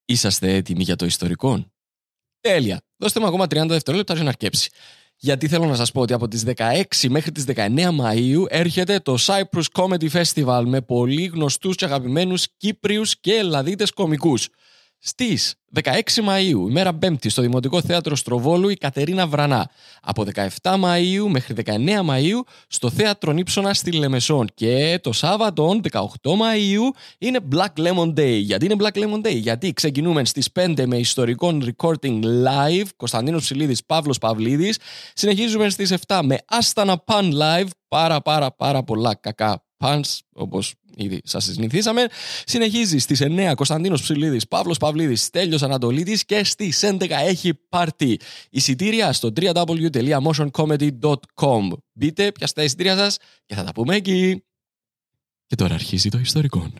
Είσαστε έτοιμοι για το ιστορικό? Τέλεια. Δώστε μου ακόμα 30 δευτερόλεπτα για να αρκέψει. Γιατί θέλω να σας πω ότι από τις 16 μέχρι τις 19 Μαΐου έρχεται το Cyprus Comedy Festival με πολύ γνωστούς και αγαπημένους Κύπριους και Ελλαδίτες κωμικούς. Στις 16 Μαΐου, ημέρα Πέμπτη, στο Δημοτικό Θέατρο Στροβόλου, η Κατερίνα Βρανά. Από 17 Μαΐου μέχρι 19 Μαΐου στο Θέατρο Νύψωνα στη Λεμεσόν. Και το Σάββατο, 18 Μαΐου, είναι Black Lemon Day. Γιατί είναι Black Lemon Day? Γιατί ξεκινούμε στις 5 με ιστορικό recording live, Κωνσταντίνος Ψηλίδης, Παύλος Παυλίδης. Συνεχίζουμε στις 7 με Άστανα Pan live, πάρα πολλά κακά pans, όπως ήδη σας συνηθίσαμε. Συνεχίζει στις 9 Κωνσταντίνος Ψηλίδης, Παύλος Παυλίδης, Στέλιος Ανατολίτης και στις 11 έχει πάρτι. Εισιτήρια στο www.motioncomedy.com. Μπείτε, πιάστε τα εισιτήρια σας και θα τα πούμε εκεί. Και τώρα αρχίζει το ιστορικό.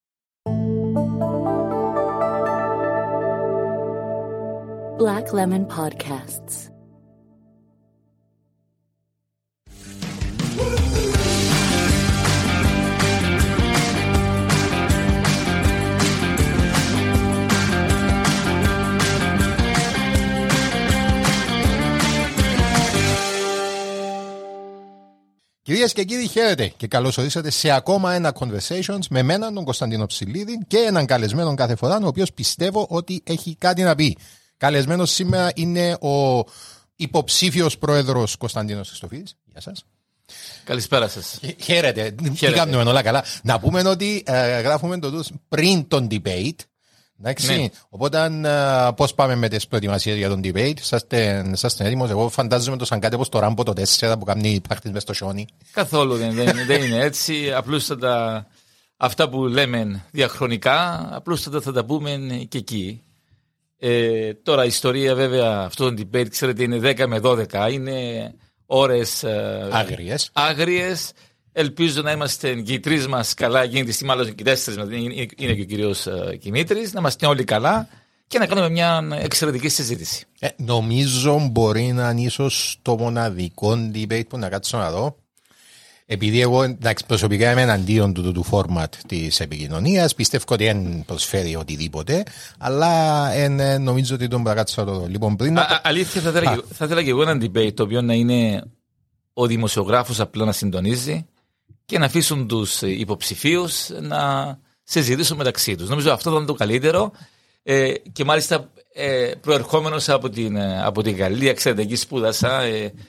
Black Lemon Podcasts. Κυρίες και κύριοι, χαίρετε και καλώς ορίσατε σε ακόμα ένα Conversations με μένα, τον Κωνσταντίνο Ψηλίδη, και έναν καλεσμένο κάθε φορά, ο οποίος πιστεύω ότι έχει κάτι να πει. Καλεσμένος σήμερα είναι ο υποψήφιος πρόεδρος Κωνσταντίνος Χριστοφίδης. Γεια σας. Καλησπέρα σας. Χαίρετε. Τι κάνουμε όλα καλά? Να πούμε ότι γράφουμε το πριν τον debate. Εντάξει. Ναι. Οπότε, πώς πάμε με τις προετοιμασίες για τον debate? Είσαστε έτοιμος? Εγώ φαντάζομαι το σαν κάτι όπως το Ράμπο το 4 που κάνει πράχτης μες στο χιόνι. Καθόλου δεν είναι έτσι. Απλούστατα αυτά που λέμε διαχρονικά, απλούστατα θα τα πούμε και εκεί. Τώρα η ιστορία, βέβαια, αυτό το debate, ξέρετε, είναι 10 με 12. Είναι ώρες άγριες. Ελπίζω να είμαστε και οι τρεις μας καλά, γίνεται στη μάλλον και οι τέσσερις μας, είναι και ο κύριος Κιμήτρης, να είμαστε όλοι καλά και να κάνουμε μια εξαιρετική συζήτηση. Νομίζω μπορεί να είναι ίσως το μοναδικό debate που να κάτσω να δω. Επειδή εγώ προσωπικά είμαι εναντίον του format της επικοινωνίας, πιστεύω ότι δεν προσφέρει οτιδήποτε, αλλά νομίζω ότι τον παρακάτσω να το δω. Λοιπόν, αλήθεια, θα ήθελα και εγώ ένα debate το οποίο να είναι ο δημοσιογράφος απλά να συντονίζει και να αφήσουν τους υποψηφίους να συζητήσουν μεταξύ τους. Νομίζω αυτό θα είναι το καλύτερο και μάλιστα προερχόμενος από την Γαλλία, ξέρετε, εκεί σπούδασα,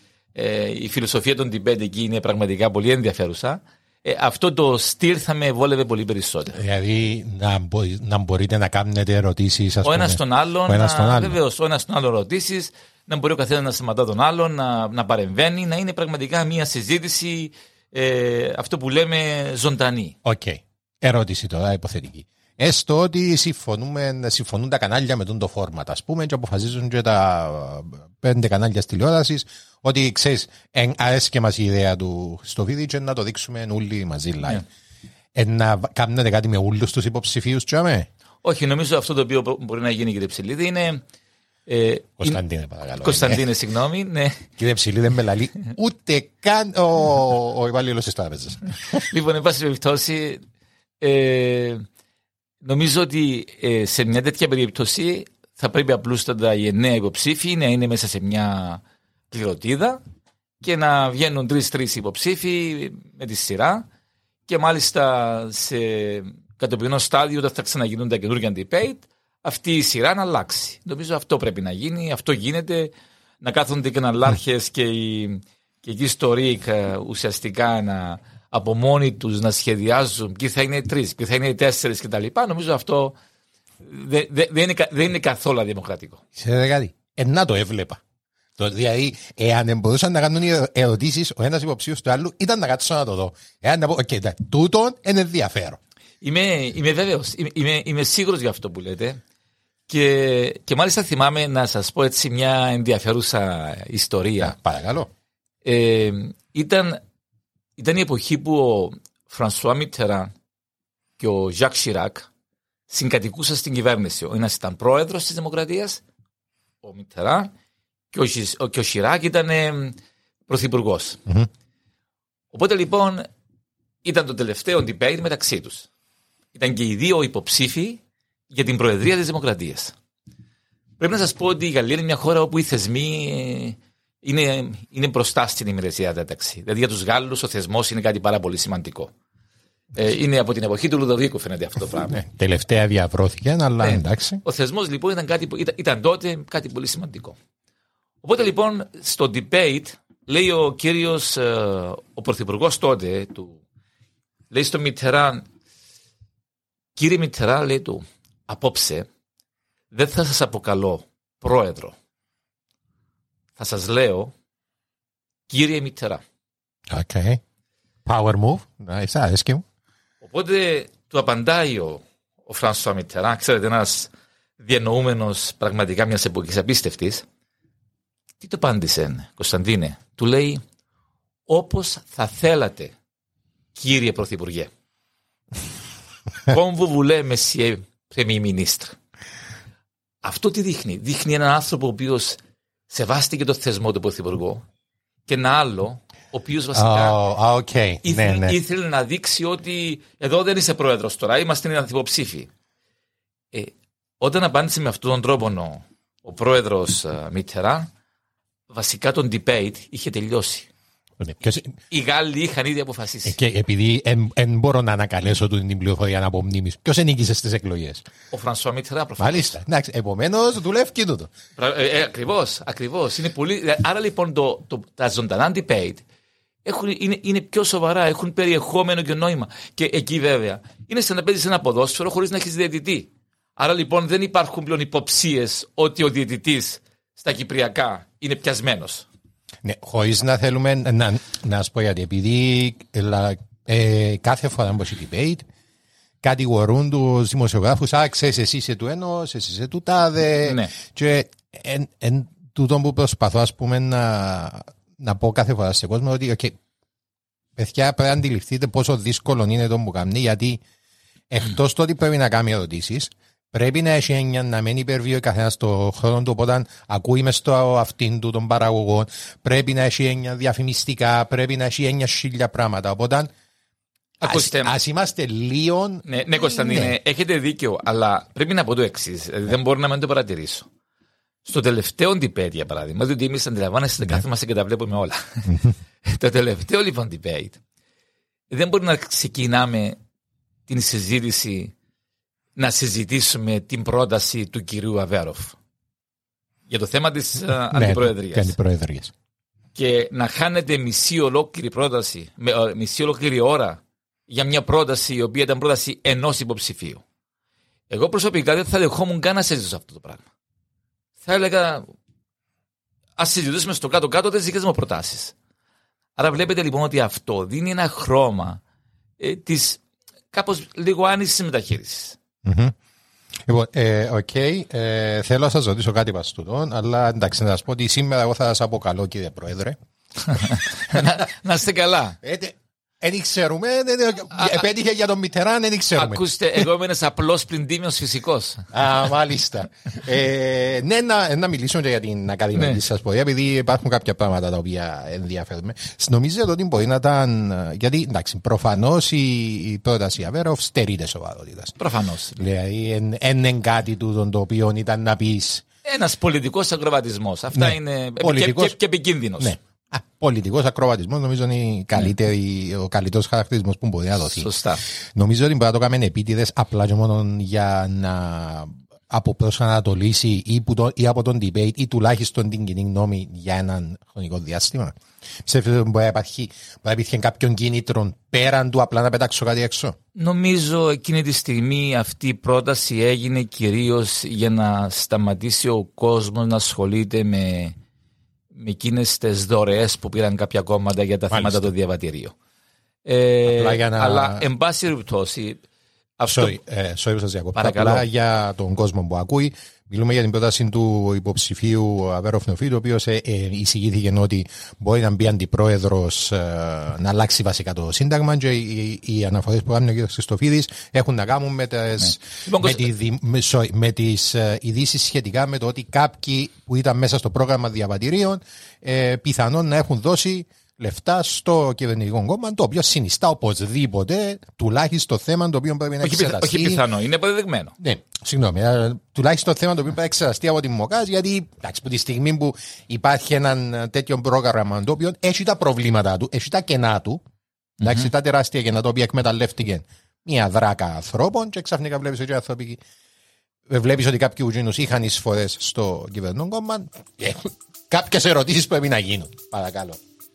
η φιλοσοφία των debate εκεί είναι πραγματικά πολύ ενδιαφέρουσα. Αυτό το στυλ θα με βόλευε πολύ περισσότερο. Δηλαδή να μπορείτε να κάνετε ερωτήσεις, ο ένας τον άλλον, βεβαίως, ο ένας τον άλλον ερωτήσεις, να μπορεί ο καθένας να σταματά τον άλλον, να παρεμβαίνει, να είναι πραγματικά μια συζήτηση, αυτό που λέμε ζωντανή. Οκ. Ερώτηση τώρα, υποθετική. Έστω ότι συμφωνούν τα κανάλια με το format, ας πούμε, και αποφασίζουν και τα 5 κανάλια τηλεόρασης ότι, ξέρεις, αρέσει και μας η ιδέα του στο βίντεο και να το δείξουμε όλοι μαζί live. Να κάνετε κάτι με όλους τους υποψηφίους, τσάμε? Όχι, νομίζω αυτό το οποίο μπορεί να γίνει, κύριε Ψηλίδη, είναι... Κωνσταντίνε, παρακαλώ. Κωνσταντίνε, συγγνώμη. Ναι. Κύριε Ψηλίδη, δεν με λαλεί ούτε καν ο υπάλληλος της τράπεζας. Λοιπόν, εν πάση περιπτώσει, νομίζω ότι σε μια τέτοια περίπτωση θα πρέπει απλούστατα οι 9 υποψήφοι να είναι μέσα σε μια κληροτίδα και να βγαίνουν 3-3 υποψήφοι με τη σειρά και μάλιστα σε κατοπινό στάδιο, όταν θα ξαναγίνουν τα καινούργια debate, αυτή η σειρά να αλλάξει. Νομίζω αυτό πρέπει να γίνει, αυτό γίνεται, να κάθονται και καναλάρχες και εκεί στο ΡΙΚ ουσιαστικά από μόνοι τους να σχεδιάζουν ποιοι θα είναι οι 3, ποιοι θα είναι οι 4 κτλ. Νομίζω αυτό δεν είναι καθόλου δημοκρατικό. Ξέρετε κάτι, να το έβλεπα. Δηλαδή, εάν μπορούσαν να κάνουν ερωτήσεις ο ένας υποψήφιος του άλλου, ήταν να κάτσω να το δω. Εάν να πω, τούτον είναι ενδιαφέρον. Είμαι βέβαιος, είμαι σίγουρος για αυτό που λέτε. Και μάλιστα θυμάμαι να σας πω έτσι μια ενδιαφέρουσα ιστορία. Παρακαλώ. Ήταν η εποχή που ο Φρανσουά Μιτεράν και ο Ζακ Σιράκ συγκατοικούσαν στην κυβέρνηση. Ο ένας ήταν πρόεδρος της Δημοκρατίας, ο Μιτεράν, και ο Σιράκ ήταν πρωθυπουργός. Mm-hmm. Οπότε λοιπόν ήταν το τελευταίο debate μεταξύ τους. Ήταν και οι δύο υποψήφοι για την Προεδρία της Δημοκρατίας. Πρέπει να σας πω ότι η Γαλλία είναι μια χώρα όπου οι θεσμοί είναι μπροστά στην ημερησία διάταξη. Δηλαδή για τους Γάλλους ο θεσμός είναι κάτι πάρα πολύ σημαντικό. Είναι από την εποχή του Λουδοβίκου φαίνεται αυτό το πράγμα. Τελευταία διαβρώθηκε, αλλά εντάξει. Ο θεσμός λοιπόν ήταν τότε κάτι πολύ σημαντικό. Οπότε λοιπόν στο debate λέει ο κύριος, ο πρωθυπουργός τότε, λέει στο Μιτεράν, κύριε Μιτεράν, λέει του, απόψε δεν θα σας αποκαλώ πρόεδρο. Θα σας λέω κύριε Μιτεράν. Okay. Power move. Αρέσκει μου. Οπότε του απαντάει ο Φρανσουά Μιτεράν, ξέρετε, ένας διανοούμενος πραγματικά μιας εποχής απίστευτης. Τι το απάντησε, Κωνσταντίνε? Του λέει, όπως θα θέλατε, κύριε Πρωθυπουργέ. Comme vous voulez, monsieur Premier Ministre. Αυτό τι δείχνει? Δείχνει έναν άνθρωπο ο οποίος σεβάστηκε το θεσμό του Πρωθυπουργού και ένα άλλο ο οποίος βασικά ήθελε να δείξει ότι εδώ δεν είσαι πρόεδρος τώρα, είμαστε ανθυποψήφοι. Όταν απάντησε με αυτόν τον τρόπο ο πρόεδρος Μιτεράν, βασικά τον debate είχε τελειώσει. Οι Γάλλοι είχαν ήδη αποφασίσει. Και επειδή δεν μπορώ να ανακαλέσω την πληροφορία από μνήμης, ποιος ενίκησε στις εκλογές? Ο Φρανσουά Μιτεράν προφανώς. Μάλιστα. Εντάξει, επομένως δουλεύει και τούτο. Ακριβώς. Είναι πολύ... Άρα λοιπόν τα ζωντανά debate είναι πιο σοβαρά, έχουν περιεχόμενο και νόημα. Και εκεί βέβαια είναι σαν να παίζεις ένα ποδόσφαιρο χωρίς να έχεις διαιτητή. Άρα λοιπόν δεν υπάρχουν πλέον υποψίες ότι ο διαιτητής στα κυπριακά είναι πιασμένος. Ναι, χωρίς να θέλουμε να σας πω γιατί, επειδή κάθε φορά που έχει debate κατηγορούν τους δημοσιογράφους, ξέρεις εσύ είσαι του ενός, εσύ είσαι του τάδε, ναι. Και τούτο που προσπαθώ ας πούμε να πω κάθε φορά σε κόσμο ότι παιδιά πρέπει να αντιληφθείτε πόσο δύσκολο είναι το που κάνει, γιατί εκτός το ότι πρέπει να κάνει ερωτήσεις, πρέπει να έχει έννοια να μην υπερβεί ο καθένας στο χρόνο του, οπότε ακούει μες στο αυτήν του των παραγωγών, πρέπει να έχει έννοια διαφημιστικά, πρέπει να έχει έννοια 1000 πράγματα, οπότε ας είμαστε λίγο... Ναι, Κωνσταντίνε, έχετε δίκιο, αλλά πρέπει να πω το εξής, δεν μπορώ να μην το παρατηρήσω. Στο τελευταίο debate, για παράδειγμα, διότι εμείς αντιλαμβάνεστε κάθομαστε και τα βλέπουμε όλα. Το τελευταίο λοιπόν debate, δεν μπορεί να ξεκινάμε την συζήτηση να συζητήσουμε την πρόταση του κυρίου Αβέροφ για το θέμα της αντιπροεδρίας. Και να χάνετε μισή ολόκληρη πρόταση, μισή ολόκληρη ώρα για μια πρόταση η οποία ήταν πρόταση ενός υποψηφίου. Εγώ προσωπικά δεν θα δεχόμουν καν να συζητήσω αυτό το πράγμα. Θα έλεγα, ας συζητήσουμε στο κάτω-κάτω τις δικές μου προτάσεις. Άρα βλέπετε λοιπόν ότι αυτό δίνει ένα χρώμα της κάπως λίγο άνησης μεταχείρισης. Mm-hmm. Λοιπόν, θέλω να σας ρωτήσω κάτι παστούτον, αλλά εντάξει να σας πω ότι σήμερα εγώ θα σας αποκαλώ κύριε Πρόεδρε. Να είστε καλά. Δεν ξέρουμε, επέτυχε για τον Μιτεράν, δεν ξέρουμε. Ακούστε, εγώ είμαι ένας απλός πλυντήμιος φυσικός. Μάλιστα. Ναι, να μιλήσουμε και για την ακαδημαϊκή σας πορεία, επειδή υπάρχουν κάποια πράγματα τα οποία ενδιαφέρουν. Νομίζετε ότι μπορεί να ήταν, γιατί εντάξει, προφανώς η πρόταση Αβέροφ στερείται σοβαρότητας. Προφανώς. Δηλαδή, είναι κάτι του το οποίο ήταν να πεις. Ένας πολιτικός ακροβατισμός. Αυτά είναι και επικίνδυνος. Ναι. Πολιτικός ακροβατισμός νομίζω είναι ο καλύτερος χαρακτηρισμός που μπορεί να δοθεί. Σωστά. Νομίζω ότι μπορεί να το κάνουμε επίτηδες απλά και μόνο για να αποπροσανατολίσει ή από τον debate ή τουλάχιστον την κοινή γνώμη για έναν χρονικό διάστημα. Πιστεύετε ότι μπορεί να υπήρχε κάποιον κίνητρο πέραν του απλά να πετάξω κάτι έξω? Νομίζω εκείνη τη στιγμή αυτή η πρόταση έγινε κυρίως για να σταματήσει ο κόσμος να ασχολείται με εκείνες τις δωρεές που πήραν κάποια κόμματα για τα θέματα του διαβατηρίου. Αλλά εν πάση περιπτώσει. Sorry που σας διακόπτω. Απλά για τον κόσμο που ακούει, μιλούμε για την πρόταση του υποψηφίου Αβέροφ Νεοφίτου, ο οποίος εισηγήθηκε ότι μπορεί να μπει αντιπρόεδρος, να αλλάξει βασικά το Σύνταγμα, και οι αναφορές που κάνει ο κ. Χριστοφίδης έχουν να κάνουν με τις ειδήσεις σχετικά με το ότι κάποιοι που ήταν μέσα στο πρόγραμμα διαβατηρίων πιθανόν να έχουν δώσει λεφτά στο κυβερνητικό κόμμα, το οποίο συνιστά οπωσδήποτε τουλάχιστον θέμα το οποίο πρέπει να εξεταστεί. Όχι πιθανό, είναι αποδεδειγμένο. Ναι, συγγνώμη. Τουλάχιστον θέμα το οποίο πρέπει να εξεταστεί από τη ΜΟΚΑΣ, γιατί από τη στιγμή που υπάρχει ένα τέτοιο πρόγραμμα το οποίο έχει τα προβλήματά του, έχει τα κενά του, εντάξει, τα τεράστια κενά τα οποία εκμεταλλεύτηκε μια δράκα ανθρώπων, και ξαφνικά βλέπει ότι οι άνθρωποι. Βλέπεις ότι κάποιοι ουτζίνους είχαν εισφορές στο κυβερνών κόμμα. Κάποιες ερωτήσεις πρέπει να γίνουν. Παρακαλώ.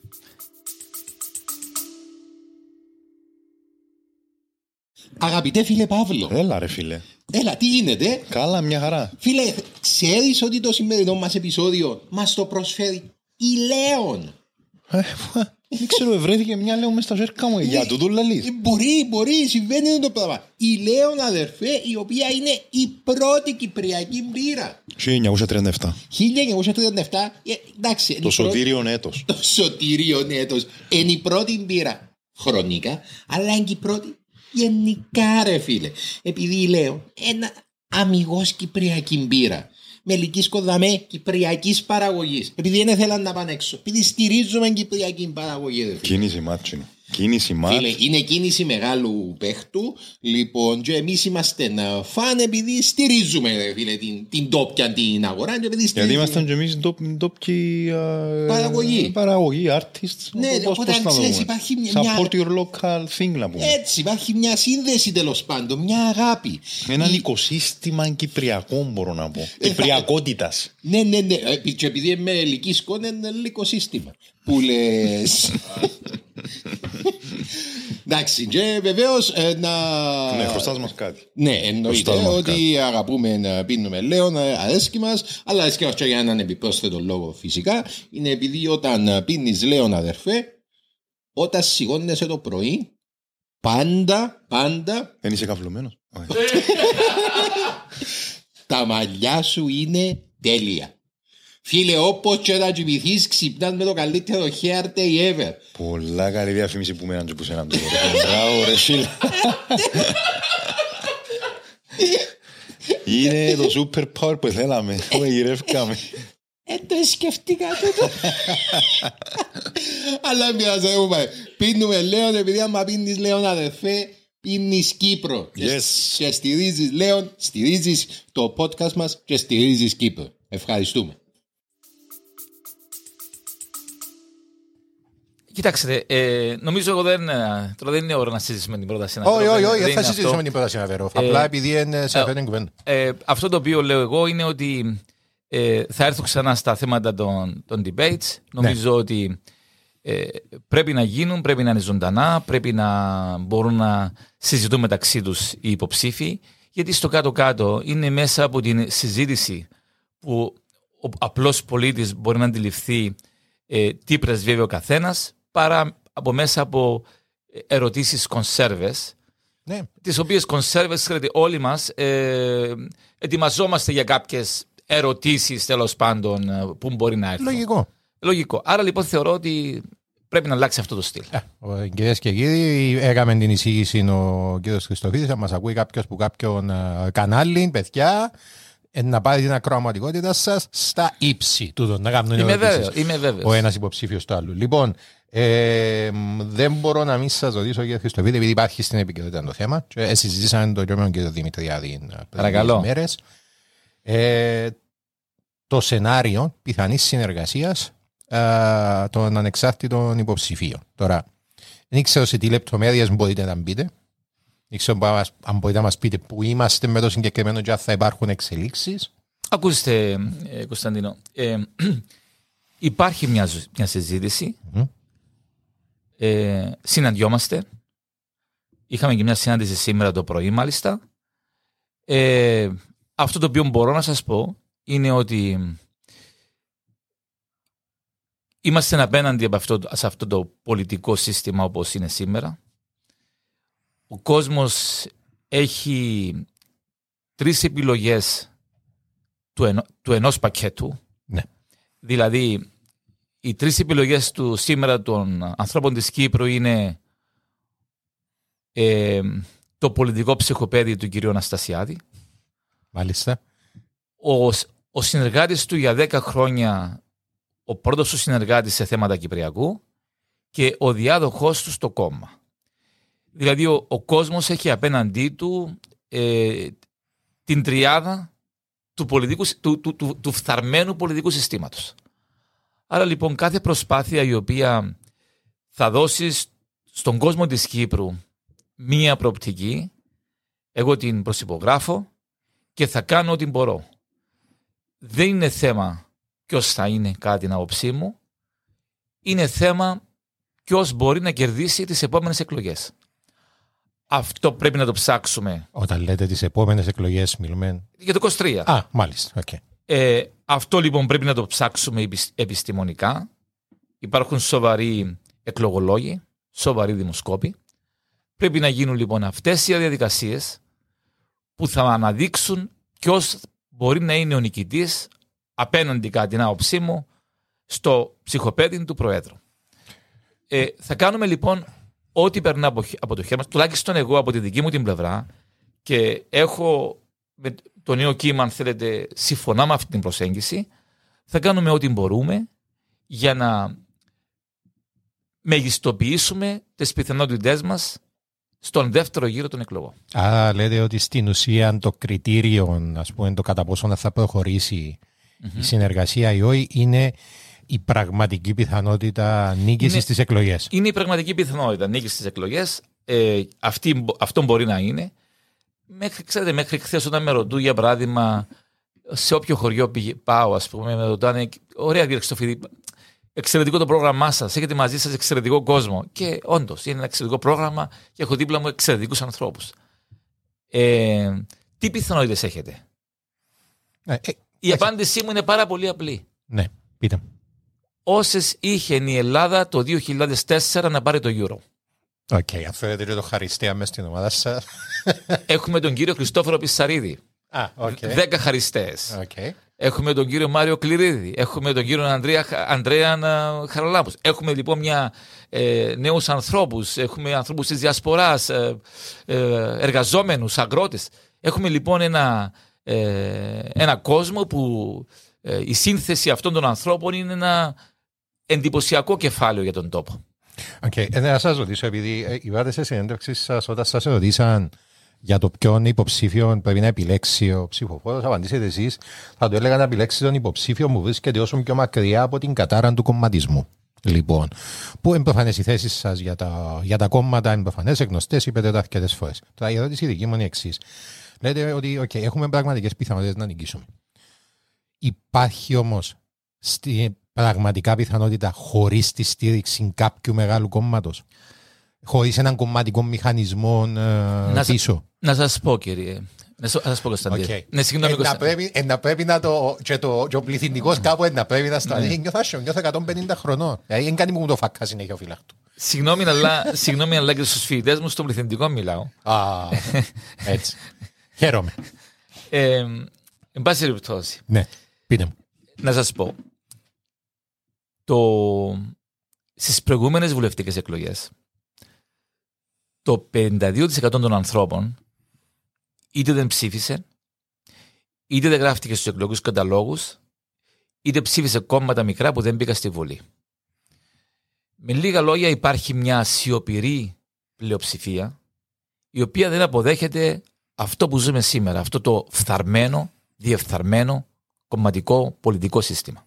Αγαπητέ φίλε Παύλο. Έλα ρε φίλε. Έλα, τι γίνεται? Καλά, μια χαρά. Φίλε, ξέρεις ότι το σημερινό μας επεισόδιο μας το προσφέρει η Λέων? Δεν ξέρω, βρέθηκε μια Λέων μες στα ζέρκα μου. Για τούτο λαλείς. Μπορεί, συμβαίνει το πράγμα. Η Λέων, αδερφέ, η οποία είναι η πρώτη κυπριακή μπύρα. 1937. 1937, εντάξει. Το σωτήριον έτος. Το σωτήριον έτος. Είναι η πρώτη μπύρα χρονικά, αλλά είναι και η πρώτη γενικά, ρε φίλε. Επειδή η Λέων ένα αμιγώς κυπριακή μπύρα. Με ελικίσκο δαμέ κυπριακής παραγωγής. Επειδή δεν θέλαν να πάνε έξω. Επειδή στηρίζουμε κυπριακή παραγωγή. Κίνηση μάτσινο. Κίνηση μάτς. Φίλε, είναι κίνηση μεγάλου παίχτου. Λοιπόν, και εμείς είμαστε φαν επειδή στηρίζουμε, φίλε, την τόπια την αγορά. Γιατί ήμασταν και εμείς τόπιοι παραγωγή, artists. Ναι, όταν ξέρεις υπάρχει μια... Support your local thing, να πούμε. Έτσι, υπάρχει μια σύνδεση τέλος πάντων, μια αγάπη. Έναν οικοσύστημα κυπριακό, μπορώ να πω. Κυπριακότητας. Ναι. Και επειδή είμαι ελικίσκο, είναι ένα οικοσύστημα. Που λες... Εντάξει, και βεβαίως να... Ναι, χρωστάς μας κάτι. Ναι, εννοείται ότι αγαπούμε να πίνουμε Λέων, αρέσκει μας, αλλά αρέσκει μας και για έναν επιπρόσθετο λόγο φυσικά. Είναι επειδή όταν πίνεις Λέων, αδερφέ, όταν σηκώνεσαι το πρωί, πάντα... Δεν είσαι καυλωμένος. Τα μαλλιά σου είναι τέλεια. Φίλε, όπως και να κοιμηθείς, ξυπνάς με το καλύτερο hair day ever. Πολλά καλή διαφήμιση που μέναν και που σέναν. Μπράβο ρε φίλε. Είναι το super power που θέλαμε. Το γυρεύκαμε. Το σκεφτήκα τούτο. Αλλά μοιραζόμαστε. Πίνουμε Λέων, επειδή άμα πίνεις Λέων, αδερφέ, πίνεις Κύπρο. Και στηρίζεις Λέων, στηρίζεις το podcast μας και στηρίζεις Κύπρο. Ευχαριστούμε. Κοιτάξτε, νομίζω εγώ τώρα δεν είναι ώρα να συζητήσουμε την πρόταση. Όχι, δεν θα συζητήσουμε την πρόταση να φέρω. Απλά επειδή είναι σε αυτή την κουβέντα. Αυτό το οποίο λέω εγώ είναι ότι θα έρθω ξανά στα θέματα των debates. Νομίζω ότι πρέπει να γίνουν, πρέπει να είναι ζωντανά, πρέπει να μπορούν να συζητούν μεταξύ τους οι υποψήφοι. Γιατί στο κάτω-κάτω είναι μέσα από την συζήτηση που ο απλός πολίτης μπορεί να αντιληφθεί τι πρεσβεύει ο καθένας, παρά από μέσα από ερωτήσεις κονσέρβες, ναι. Τις οποίες κονσέρβες, ξέρετε, όλοι μας ετοιμαζόμαστε για κάποιες ερωτήσεις, τέλος πάντων, που μπορεί να έρθουν. Λογικό. Άρα λοιπόν θεωρώ ότι πρέπει να αλλάξει αυτό το στυλ. Κυρίες και κύριοι, έκαμε την εισήγηση ο κύριος Χριστοφίδης. Αν μας ακούει κάποιος που κάποιον κανάλι, παιδιά, να πάρει την ακροαματικότητα σας στα ύψη του. Είμαι βέβαιος. Ο ένας υποψήφιος του άλλου. Λοιπόν, δεν μπορώ να μην σας ρωτήσω, κύριε Χριστοφίδη, επειδή υπάρχει στην επικαιρότητα το θέμα. Συζητήσαμε το και με τον κύριο Δημητριάδη πριν λίγες μέρες. Το σενάριο πιθανής συνεργασίας των ανεξάρτητων υποψηφίων. Τώρα, δεν ξέρω σε τι λεπτομέρειες μπορείτε να μπείτε. Δεν ξέρω αν μπορείτε να μας πείτε πού είμαστε με το συγκεκριμένο και αν θα υπάρχουν εξελίξεις. Ακούστε, Κωνσταντίνο, υπάρχει μια συζήτηση. Συναντιόμαστε. Είχαμε και μια συνάντηση σήμερα το πρωί, μάλιστα. Αυτό το οποίο μπορώ να σας πω είναι ότι είμαστε απέναντι σε αυτό το πολιτικό σύστημα όπως είναι σήμερα. Ο κόσμος έχει 3 επιλογές του ενός πακέτου. Ναι. Δηλαδή, οι 3 επιλογές του σήμερα των ανθρώπων της Κύπρου είναι το πολιτικό ψυχοπαίδιο του κ. Αναστασιάδη. Μάλιστα. Ο συνεργάτης του για 10 χρόνια, ο πρώτος του συνεργάτης σε θέματα Κυπριακού, και ο διάδοχός του στο κόμμα. Δηλαδή ο κόσμος έχει απέναντί του την τριάδα του φθαρμένου πολιτικού συστήματος. Άρα λοιπόν κάθε προσπάθεια η οποία θα δώσει στον κόσμο της Κύπρου μία προοπτική, εγώ την προσυπογράφω και θα κάνω ό,τι μπορώ. Δεν είναι θέμα ποιος θα είναι κατά την άποψή μου, είναι θέμα ποιος μπορεί να κερδίσει τις επόμενες εκλογές. Αυτό πρέπει να το ψάξουμε. Όταν λέτε τις επόμενες εκλογές μιλούμε... Για το 23. Α, μάλιστα. Okay. Αυτό λοιπόν πρέπει να το ψάξουμε επιστημονικά. Υπάρχουν σοβαροί εκλογολόγοι, σοβαροί δημοσκόποι. Πρέπει να γίνουν λοιπόν αυτές οι διαδικασίες που θα αναδείξουν ποιος μπορεί να είναι ο νικητής απέναντι, κατά την άποψή μου, στο ψυχοπέδι του Προέδρου. Θα κάνουμε λοιπόν ό,τι περνά από το χέρι μας, τουλάχιστον εγώ από τη δική μου την πλευρά, και έχω με το νέο κύμα, αν θέλετε, συμφωνά με αυτή την προσέγγιση. Θα κάνουμε ό,τι μπορούμε για να μεγιστοποιήσουμε τις πιθανότητές μας στον δεύτερο γύρο των εκλογών. Άρα λέτε ότι στην ουσία το κριτήριο, ας πούμε, το κατά πόσο θα προχωρήσει η συνεργασία ή όχι, είναι η πραγματική πιθανότητα νίκης στις εκλογές. Είναι η πραγματική πιθανότητα νίκης στις εκλογές. Αυτό μπορεί να είναι. Μέχρι χθες όταν με ρωτούν, για παράδειγμα, σε όποιο χωριό πάω, ας πούμε, με ρωτάνε, ωραία κύριε Χριστοφίδη, εξαιρετικό το πρόγραμμά σας, έχετε μαζί σας εξαιρετικό κόσμο. Και όντως είναι ένα εξαιρετικό πρόγραμμα και έχω δίπλα μου εξαιρετικούς ανθρώπους. Τι πιθανότητες έχετε? Η απάντησή μου είναι πάρα πολύ απλή. Ναι, πείτε. Όσες είχε η Ελλάδα το 2004 να πάρει το Euro. Οκ, αφαίρετε και το χαριστέα μέσα στην ομάδα σας. Έχουμε τον κύριο Χριστόφορο Πισσαρίδη. 10 χαριστές. Έχουμε τον κύριο Μάριο Κληρίδη. Έχουμε τον κύριο Ανδρέα Χαραλάμπους. Έχουμε λοιπόν νέους ανθρώπους. Έχουμε ανθρώπους της διασποράς, εργαζόμενους, αγρότες. Έχουμε λοιπόν ένα κόσμο που η σύνθεση αυτών των ανθρώπων είναι ένα εντυπωσιακό κεφάλαιο για τον τόπο. Να σας ρωτήσω, επειδή είπατε σε συνέντευξη σας, όταν σας ρωτήσαν για το ποιον υποψήφιο πρέπει να επιλέξει ο ψηφοφόρος, απαντήσετε εσείς, θα το έλεγα να επιλέξει τον υποψήφιο που βρίσκεται όσο πιο μακριά από την κατάρα του κομματισμού. Λοιπόν, πού είναι προφανές οι θέσεις σας για τα κόμματα, είναι προφανές, γνωστές, είπετε το αρκετές φορές. Τώρα η ερώτηση δική μου είναι η εξής. Λέτε ότι έχουμε πραγματικές πιθανότητες να νικήσουμε. Υπάρχει όμως πραγματικά πιθανότητα χωρίς τη στήριξη κάποιου μεγάλου κόμματος, χωρίς έναν κομματικό μηχανισμό πίσω? Να σας πω, κύριε. Να σας πω, Κωνσταντίνε. Ναι, συγγνώμη, να πρέπει να και ο πληθυντικός κάπου να πρέπει να σταθεί. Νιώθω 150 χρονών. Δεν κάνει μου το φακά συνέχεια ο φυλάχτου. Συγγνώμη, αλλά και στους φοιτητές μου στον πληθυντικό μιλάω. Έτσι. Χαίρομαι. Εν πάση περιπτώσει. Ναι, πείτε μου. Να σας πω. Στις προηγούμενες βουλευτικές εκλογές, το 52% των ανθρώπων είτε δεν ψήφισε, είτε δεν γράφτηκε στους εκλογικούς καταλόγους, είτε ψήφισε κόμματα μικρά που δεν μπήκαν στη Βουλή. Με λίγα λόγια, υπάρχει μια σιωπηρή πλειοψηφία, η οποία δεν αποδέχεται αυτό που ζούμε σήμερα, αυτό το φθαρμένο, διεφθαρμένο κομματικό πολιτικό σύστημα.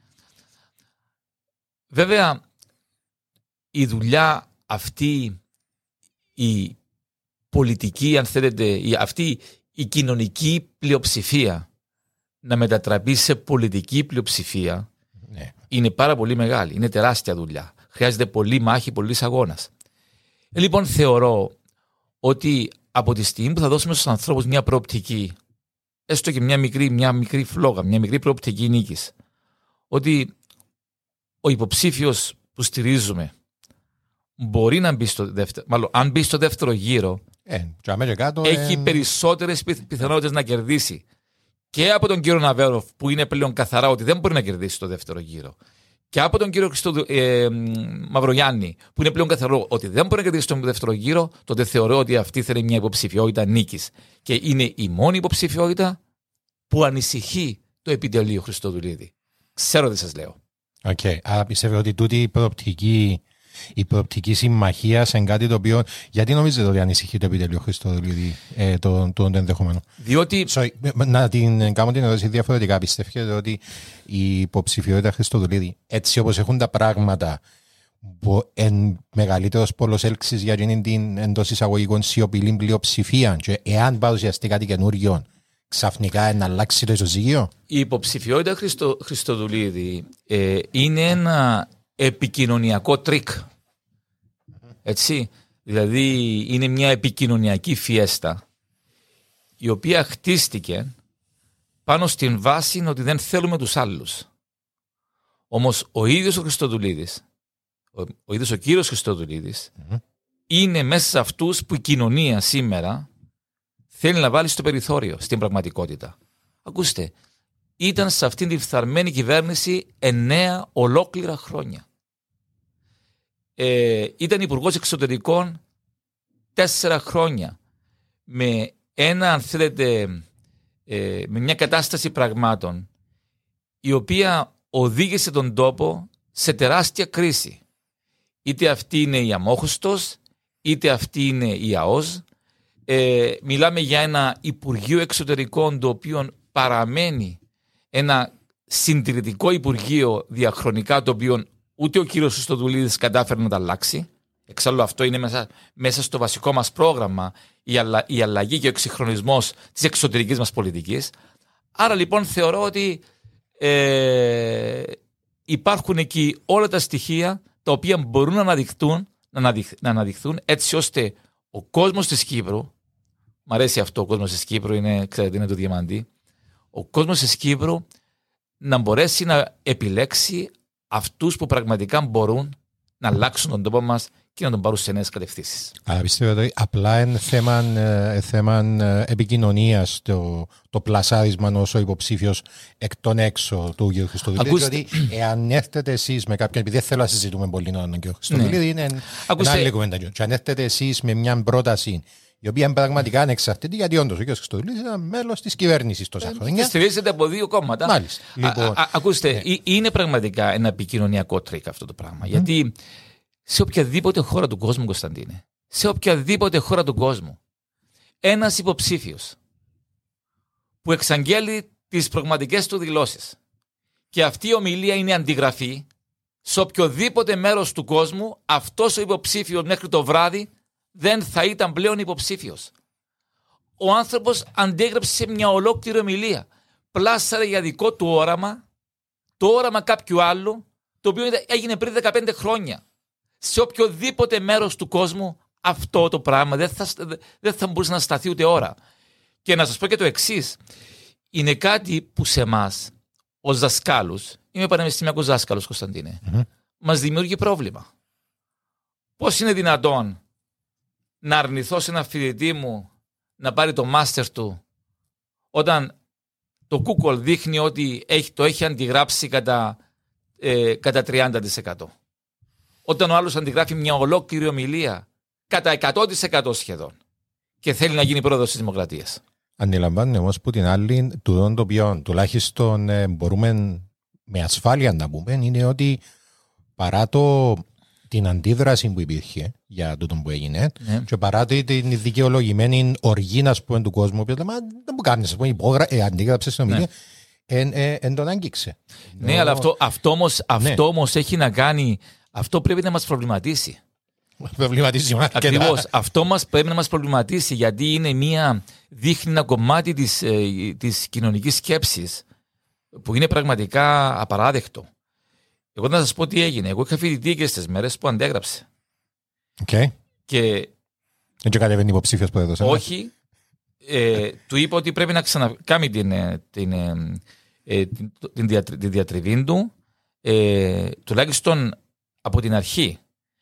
Βέβαια, η δουλειά αυτή, η πολιτική, αν θέλετε, αυτή η κοινωνική πλειοψηφία να μετατραπεί σε πολιτική πλειοψηφία, ναι, είναι πάρα πολύ μεγάλη. Είναι τεράστια δουλειά. Χρειάζεται πολλή μάχη, πολλής αγώνας. Λοιπόν, θεωρώ ότι από τη στιγμή που θα δώσουμε στους ανθρώπους μια προοπτική, έστω και μια μικρή φλόγα, μια μικρή προοπτική νίκης, ότι ο υποψήφιος που στηρίζουμε μπορεί να μπει στο δεύτερο, μάλλον αν μπει στο δεύτερο γύρο, έχει περισσότερες πιθανότητες να κερδίσει και από τον κύριο Ναβέροφ, που είναι πλέον καθαρά ότι δεν μπορεί να κερδίσει το δεύτερο γύρο, και από τον κύριο Μαυρογιάννη, που είναι πλέον καθαρό ότι δεν μπορεί να κερδίσει το δεύτερο γύρο, τότε θεωρώ ότι αυτή θα είναι μια υποψηφιότητα νίκης. Και είναι η μόνη υποψηφιότητα που ανησυχεί το επιτελείο Χριστοδουλίδη. Ξέρω τι σας λέω. Άρα πιστεύω ότι τούτη η προοπτική η προοπτική συμμαχία σε κάτι το οποίο. Γιατί νομίζετε ότι ανησυχεί το επιτελείο Χριστοδουλίδη το ενδεχόμενο? Διότι. Να την κάνω την ερώτηση διαφορετικά. Πιστεύετε ότι η υποψηφιότητα Χριστοδουλίδη, έτσι όπως έχουν τα πράγματα, εν μεγαλύτερος πόλος έλξης για την εντός εισαγωγικών σιωπηλή πλειοψηφία, και εάν παρουσιαστεί κάτι καινούριο, ξαφνικά να αλλάξει το ισοζύγιο? Η υποψηφιότητα Χριστοδουλίδη είναι ένα επικοινωνιακό τρίκ. Έτσι. Δηλαδή είναι μια επικοινωνιακή φιέστα η οποία χτίστηκε πάνω στην βάση ότι δεν θέλουμε τους άλλους. Όμως ο ίδιος ο Χριστοδουλίδης, ο ίδιος ο κύριος Χριστοδουλίδης, είναι μέσα σε αυτούς που η κοινωνία σήμερα θέλει να βάλει στο περιθώριο, στην πραγματικότητα. Ακούστε, ήταν σε αυτήν την φθαρμένη κυβέρνηση 9 ολόκληρα χρόνια. Ήταν υπουργός εξωτερικών 4 χρόνια. Με ένα, αν θέλετε, με μια κατάσταση πραγμάτων η οποία οδήγησε τον τόπο σε τεράστια κρίση. Είτε αυτή είναι η Αμόχωστος, είτε αυτή είναι η ΑΟΣ. Μιλάμε για ένα Υπουργείο Εξωτερικών το οποίο παραμένει ένα συντηρητικό Υπουργείο διαχρονικά, το οποίο ούτε ο κύριος Χριστοδουλίδης κατάφερε να τα αλλάξει. Εξάλλου αυτό είναι μέσα στο βασικό μας πρόγραμμα, η αλλαγή και ο εξυγχρονισμός της εξωτερικής μας πολιτικής. Άρα λοιπόν θεωρώ ότι υπάρχουν εκεί όλα τα στοιχεία τα οποία μπορούν να αναδειχθούν έτσι ώστε ο κόσμος της Κύπρου, μ' αρέσει αυτό, ο κόσμος της Κύπρου ξέρετε, είναι το διαμαντί, ο κόσμος της Κύπρου να μπορέσει να επιλέξει αυτούς που πραγματικά μπορούν να αλλάξουν τον τόπο μας και να τον πάρουν σε νέες κατευθύνσεις. Αλλά πιστεύω ότι απλά είναι θέμα επικοινωνίας το πλασάρισμα ως ο υποψήφιος εκ των έξω του κ. Χριστοδουλίδη. Δηλαδή, εάν έρθετε εσείς με κάποιον, επειδή δεν θέλω να συζητούμε πολύ τον κ. Χριστοδουλίδη, είναι ένα άλλη κουβέντα. Και αν έρθετε εσείς με μια πρόταση η οποία είναι πραγματικά ανεξαρτητή, γιατί όντως ο κ. Χριστοδουλίδης είναι μέλος της κυβέρνησης τόσα χρόνια. Και στηρίζεται από 2 κόμματα. Μάλιστα. Λοιπόν, ακούστε, είναι πραγματικά ένα επικοινωνιακό τρίκ αυτό το πράγμα. Γιατί σε οποιαδήποτε χώρα του κόσμου, Κωνσταντίνε, σε οποιαδήποτε χώρα του κόσμου, ένας υποψήφιος που εξαγγέλει τις πραγματικές του δηλώσεις και αυτή η ομιλία είναι αντιγραφή, σε οποιοδήποτε μέρος του κόσμου, αυτός ο υποψήφιος μέχρι το βράδυ δεν θα ήταν πλέον υποψήφιος. Ο άνθρωπος αντέγραψε μια ολόκληρη ομιλία. Πλάσαρε για δικό του όραμα, το όραμα κάποιου άλλου, το οποίο έγινε πριν 15 χρόνια. Σε οποιοδήποτε μέρος του κόσμου αυτό το πράγμα δεν θα μπορούσε να σταθεί ούτε ώρα. Και να σας πω και το εξής. Είναι κάτι που σε εμάς, ως δασκάλους, είμαι πανεπιστημιακός δάσκαλος, Κωνσταντίνε, μας δημιουργεί πρόβλημα. Πώς είναι δυνατόν να αρνηθώ σε ένα φοιτητή μου να πάρει το μάστερ του όταν το Google δείχνει ότι το έχει αντιγράψει κατά 30%. Όταν ο άλλος αντιγράφει μια ολόκληρη ομιλία κατά 100% σχεδόν και θέλει να γίνει πρόεδρος της Δημοκρατίας. Αντιλαμβάνομαι όμως που την άλλη, το οποίο τουλάχιστον μπορούμε με ασφάλεια να πούμε, είναι ότι παρά την αντίδραση που υπήρχε για τούτο που έγινε, και παρά την δικαιολογημένη οργή του κόσμου, που λέμε, δεν μου κάνεις, αντίγραψε στην ομιλία, εν τον άγγιξε. Ναι, αλλά αυτό όμως έχει να κάνει. Αυτό πρέπει να μας προβληματίσει. Ακριβώς. Αυτό πρέπει να μας προβληματίσει, γιατί δείχνει ένα κομμάτι της κοινωνικής σκέψης που είναι πραγματικά απαράδεκτο. Εγώ να σας πω τι έγινε. Εγώ είχα φοιτητή και στις μέρες που αντέγραψε. Okay. Και δεν κατέβαινε υποψήφιος που έδωσε. Όχι. Του είπα ότι πρέπει να ξανακάνει την διατριβή του, τουλάχιστον από την αρχή.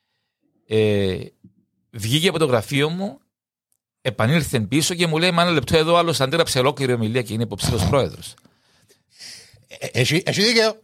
Βγήκε από το γραφείο μου, επανήλθε πίσω και μου λέει: «Μα ένα λεπτό, εδώ άλλος αντέγραψε ολόκληρη ομιλία και είναι υποψήφιος πρόεδρος». Έχει δίκαιο.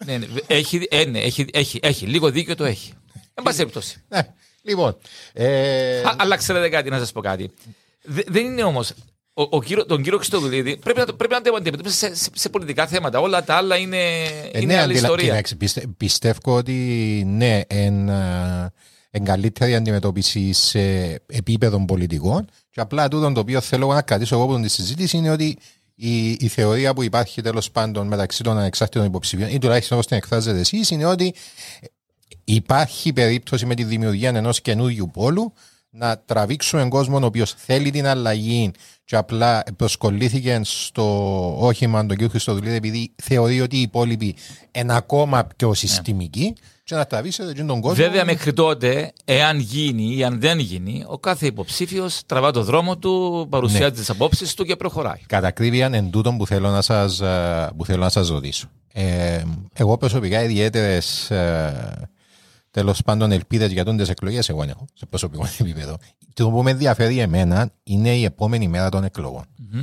Έχει. Λίγο δίκαιο το έχει. Εν πάση περιπτώσει. Λοιπόν. Αλλά ξέρετε κάτι, να σας πω κάτι. Δεν είναι όμως. Τον κύριο Χριστοδουλίδη πρέπει να το αντιμετωπίσει σε πολιτικά θέματα. Όλα τα άλλα είναι άλλη ιστορία. Πιστεύω ότι ναι, εγκαλύτερη αντιμετώπιση σε επίπεδο πολιτικών. Και απλά τούτο το οποίο θέλω να κρατήσω εγώ από τη συζήτηση είναι ότι η θεωρία που υπάρχει τέλος πάντων μεταξύ των ανεξάρτητων υποψηφίων, ή τουλάχιστον όπως την εκφράζετε εσείς, είναι ότι υπάρχει περίπτωση με τη δημιουργία ενός καινούριου πόλου να τραβήξουμε κόσμο ο οποίος θέλει την αλλαγή και απλά προσκολλήθηκε στο όχημα τον κ. Χριστοδουλίδη επειδή θεωρεί ότι οι υπόλοιποι είναι ακόμα πιο συστημικοί και να τραβήξετε τον κόσμο. Βέβαια, μέχρι τότε, εάν γίνει ή αν δεν γίνει, ο κάθε υποψήφιος τραβά το δρόμο του, παρουσιάζει τις απόψεις του και προχωράει. Κατά ακρίβεια, εν τούτον που θέλω να σας ρωτήσω. Εγώ προσωπικά ιδιαίτερες τέλος πάντων ελπίδες για τις εκλογές εγώ έχω σε προσωπικό επίπεδο. Το που με ενδιαφέρει εμένα είναι η επόμενη μέρα των εκλογών.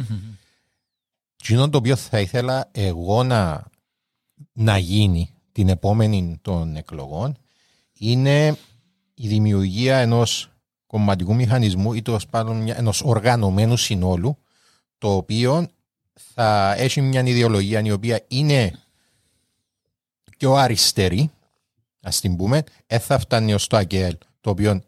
Το οποίο θα ήθελα εγώ να γίνει την επόμενη των εκλογών είναι η δημιουργία ενός κομματικού μηχανισμού ή τέλος πάντων ενός οργανωμένου συνόλου, το οποίο θα έχει μια ιδεολογία η οποία είναι πιο αριστερή, ας την πούμε, θα φτάνει ως το ΑΚΕΛ, το οποίο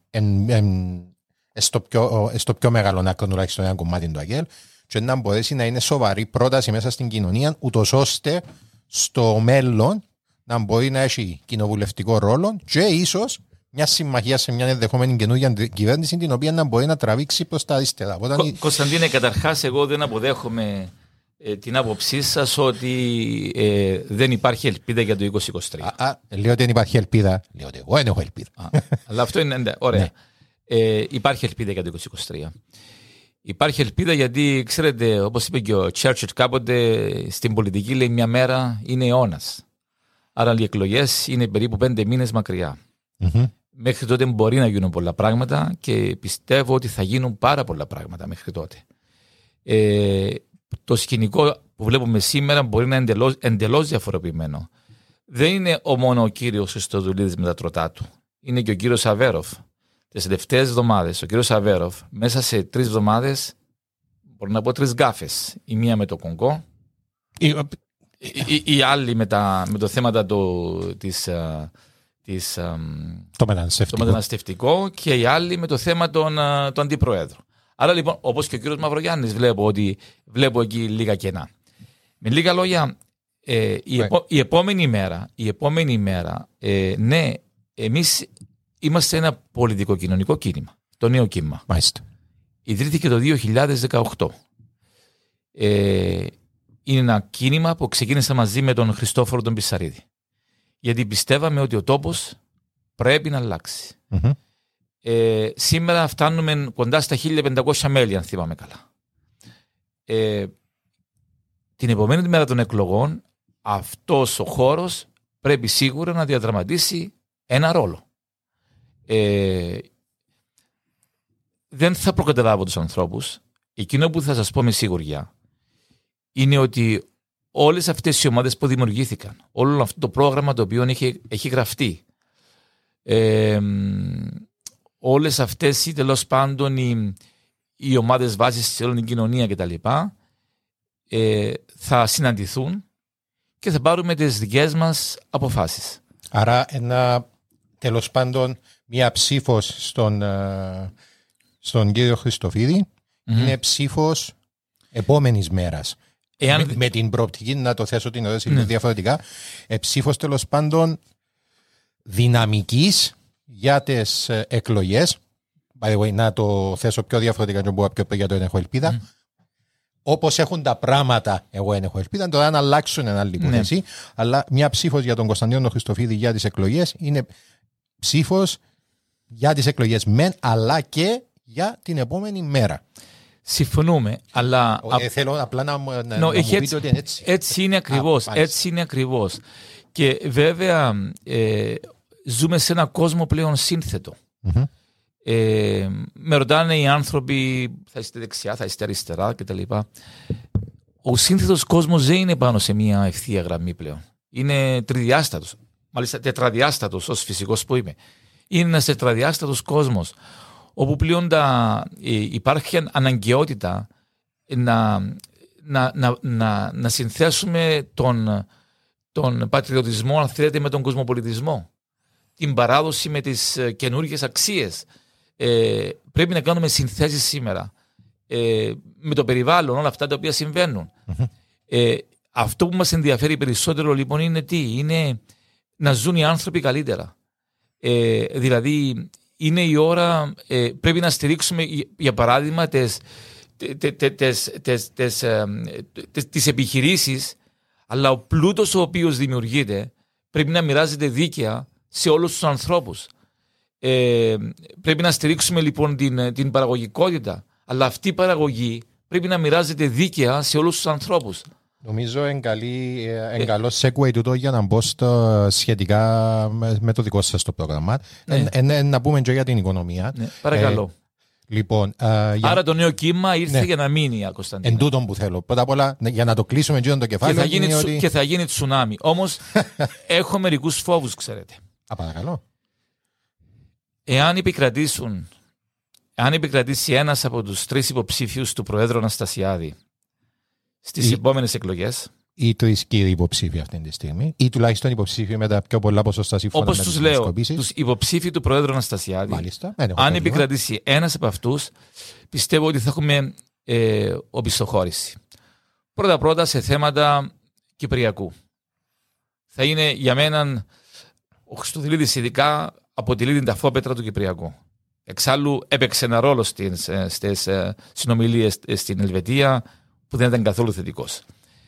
στο πιο μεγάλο άκρο τουλάχιστον ένα κομμάτι του ΑΚΕΛ, και να μπορέσει να είναι σοβαρή πρόταση μέσα στην κοινωνία, ούτως ώστε στο μέλλον να μπορεί να έχει κοινοβουλευτικό ρόλο και ίσως μια συμμαχία σε μια ενδεχόμενη καινούργια κυβέρνηση, την οποία να μπορεί να τραβήξει προς τα αριστερά. Κωνσταντίνε, καταρχάς, εγώ δεν αποδέχομαι την άποψή σας ότι δεν υπάρχει ελπίδα για το 2023. Λέω ότι δεν υπάρχει ελπίδα. Λέω ότι εγώ δεν έχω ελπίδα. Αλλά αυτό είναι ωραία. Υπάρχει ελπίδα για το 2023. Υπάρχει ελπίδα γιατί, ξέρετε, όπως είπε και ο Churchill κάποτε, στην πολιτική λέει μια μέρα είναι αιώνας. Άρα οι εκλογές είναι περίπου 5 μήνες μακριά. Μέχρι τότε μπορεί να γίνουν πολλά πράγματα και πιστεύω ότι θα γίνουν πάρα πολλά πράγματα μέχρι τότε. Το σκηνικό που βλέπουμε σήμερα μπορεί να είναι εντελώς διαφοροποιημένο. Δεν είναι μόνο ο κύριος Χριστοδουλίδης με τα τροτά του. Είναι και ο κύριος Αβέροφ. Τις τελευταίες εβδομάδες, ο κύριος Αβέροφ, μέσα σε 3 εβδομάδες, μπορώ να πω 3 γκάφες. Η μία με το Κονγκό, η άλλη με το θέμα το μεταναστευτικό και η άλλη με το θέμα του αντιπροέδρου. Άρα λοιπόν, όπως και ο κύριος Μαυρογιάννης, βλέπω εκεί λίγα κενά. Με λίγα λόγια, η επόμενη μέρα, ναι, εμείς είμαστε ένα πολιτικό-κοινωνικό κίνημα, το νέο κίνημα. Μάλιστα. Ιδρύθηκε το 2018. Είναι ένα κίνημα που ξεκίνησε μαζί με τον Χριστόφορο τον Πισαρίδη. Γιατί πιστεύαμε ότι ο τόπος πρέπει να αλλάξει. Σήμερα φτάνουμε κοντά στα 1500 μέλη, αν θυμάμαι καλά. Την επομένη μέρα των εκλογών, αυτός ο χώρος πρέπει σίγουρα να διαδραματίσει ένα ρόλο. Δεν θα προκαταλάβω τους ανθρώπους. Εκείνο που θα σας πω με σίγουρια είναι ότι όλες αυτές οι ομάδες που δημιουργήθηκαν, όλο αυτό το πρόγραμμα το οποίο έχει γραφτεί, όλες αυτές ή τέλος πάντων οι ομάδες βάσης στη όλη την κοινωνία κτλ. Θα συναντηθούν και θα πάρουμε τις δικές μας αποφάσεις. Άρα τέλος πάντων μια ψήφος στον κύριο Χριστοφίδη είναι ψήφος επόμενης μέρας. Με την προοπτική να το θέσω την ερώτηση διαφορετικά, ψήφος τέλος πάντων δυναμικής για τις εκλογές. By the way, να το θέσω πιο διαφορετικά και μπορώ πιο για το έχω ελπίδα. Όπως έχουν τα πράγματα, εγώ δεν έχω ελπίδα. Τώρα να αλλάξουν ένα άλλη υπόθεση. Αλλά μια ψήφος για τον Κωνσταντίνο Χριστοφίδη για τις εκλογές είναι ψήφος για τις εκλογές μεν, αλλά και για την επόμενη μέρα. Συμφωνούμε, αλλά θέλω απλά να μου πείτε ότι είναι έτσι. Έτσι είναι ακριβώς. Και βέβαια ζούμε σε ένα κόσμο πλέον σύνθετο. Με ρωτάνε οι άνθρωποι, θα είστε δεξιά, θα είστε αριστερά κτλ. Ο σύνθετος κόσμος δεν είναι πάνω σε μια ευθεία γραμμή πλέον. Είναι τριδιάστατος, μάλιστα τετραδιάστατος ως φυσικός που είμαι. Είναι ένας τετραδιάστατος κόσμος, όπου πλέον υπάρχει αναγκαιότητα να συνθέσουμε τον πατριωτισμό, αν θέλετε, με τον κοσμοπολιτισμό. την παράδοση με τις καινούργιες αξίες. Πρέπει να κάνουμε συνθέσεις σήμερα με το περιβάλλον, όλα αυτά τα οποία συμβαίνουν. Αυτό που μας ενδιαφέρει περισσότερο λοιπόν είναι τι? Είναι να ζουν οι άνθρωποι καλύτερα. Δηλαδή είναι η ώρα, πρέπει να στηρίξουμε για παράδειγμα τις επιχειρήσεις, αλλά ο πλούτος ο οποίος δημιουργείται πρέπει να μοιράζεται δίκαια σε όλους τους ανθρώπους. Πρέπει να στηρίξουμε λοιπόν την παραγωγικότητα, αλλά αυτή η παραγωγή πρέπει να μοιράζεται δίκαια σε όλους τους ανθρώπους. Νομίζω καλό segue τούτο για να μπω σχετικά με το δικό σας το πρόγραμμα. Να πούμε και για την οικονομία. Παρακαλώ. Λοιπόν, άρα το νέο κύμα ήρθε για να μείνει, Κωνσταντίνε. Εν τούτον που θέλω. Πρώτα απ' όλα, για να το κλείσουμε το κεφάλαιο. Και θα γίνει τσουνάμι. Όμως έχω μερικούς φόβους, ξέρετε. Παρακαλώ. Εάν επικρατήσει ένας από τους 3 υποψήφιους του Προέδρου Αναστασιάδη στις επόμενες εκλογές. Ή 3 κύριοι υποψήφοι αυτή τη στιγμή, ή τουλάχιστον υποψήφοι με τα πιο πολλά ποσοστά σύμφωνα με τις δημοσκοπήσεις. Όπως τους λέω, τους υποψήφοι του Προέδρου Αναστασιάδη. Μάλιστα. Αν επικρατήσει ένας από αυτούς, πιστεύω ότι θα έχουμε οπισθοχώρηση. Πρώτα-πρώτα σε θέματα Κυπριακού. Θα είναι για μένα, ο Χριστοδηλίδης ειδικά αποτελεί την ταφόπετρα του Κυπριακού. Εξάλλου έπαιξε ένα ρόλο στις συνομιλίες στην Ελβετία που δεν ήταν καθόλου θετικός.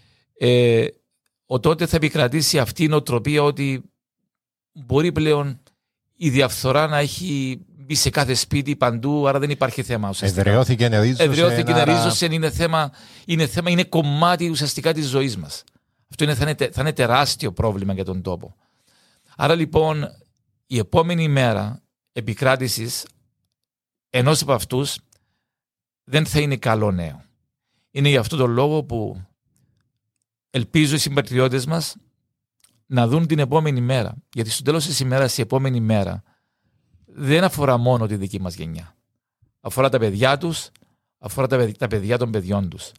Τότε θα επικρατήσει αυτή η νοοτροπία ότι μπορεί η διαφθορά να έχει μπει σε κάθε σπίτι παντού, άρα δεν υπάρχει θέμα. Εδραιώθηκε νερίζωσε. Είναι κομμάτι ουσιαστικά της ζωής μας. Αυτό θα είναι τεράστιο πρόβλημα για τον τόπο. Άρα λοιπόν η επόμενη μέρα επικράτησης ενός από αυτούς δεν θα είναι καλό νέο. Είναι για αυτόν τον λόγο που ελπίζω οι συμπατριώτες μας να δουν την επόμενη μέρα. Γιατί στο τέλος της ημέρας η επόμενη μέρα δεν αφορά μόνο τη δική μας γενιά. Αφορά τα παιδιά τους, αφορά τα παιδιά των παιδιών τους.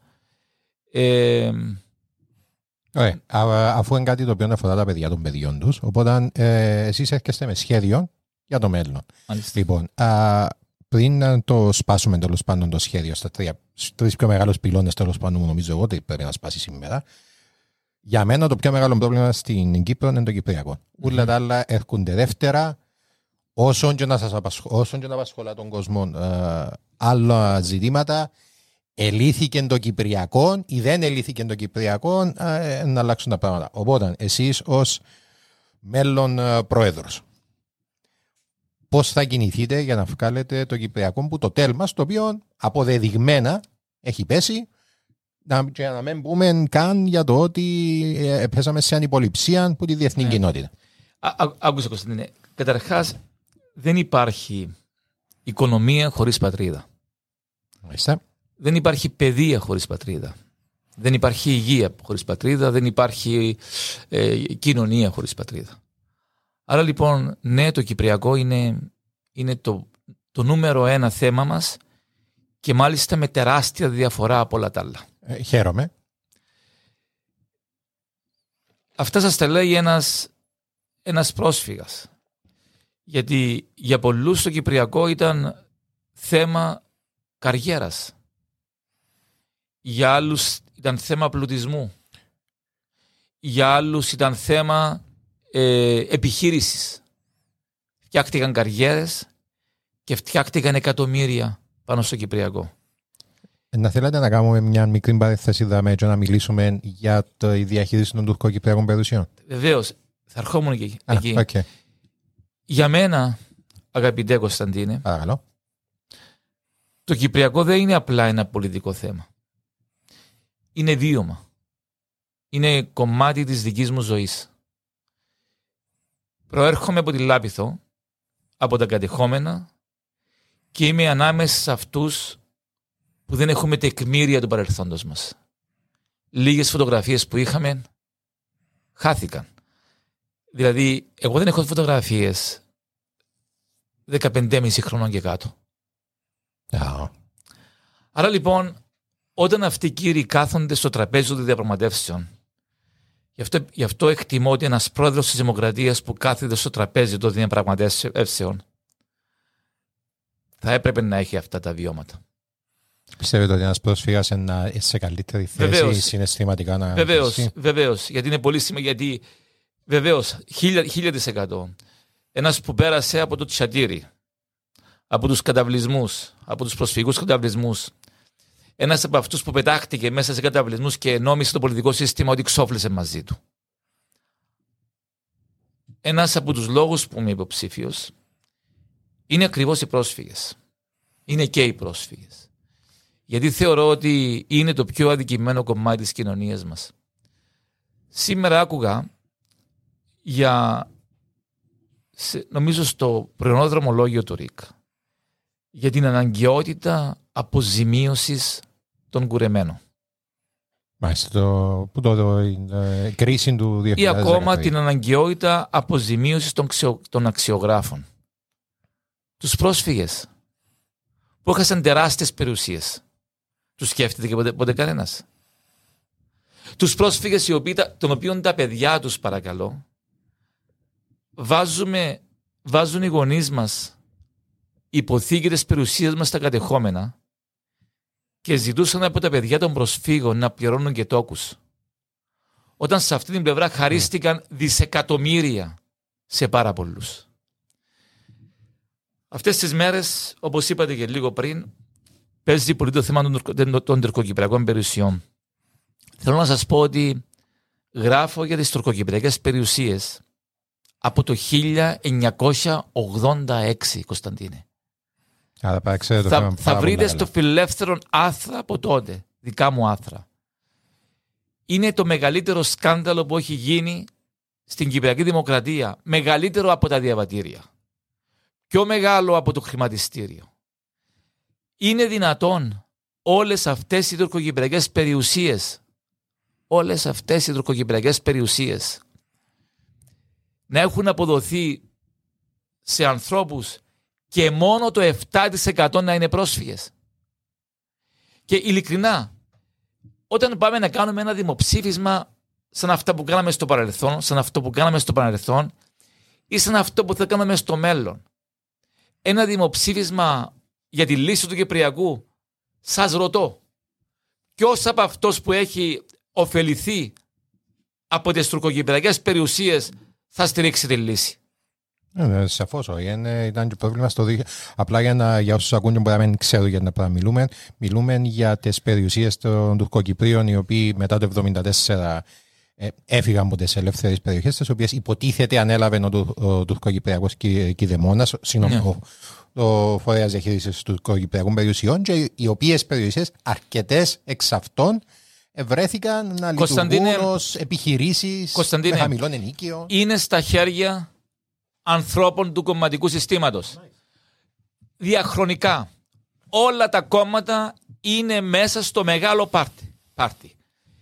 Αφού είναι κάτι το οποίο αφορά τα παιδιά των παιδιών τους, οπότε εσείς έρχεστε με σχέδιο για το μέλλον. Μάλιστα. Λοιπόν, πριν να το σπάσουμε τέλος πάντων το σχέδιο στα 3 πιο μεγάλους πυλώνες, τέλος πάντων, νομίζω εγώ ότι πρέπει να σπάσει σήμερα. Για μένα το πιο μεγάλο πρόβλημα στην Κύπρο είναι το Κυπριακό. Όλα τα άλλα έρχονται δεύτερα, όσον και να απασχολά τον κόσμο άλλα ζητήματα. Ελύθηκε το Κυπριακό ή δεν ελύθηκε το Κυπριακό, να αλλάξουν τα πράγματα. Οπότε, εσείς ως μέλλον πρόεδρος, πώς θα κινηθείτε για να βγάλετε το Κυπριακό που το τέλμας, το οποίο αποδεδειγμένα έχει πέσει, και να μην πούμε καν για το ότι πέσαμε σε ανυποληψία από τη διεθνή κοινότητα. Άκουσα, Κωνσταντίνε. Καταρχάς, δεν υπάρχει οικονομία χωρίς πατρίδα. Μάλιστα. Δεν υπάρχει παιδεία χωρίς πατρίδα. Δεν υπάρχει υγεία χωρίς πατρίδα. Δεν υπάρχει κοινωνία χωρίς πατρίδα. Άρα λοιπόν, ναι, το Κυπριακό είναι το νούμερο 1 θέμα μας και μάλιστα με τεράστια διαφορά από όλα τα άλλα. Χαίρομαι. Αυτά σας τα λέει ένας πρόσφυγας. Γιατί για πολλούς το Κυπριακό ήταν θέμα καριέρας. Για άλλους ήταν θέμα πλουτισμού. Για άλλους ήταν θέμα επιχείρησης. Φτιάχτηκαν καριέρες και φτιάχτηκαν εκατομμύρια πάνω στο Κυπριακό. Να θέλατε να κάνουμε μια μικρή παρέθεση και να μιλήσουμε για τη διαχείριση των τουρκοκυπριακών περιουσιών? Βεβαίως, θα ερχόμουν εκεί. Okay. Για μένα, αγαπητέ Κωνσταντίνε, παρακαλώ, το Κυπριακό δεν είναι απλά ένα πολιτικό θέμα. Είναι βίωμα. Είναι κομμάτι της δικής μου ζωής. Προέρχομαι από τη Λάπηθο, από τα κατεχόμενα, και είμαι ανάμεσα σε αυτούς που δεν έχουμε τεκμήρια του παρελθόντος μας. Λίγες φωτογραφίες που είχαμε χάθηκαν. Δηλαδή, εγώ δεν έχω φωτογραφίες 15,5 χρονών και κάτω. Άρα λοιπόν, όταν αυτοί οι κύριοι κάθονται στο τραπέζι των διαπραγματεύσεων Γι' αυτό εκτιμώ ότι ένας πρόεδρος της Δημοκρατίας που κάθεται στο τραπέζι των διαπραγματεύσεων θα έπρεπε να έχει αυτά τα βιώματα. Πιστεύετε ότι ένας πρόσφυγας είναι σε καλύτερη θέση συναισθηματικά να... Βεβαίως, γιατί είναι πολύ σημαντικό, γιατί βεβαίως, 1000%. Ένας που πέρασε από το Τσατήρι, από τους καταβλισμούς, από τους προσφυγικούς καταβλισμούς, ένας από αυτούς που πετάχτηκε μέσα σε καταβλισμούς και νόμισε το πολιτικό σύστημα ότι ξόφλησε μαζί του. Ένας από τους λόγους που είμαι υποψήφιος είναι ακριβώς οι πρόσφυγες. Είναι και οι πρόσφυγες. Γιατί θεωρώ ότι είναι το πιο αδικημένο κομμάτι της κοινωνίας μας. Σήμερα άκουγα νομίζω στο πρωινό δρομολόγιο του ΡΙΚ για την αναγκαιότητα αποζημίωσης των κουρεμένων. Μάλιστα, η κρίση του 2013. Ή ακόμα την αναγκαιότητα αποζημίωσης των αξιογράφων. Τους πρόσφυγες που έχασαν τεράστιες περιουσίες. Τους σκέφτεται και ποτέ κανένας. Τους πρόσφυγες των οποίων τα παιδιά τους, παρακαλώ, βάζουν οι γονείς μας υποθήκητες περιουσίες μας στα κατεχόμενα και ζητούσαν από τα παιδιά των προσφύγων να πληρώνουν και τόκους. Όταν σε αυτή την πλευρά χαρίστηκαν δισεκατομμύρια σε πάρα πολλούς. Αυτές τις μέρες, όπως είπατε και λίγο πριν, παίζει πολύ το θέμα των τουρκοκυπριακών περιουσιών. Θέλω να σας πω ότι γράφω για τις τουρκοκυπριακές περιουσίες από το 1986, Κωνσταντίνε. Άρα, θα βρείτε στο Φιλελεύθερο άθρα από τότε, δικά μου άθρα. Είναι το μεγαλύτερο σκάνδαλο που έχει γίνει στην Κυπριακή Δημοκρατία. Μεγαλύτερο από τα διαβατήρια. Πιο μεγάλο από το χρηματιστήριο. Είναι δυνατόν όλες αυτές οι τουρκοκυπριακές περιουσίες να έχουν αποδοθεί σε ανθρώπους και μόνο το 7% να είναι πρόσφυγες? Και ειλικρινά, όταν πάμε να κάνουμε ένα δημοψήφισμα σαν αυτά που κάναμε στο παρελθόν, ή σαν αυτό που θα κάνουμε στο μέλλον, ένα δημοψήφισμα για τη λύση του Κυπριακού, σας ρωτώ, ποιος από αυτός που έχει ωφεληθεί από τις τουρκοκυπριακές περιουσίες θα στηρίξει τη λύση? Σαφώς όχι. Ήταν και πρόβλημα στο δίκτυο. Απλά για όσους ακούν και μπορεί να μην ξέρουν για να μιλούμε για τις περιουσίες των Τουρκοκυπρίων, οι οποίοι μετά το 1974 έφυγαν από τις ελεύθερες περιοχές, τις οποίες υποτίθεται ανέλαβε ο Τουρκοκυπριακός Κηδεμόνας, ο φορέας διαχείρισης του Τουρκοκυπριακών περιουσιών, και οι οποίες περιουσίες, αρκετές εξ αυτών, βρέθηκαν να λειτουργούν ως επιχειρήσεις με χαμηλών ενίκιο. Είναι στα χέρια ανθρώπων του κομματικού συστήματος. Διαχρονικά όλα τα κόμματα είναι μέσα στο μεγάλο πάρτι.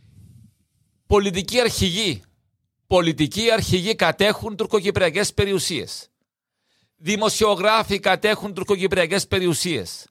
Πολιτικοί αρχηγοί κατέχουν τουρκοκυπριακές περιουσίες. Δημοσιογράφοι κατέχουν τουρκοκυπριακές περιουσίες.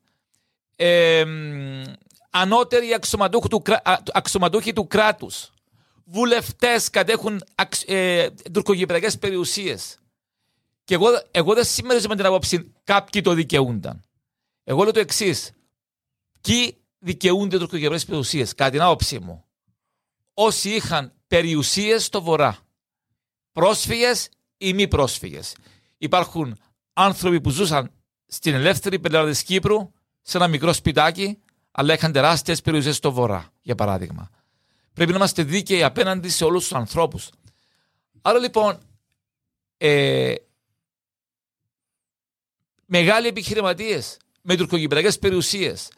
Ανώτεροι αξιωματούχοι του κράτους. Βουλευτές κατέχουν τουρκοκυπριακές περιουσίες. Και εγώ δεν συμμερίζομαι την άποψη κάποιοι το δικαιούνταν. Εγώ λέω το εξής. Ποιοι δικαιούνται τουρκοκυπριακές περιουσίες? Κατά την άποψή μου, όσοι είχαν περιουσίες στο βορρά. Πρόσφυγες ή μη πρόσφυγες. Υπάρχουν άνθρωποι που ζούσαν στην ελεύθερη πελάρα της Κύπρου, σε ένα μικρό σπιτάκι, αλλά είχαν τεράστιες περιουσίες στο βορρά, για παράδειγμα. Πρέπει να είμαστε δίκαιοι απέναντι σε όλους τους ανθρώπους. Άρα λοιπόν, μεγάλοι επιχειρηματίες με τουρκοκυπριακές περιουσίες.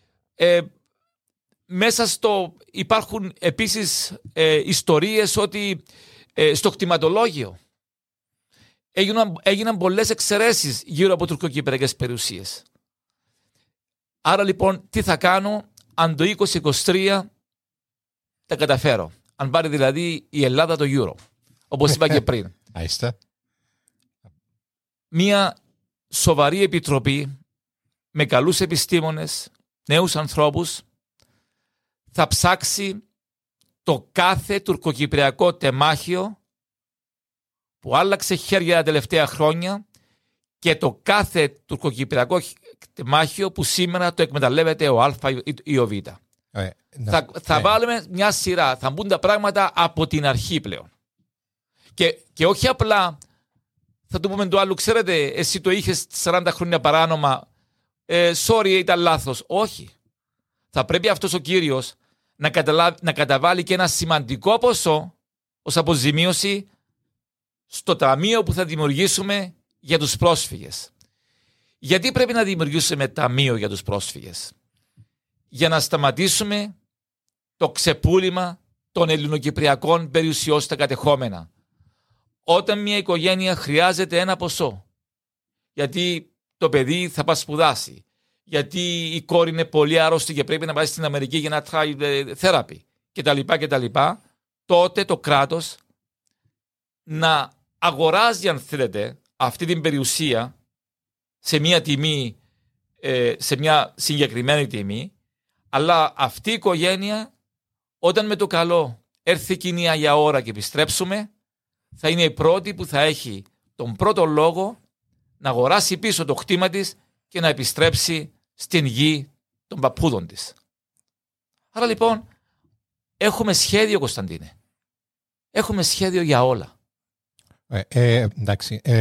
Μέσα υπάρχουν επίσης ιστορίες ότι στο κτηματολόγιο έγιναν πολλές εξαιρέσεις γύρω από τουρκοκυπριακές περιουσίες. Άρα λοιπόν τι θα κάνω αν το 2023 τα καταφέρω? Αν πάρει δηλαδή η Ελλάδα το Euro, όπως είπα και πριν. Μία σοβαρή επιτροπή με καλούς επιστήμονες, νέους ανθρώπους, θα ψάξει το κάθε τουρκοκυπριακό τεμάχιο που άλλαξε χέρια τα τελευταία χρόνια και το κάθε τουρκοκυπριακό τεμάχιο που σήμερα το εκμεταλλεύεται ο Α ή ο Β. Θα βάλουμε μια σειρά, θα μπουν τα πράγματα από την αρχή πλέον. Και όχι απλά θα του πούμε το άλλο, ξέρετε, εσύ το είχες 40 χρόνια παράνομα, sorry, ήταν λάθος. Όχι. Θα πρέπει αυτός ο κύριος να καταβάλει και ένα σημαντικό ποσό ως αποζημίωση στο ταμείο που θα δημιουργήσουμε για τους πρόσφυγες. Γιατί πρέπει να δημιουργήσουμε ταμείο για τους πρόσφυγες? Για να σταματήσουμε το ξεπούλημα των ελληνοκυπριακών περιουσιών στα κατεχόμενα. Όταν μια οικογένεια χρειάζεται ένα ποσό, γιατί το παιδί θα πάει σπουδάσει, γιατί η κόρη είναι πολύ άρρωστη και πρέπει να πάει στην Αμερική για να τράει θέραπη κτλ. Τότε το κράτος να αγοράζει, αν θέλετε, αυτή την περιουσία σε μια τιμή, σε μια συγκεκριμένη τιμή, αλλά αυτή η οικογένεια, όταν με το καλό έρθει εκείνη η Αγία ώρα και επιστρέψουμε, θα είναι η πρώτη που θα έχει τον πρώτο λόγο να αγοράσει πίσω το κτήμα της και να επιστρέψει στην γη των παππούδων της. Άρα λοιπόν έχουμε σχέδιο, Κωνσταντίνε. Έχουμε σχέδιο για όλα. Εντάξει.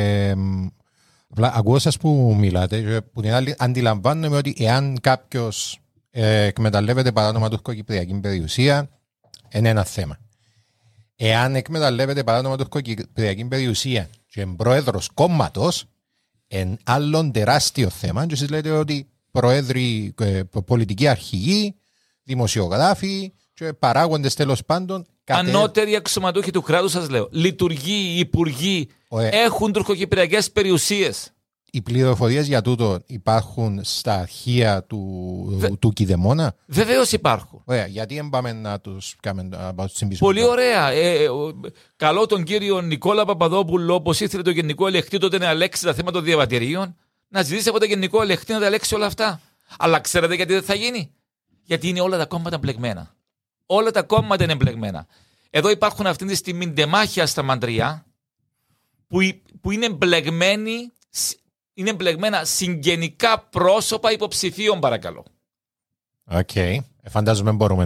Απλά ακούω σας που μιλάτε, που την άλλη αντιλαμβάνομαι ότι εάν κάποιος εκμεταλλεύεται παράνομα τουρκοκυπριακή περιουσία, είναι ένα θέμα. Εάν εκμεταλλεύεται παράνομα τουρκοκυπριακή περιουσία και είναι πρόεδρος κόμματος, είναι άλλον τεράστιο θέμα. Και εσείς λέτε ότι πρόεδροι, πολιτικοί αρχηγοί, δημοσιογράφοι και παράγοντες τέλος πάντων. Ανώτεροι αξιωματούχοι του κράτους, σας λέω. Λειτουργοί, υπουργοί έχουν τουρκοκυπριακές περιουσίες. Οι πληροφορίες για τούτο υπάρχουν στα αρχεία του Κηδεμόνα. Βεβαίως υπάρχουν. Ωραία, γιατί δεν πάμε να τους συμπισούμε. Πολύ ωραία. Καλό τον κύριο Νικόλα Παπαδόπουλο, όπως ήθελε το Γενικό Ελεκτή τότε να ελέγξει τα θέματα των διαβατηρίων, να ζητήσει από το Γενικό Ελεκτή να τα ελέγξει όλα αυτά. Αλλά ξέρετε γιατί δεν θα γίνει? Γιατί είναι όλα τα κόμματα μπλεγμένα. Όλα τα κόμματα είναι μπλεγμένα. Εδώ υπάρχουν αυτή τη στιγμή ντεμάχια στα Μαντριά που είναι μπλεγμένα συγγενικά πρόσωπα υποψηφίων, παρακαλώ. Οκ. Φαντάζομαι μπορούμε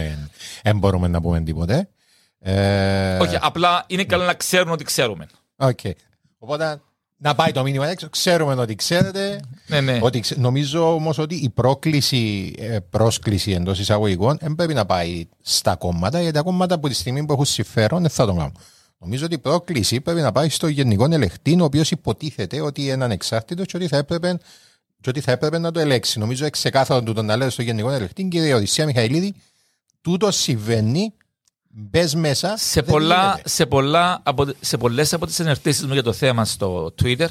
να πούμε τίποτε. Όχι, απλά είναι καλό να ξέρουν ότι ξέρουμε. Οκ. Οπότε να πάει το μήνυμα έξω. Ξέρουμε ότι ξέρετε. Ναι. Νομίζω όμως ότι η πρόσκληση εντός εισαγωγικών δεν πρέπει να πάει στα κόμματα, γιατί τα κόμματα από τη στιγμή που έχουν συμφέρον δεν θα το κάνουν. Νομίζω ότι η πρόκληση πρέπει να πάει στο Γενικό Ελεκτή, ο οποίος υποτίθεται ότι είναι ανεξάρτητος και ότι θα έπρεπε να το ελέξει. Νομίζω ξεκάθαρο τούτο να λέει στο Γενικό Ελεκτή, κύριε Οδυσσέα Μιχαηλίδη, τούτο συμβαίνει. Μπες μέσα. Σε πολλές από τις ενεργήσεις μου για το θέμα στο Twitter,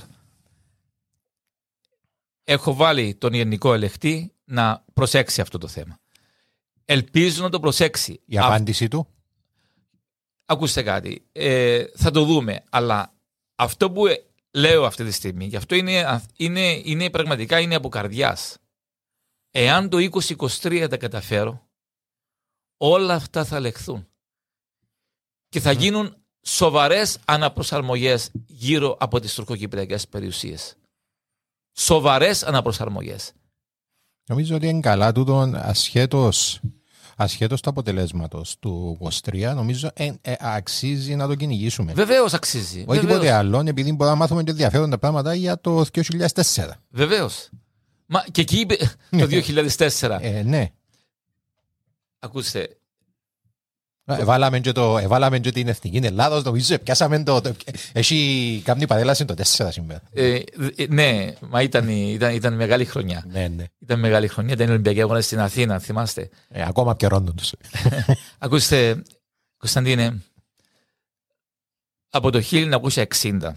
έχω βάλει τον Γενικό Ελεκτή να προσέξει αυτό το θέμα. Ελπίζω να το προσέξει. Η απάντηση του. Ακούστε κάτι. Θα το δούμε. Αλλά αυτό που λέω αυτή τη στιγμή, και αυτό είναι πραγματικά είναι από καρδιάς. Εάν το 2023 τα καταφέρω, όλα αυτά θα ελεγχθούν. Και θα γίνουν σοβαρές αναπροσαρμογές γύρω από τις τουρκοκυπριακές περιουσίες. Σοβαρές αναπροσαρμογές. Νομίζω ότι είναι καλά τούτον ασχέτως του αποτελέσματος του 23, νομίζω αξίζει να το κυνηγήσουμε. Βεβαίως αξίζει. Όχι τίποτε άλλο, επειδή μπορούμε να μάθουμε και ενδιαφέροντα πράγματα για το 2004. Βεβαίως. Μα και εκεί είπε το 2004. Ναι. Ακούστε. Εβάλαμε και την Εθνική Ελλάδος, νομίζω πιάσαμε έχει κάνει παρέλαση το 4 σήμερα. Ναι, μα ήταν μεγάλη χρονιά. Ναι. Ήταν μεγάλη χρονιά, ήταν η Ολυμπιακή Αγώνες στην Αθήνα, θυμάστε. Ακόμα πιερώνουν τους. Ακούστε, Κωνσταντίνε, από το 1960,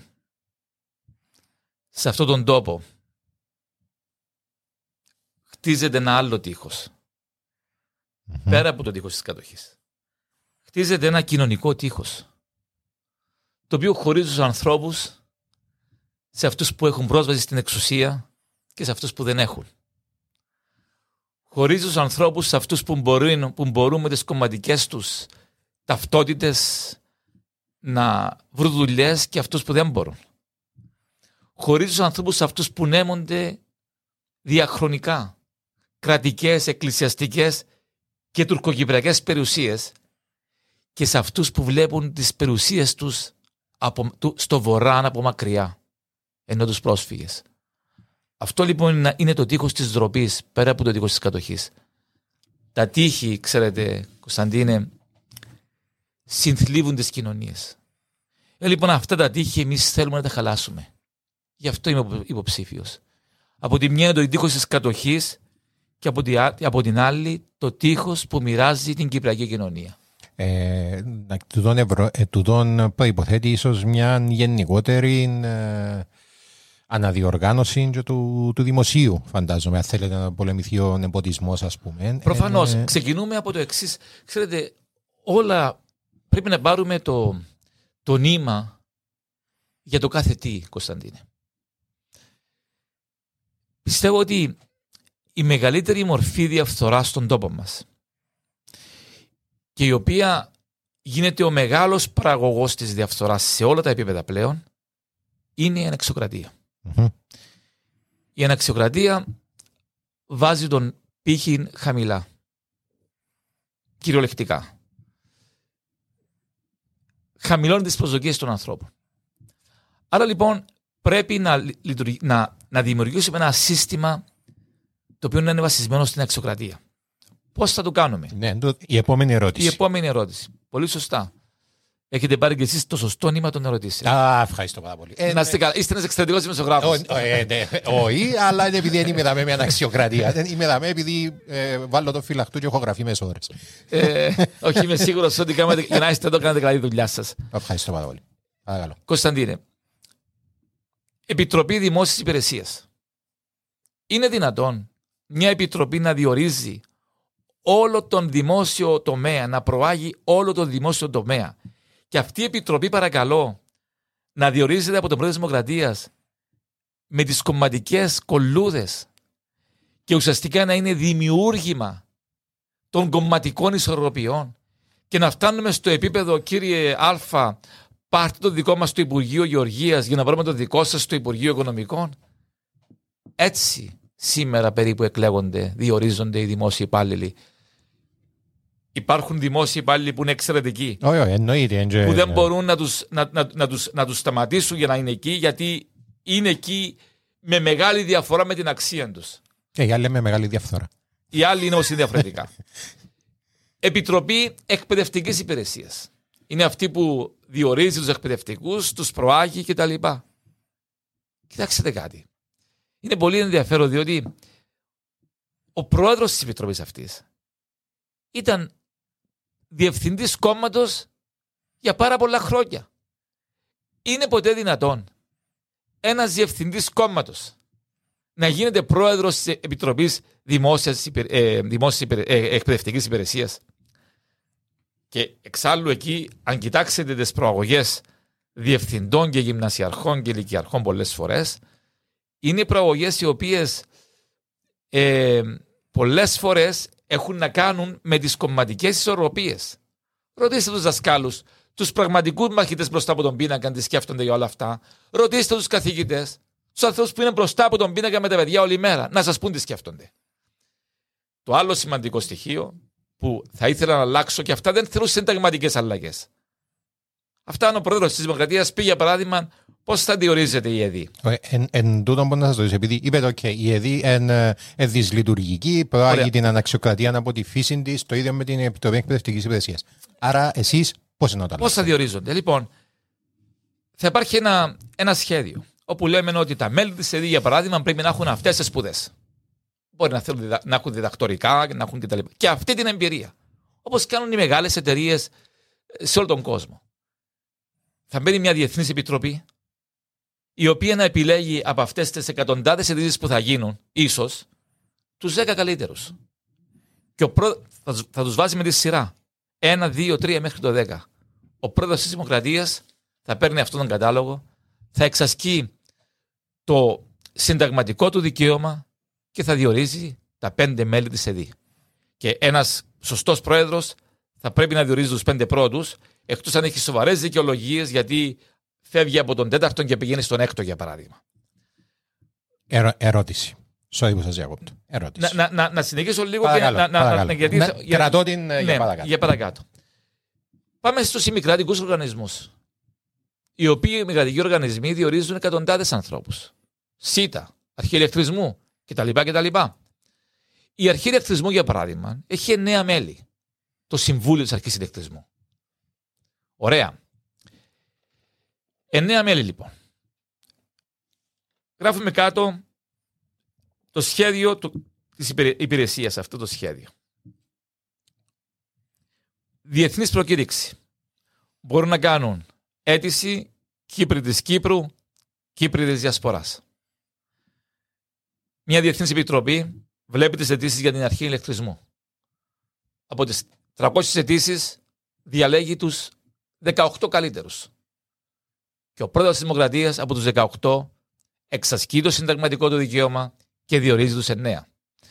σε αυτόν τον τόπο, χτίζεται ένα άλλο τείχος. Πέρα από το τείχος της κατοχής. Χτίζεται ένα κοινωνικό τείχος, το οποίο χωρίζει τους ανθρώπους σε αυτούς που έχουν πρόσβαση στην εξουσία και σε αυτούς που δεν έχουν. χωρίζει τους ανθρώπους σε αυτούς που μπορούν με τις κομματικές τους ταυτότητες να βρουν δουλειές και αυτούς που δεν μπορούν. Χωρίζει τους ανθρώπους σε αυτούς που νέμονται διαχρονικά κρατικές, εκκλησιαστικές και τουρκοκυπριακές περιουσίες και σε αυτούς που βλέπουν τις περιουσίες τους στο βορρά από μακριά, ενώ τους πρόσφυγες. Αυτό λοιπόν είναι το τείχος της ντροπής, πέρα από το τείχος της κατοχής. Τα τείχη, ξέρετε, Κωνσταντίνε, συνθλίβουν τις κοινωνίες. Λοιπόν, αυτά τα τείχη εμείς θέλουμε να τα χαλάσουμε. Γι' αυτό είμαι υποψήφιος. Από τη μια είναι το τείχος της κατοχής και από την άλλη το τείχος που μοιράζει την κυπριακή κοινωνία. Τούτον προϋποθέτει ίσως μια γενικότερη αναδιοργάνωση του δημοσίου, φαντάζομαι, αν θέλετε να πολεμηθεί ο νεποτισμός, ας πούμε. Προφανώς. Ξεκινούμε από το εξής. Ξέρετε, όλα πρέπει να πάρουμε το νήμα για το κάθε τι, Κωνσταντίνε. Πιστεύω ότι η μεγαλύτερη μορφή διαφθοράς στον τόπο μας και η οποία γίνεται ο μεγάλος παραγωγός της διαφθοράς σε όλα τα επίπεδα πλέον είναι η αναξιοκρατία. Mm-hmm. Η αναξιοκρατία βάζει τον πύχη χαμηλά, κυριολεκτικά. Χαμηλώνει τις προσδοκίες των ανθρώπων. Άρα λοιπόν πρέπει να δημιουργήσουμε ένα σύστημα το οποίο είναι βασισμένο στην αξιοκρατία. Πώς θα το κάνουμε? Ναι, η επόμενη ερώτηση. Πολύ σωστά. Έχετε πάρει και εσείς το σωστό νήμα των ερωτήσεων. Ευχαριστώ πάρα πολύ. Είστε ένας εξαιρετικός δημοσιογράφος. Όχι, αλλά είναι επειδή δεν είμαι δαμέ με αναξιοκρατία. Είμαι δαμέ επειδή βάλω το φυλαχτού και έχω γραφεί μες ώρες. Όχι, είμαι σίγουρος ότι για να είστε εδώ κάνετε καλή δουλειά σας. Ευχαριστώ πάρα πολύ. Παρακαλώ. Κωνσταντίνε, Επιτροπή Δημόσιας Υπηρεσίας. Είναι δυνατόν μια επιτροπή να διορίζει όλο τον δημόσιο τομέα, να προάγει όλο τον δημόσιο τομέα? Και αυτή η επιτροπή, παρακαλώ, να διορίζεται από τον Πρόεδρο της Δημοκρατίας με τις κομματικές κολλούδες και ουσιαστικά να είναι δημιούργημα των κομματικών ισορροπιών και να φτάνουμε στο επίπεδο, κύριε Α, πάρτε το δικό μας στο Υπουργείο Γεωργίας για να βρούμε το δικό σας στο Υπουργείο Οικονομικών. Έτσι σήμερα περίπου εκλέγονται, διορίζονται οι δημόσιοι υπάλληλοι. Υπάρχουν δημόσιοι υπάλληλοι που είναι εξαιρετικοί. Που δεν μπορούν να τους σταματήσουν για να είναι εκεί, γιατί είναι εκεί με μεγάλη διαφορά με την αξία τους. Οι άλλοι με μεγάλη διαφθορά. Οι άλλοι είναι όμως διαφορετικά. Επιτροπή Εκπαιδευτικής Υπηρεσίας. Είναι αυτή που διορίζει τους εκπαιδευτικούς, τους προάγει κτλ. Κοιτάξτε κάτι. Είναι πολύ ενδιαφέρον διότι ο πρόεδρος της Επιτροπής αυτής ήταν διευθυντής κόμματος για πάρα πολλά χρόνια. Είναι ποτέ δυνατόν ένας διευθυντής κόμματος να γίνεται πρόεδρος της Επιτροπής Δημόσιας Εκπαιδευτικής Υπηρεσίας? Και εξάλλου εκεί, αν κοιτάξετε τις προαγωγές διευθυντών και γυμνασιαρχών και ηλικιαρχών πολλές φορές, είναι προαγωγές οι οποίες πολλές φορές έχουν να κάνουν με τις κομματικές ισορροπίες. Ρωτήστε τους δασκάλους, τους πραγματικούς μαθητές μπροστά από τον πίνακα, αν τι σκέφτονται για όλα αυτά. Ρωτήστε τους καθηγητές, τους ανθρώπους που είναι μπροστά από τον πίνακα με τα παιδιά όλη μέρα, να σας πούν τι σκέφτονται. Το άλλο σημαντικό στοιχείο που θα ήθελα να αλλάξω, και αυτά δεν θεωρούν συνταγματικές αλλαγές. Αυτά, αν ο πρόεδρος της Δημοκρατίας πει, για παράδειγμα, πώς θα διορίζεται η ΕΔΗ. Εν τούτο μπορώ να σας το ρωτήσω, επειδή είπετε η ΕΔΗ είναι δυσλειτουργική, προάγει την αναξιοκρατία από τη φύση της, το ίδιο με την Επιτροπή Εκπαιδευτικής Υπηρεσίας. Άρα εσείς πώς είναι πώς θα διορίζονται? Λοιπόν, θα υπάρχει ένα σχέδιο όπου λέμε ότι τα μέλη της ΕΔΗ, για παράδειγμα, πρέπει να έχουν αυτές τις σπουδές. Μπορεί να θέλουν να έχουν διδακτορικά και να έχουν κτλ. Και αυτή την εμπειρία. Όπως κάνουν οι μεγάλες εταιρείες σε όλο τον κόσμο. Θα μπαίνει μια διεθνής επιτροπή, η οποία να επιλέγει από αυτές τις εκατοντάδες εταιρείες που θα γίνουν, ίσως, τους 10 καλύτερους. Και θα τους βάζει με τη σειρά. 1, 2, 3 μέχρι το 10. Ο πρόεδρος της Δημοκρατίας θα παίρνει αυτόν τον κατάλογο, θα εξασκεί το συνταγματικό του δικαίωμα και θα διορίζει τα 5 μέλη της ΕΔΗ. Και ένας σωστός πρόεδρος θα πρέπει να διορίζει τους 5 πρώτους, εκτός αν έχει σοβαρές δικαιολογίες, γιατί φεύγει από τον 4ο και πηγαίνει στον 6ο, για παράδειγμα. Ερώτηση. Sorry που σας διακόπτω. Ερώτηση. Να συνεχίσω λίγο παρακαλώ. και να κρατώ την για παρακάτω. Πάμε στους ημικρατικούς οργανισμούς. Οι οποίοι ημικρατικοί οργανισμοί διορίζουν εκατοντάδες ανθρώπους. ΣΥΤΑ, αρχή ηλεκτρισμού κτλ. Η αρχή ηλεκτρισμού, για παράδειγμα, έχει 9 μέλη. Το Συμβούλιο της Αρχής Ηλεκτρισμού. Ωραία. 9 μέλη, λοιπόν. Γράφουμε κάτω το σχέδιο της υπηρεσίας, αυτό το σχέδιο. Διεθνής προκήρυξη. Μπορούν να κάνουν αίτηση Κύπροι της Κύπρου, Κύπροι της Διασποράς. Μια διεθνής επιτροπή βλέπει τις αιτήσεις για την αρχή ηλεκτρισμού. Από τις 300 αιτήσεις διαλέγει τους 18 καλύτερους. Και ο πρόεδρος της Δημοκρατίας από τους 18 εξασκεί το συνταγματικό του δικαίωμα και διορίζει τους 9.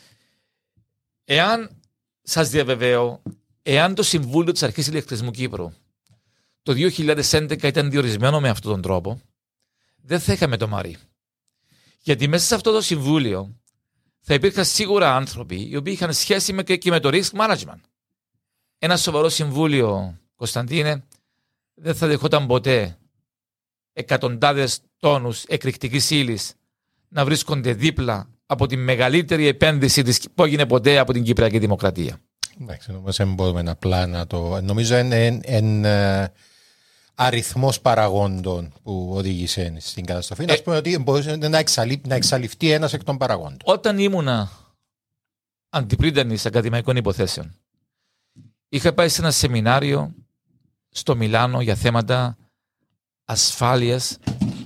Εάν, σας διαβεβαίω, εάν το Συμβούλιο της Αρχής Ηλεκτρισμού Κύπρου το 2011 ήταν διορισμένο με αυτόν τον τρόπο, δεν θα είχαμε το Μαρί. Γιατί μέσα σε αυτό το Συμβούλιο θα υπήρχαν σίγουρα άνθρωποι οι οποίοι είχαν σχέση και με το risk management. Ένα σοβαρό Συμβούλιο, Κωνσταντίνε, δεν θα δεχόταν ποτέ εκατοντάδες τόνους εκρηκτικής ύλης να βρίσκονται δίπλα από τη μεγαλύτερη επένδυση που έγινε ποτέ από την Κυπριακή Δημοκρατία. Εντάξει, νομίζω δεν μπορούμε απλά να το... Νομίζω είναι αριθμός παραγόντων που οδήγησε στην καταστροφή. Ας πούμε ότι μπορούσε να εξαλειφθεί ένας εκ των παραγόντων. Όταν ήμουνα αντιπρίτανης ακαδημαϊκών υποθέσεων, είχα πάει σε ένα σεμινάριο στο Μιλάνο για θέματα ασφάλειας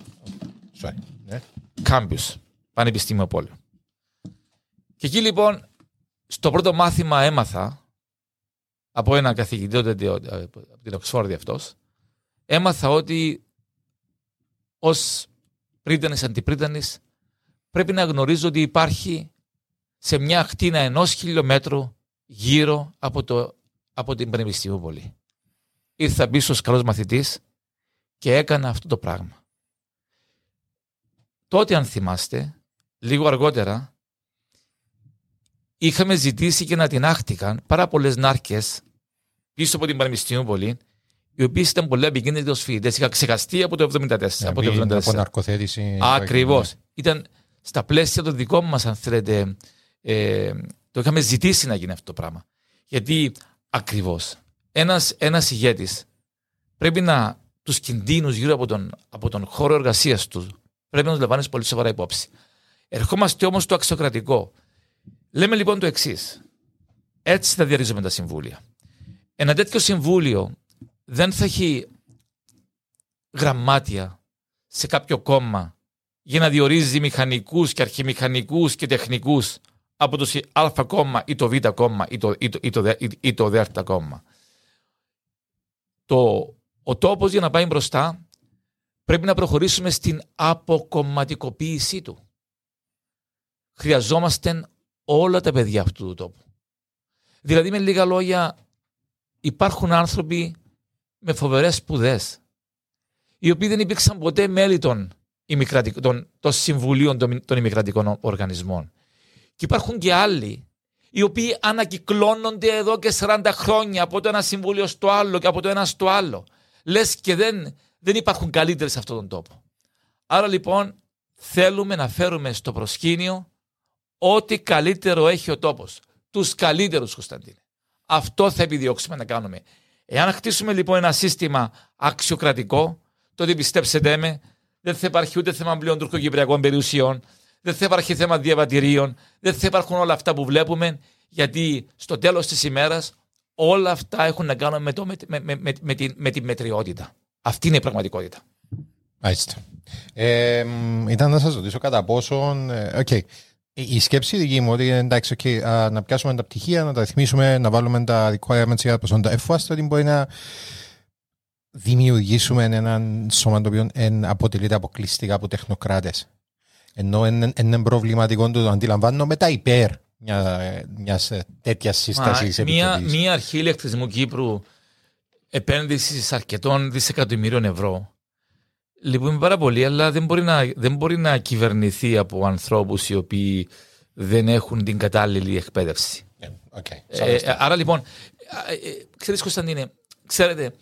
κάμπιους, Πανεπιστήμιο Πόλεων. Και εκεί λοιπόν στο πρώτο μάθημα έμαθα από έναν καθηγητή από την Οξφόρδη αυτός, έμαθα ότι ως πρίτανης, αντιπρίτανης πρέπει να γνωρίζω ότι υπάρχει σε μια ακτίνα 1 χιλιόμετρου γύρω από την Πανεπιστήμιο Πόλη. Ήρθα πίσω ως καλός μαθητής και έκανα αυτό το πράγμα. Τότε, αν θυμάστε, λίγο αργότερα, είχαμε ζητήσει και να τινάχτηκαν πάρα πολλές νάρκες πίσω από την Πανεπιστήμιο Πόλη, οι οποίες ήταν πολύ επικίνδυνες ως φοιτητές. Είχα ξεχαστεί από το 1974. Από ναρκοθέτηση. Ακριβώς. Ήταν στα πλαίσια των δικών μας, αν θέλετε, το είχαμε ζητήσει να γίνει αυτό το πράγμα. Γιατί ακριβώς ένας ηγέτης πρέπει να τους κινδύνους γύρω από τον χώρο εργασίας του πρέπει να τους λαμβάνεις πολύ σοβαρά υπόψη. Ερχόμαστε όμως στο αξιοκρατικό. Λέμε λοιπόν το εξής. Έτσι θα διαρρίζουμε τα συμβούλια. Ένα τέτοιο συμβούλιο δεν θα έχει γραμμάτια σε κάποιο κόμμα για να διορίζει μηχανικούς και αρχιμηχανικούς και τεχνικούς από το Α κόμμα ή το Β κόμμα ή το Δ κόμμα. Ο τόπος για να πάει μπροστά πρέπει να προχωρήσουμε στην αποκομματικοποίησή του. Χρειαζόμαστε όλα τα παιδιά αυτού του τόπου. Δηλαδή, με λίγα λόγια, υπάρχουν άνθρωποι με φοβερές σπουδές, οι οποίοι δεν υπήρξαν ποτέ μέλη των συμβουλίων των ημικρατικών οργανισμών. Και υπάρχουν και άλλοι, οι οποίοι ανακυκλώνονται εδώ και 40 χρόνια από το ένα συμβούλιο στο άλλο και από το ένα στο άλλο. Λες και δεν υπάρχουν καλύτεροι σε αυτόν τον τόπο. Άρα λοιπόν θέλουμε να φέρουμε στο προσκήνιο ό,τι καλύτερο έχει ο τόπος. Τους καλύτερους, Κωνσταντίνε. Αυτό θα επιδιώξουμε να κάνουμε. Εάν χτίσουμε λοιπόν ένα σύστημα αξιοκρατικό, τότε πιστέψτε με, δεν θα υπάρχει ούτε θέμα πλέον τουρκοκυπριακών περιουσιών, δεν θα υπάρχει θέμα διαβατηρίων, δεν θα υπάρχουν όλα αυτά που βλέπουμε, γιατί στο τέλος της ημέρας όλα αυτά έχουν να κάνουν με τη μετριότητα. Αυτή είναι η πραγματικότητα. Μάλιστα. Ήταν να σας ρωτήσω κατά πόσον... Η σκέψη δική μου ότι εντάξει, να πιάσουμε τα πτυχία, να τα ρυθμίσουμε, να βάλουμε τα requirements για προσόντα. Εφόσον ότι μπορεί να δημιουργήσουμε έναν σώμα το οποίο αποτελείται αποκλειστικά από τεχνοκράτες. Ενώ είναι προβληματικό το αντιλαμβάνω με τα υπέρ μιας τέτοιας σύστασης επιτροπής. Μία αρχή ηλεκτρισμού Κύπρου επένδυσης αρκετών δισεκατομμυρίων ευρώ. Λυπούμε πάρα πολύ, αλλά δεν μπορεί να κυβερνηθεί από ανθρώπους οι οποίοι δεν έχουν την κατάλληλη εκπαίδευση. Άρα λοιπόν, ξέρεις Κωνσταντίνε, ξέρετε,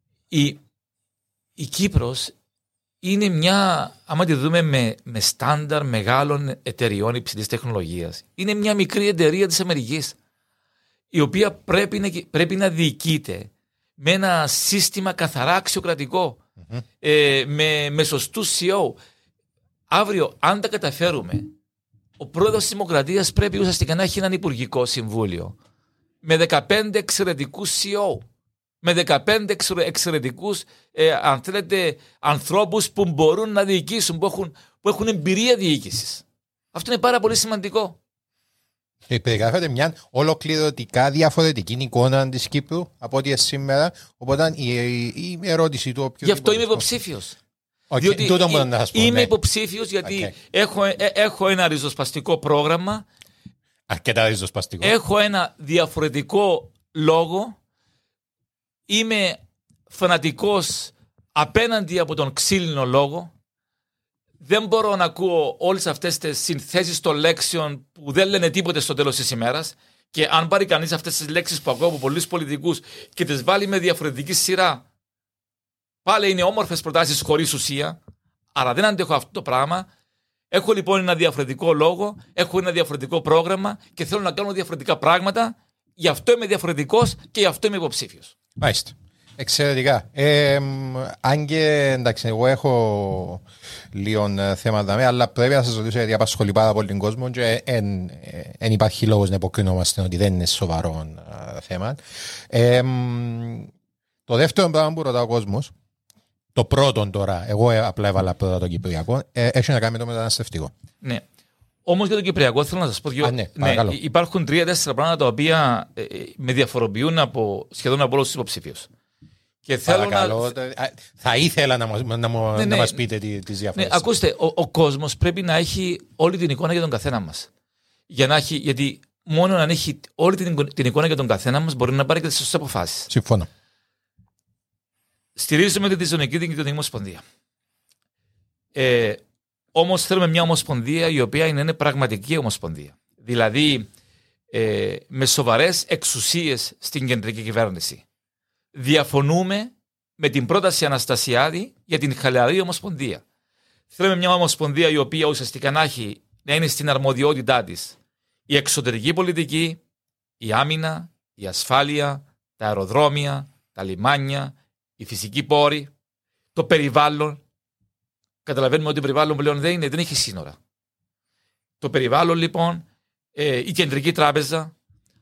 η Κύπρος είναι μια, άμα τη δούμε με στάνταρ μεγάλων εταιριών υψηλής τεχνολογίας, είναι μια μικρή εταιρεία της Αμερικής, η οποία πρέπει να διοικείται με ένα σύστημα καθαρά αξιοκρατικό, με σωστούς CEO. Αύριο, αν τα καταφέρουμε, ο πρόεδρος της Δημοκρατίας πρέπει ουσιαστικά να έχει έναν υπουργικό συμβούλιο με 15 εξαιρετικούς CEO, με 15 εξαιρετικούς αν θέλετε, ανθρώπους που μπορούν να διοικήσουν, που έχουν εμπειρία διοίκησης. Αυτό είναι πάρα πολύ σημαντικό. Περιγράφεται μια ολοκληρωτικά διαφορετική εικόνα της Κύπρου από ό,τι σήμερα. Οπότε η ερώτηση του Γι' αυτό είμαι υποψήφιος. Διότι είμαι υποψήφιος γιατί έχω ένα ριζοσπαστικό πρόγραμμα. Αρκετά ριζοσπαστικό. Έχω ένα διαφορετικό λόγο. Είμαι φανατικός απέναντι από τον ξύλινο λόγο. Δεν μπορώ να ακούω όλες αυτές τις συνθέσεις των λέξεων που δεν λένε τίποτε στο τέλος της ημέρας. Και αν πάρει κανείς αυτές τις λέξεις που ακούω από πολλούς πολιτικούς και τις βάλει με διαφορετική σειρά, πάλι είναι όμορφες προτάσεις χωρίς ουσία. Άρα δεν αντέχω αυτό το πράγμα. Έχω λοιπόν ένα διαφορετικό λόγο, έχω ένα διαφορετικό πρόγραμμα και θέλω να κάνω διαφορετικά πράγματα. Γι' αυτό είμαι διαφορετικός και γι' αυτό είμαι υποψήφιος. Μάλιστα. Εξαιρετικά. Αν και εντάξει, εγώ έχω λίγο θέματα, αλλά πρέπει να σας ρωτήσω γιατί απασχολεί πάρα πολύ τον κόσμο και δεν υπάρχει λόγος να υποκρινόμαστε ότι δεν είναι σοβαρό θέμα. Το δεύτερο πράγμα που ρωτά ο κόσμος, το πρώτο τώρα, εγώ απλά έβαλα πρώτα το Κυπριακό, έχει να κάνει με το μεταναστευτικό. Ναι. Όμως για το Κυπριακό θέλω να σας πω υπάρχουν 3-4 πράγματα τα οποία με διαφοροποιούν σχεδόν από όλους τους υποψήφιους. Και παρακαλώ, θα ήθελα να μας πείτε τις διαφορές. Ναι, ακούστε, ο κόσμος πρέπει να έχει όλη την εικόνα για τον καθένα μας. Γιατί μόνο αν έχει όλη την εικόνα για τον καθένα μας μπορεί να πάρει και τις σωστές αποφάσεις. Συμφωνώ. Στηρίζουμε τη Διζωνική Διοικητική Ομοσπονδία. Όμως θέλουμε μια ομοσπονδία η οποία είναι πραγματική ομοσπονδία. Δηλαδή με σοβαρές εξουσίες στην κεντρική κυβέρνηση. Διαφωνούμε με την πρόταση Αναστασιάδη για την χαλαρή ομοσπονδία. Θέλουμε μια ομοσπονδία η οποία ουσιαστικά να είναι στην αρμοδιότητά της η εξωτερική πολιτική, η άμυνα, η ασφάλεια, τα αεροδρόμια, τα λιμάνια, οι φυσικοί πόροι, το περιβάλλον. Καταλαβαίνουμε ότι το περιβάλλον πλέον δεν έχει σύνορα. Το περιβάλλον λοιπόν, η κεντρική τράπεζα,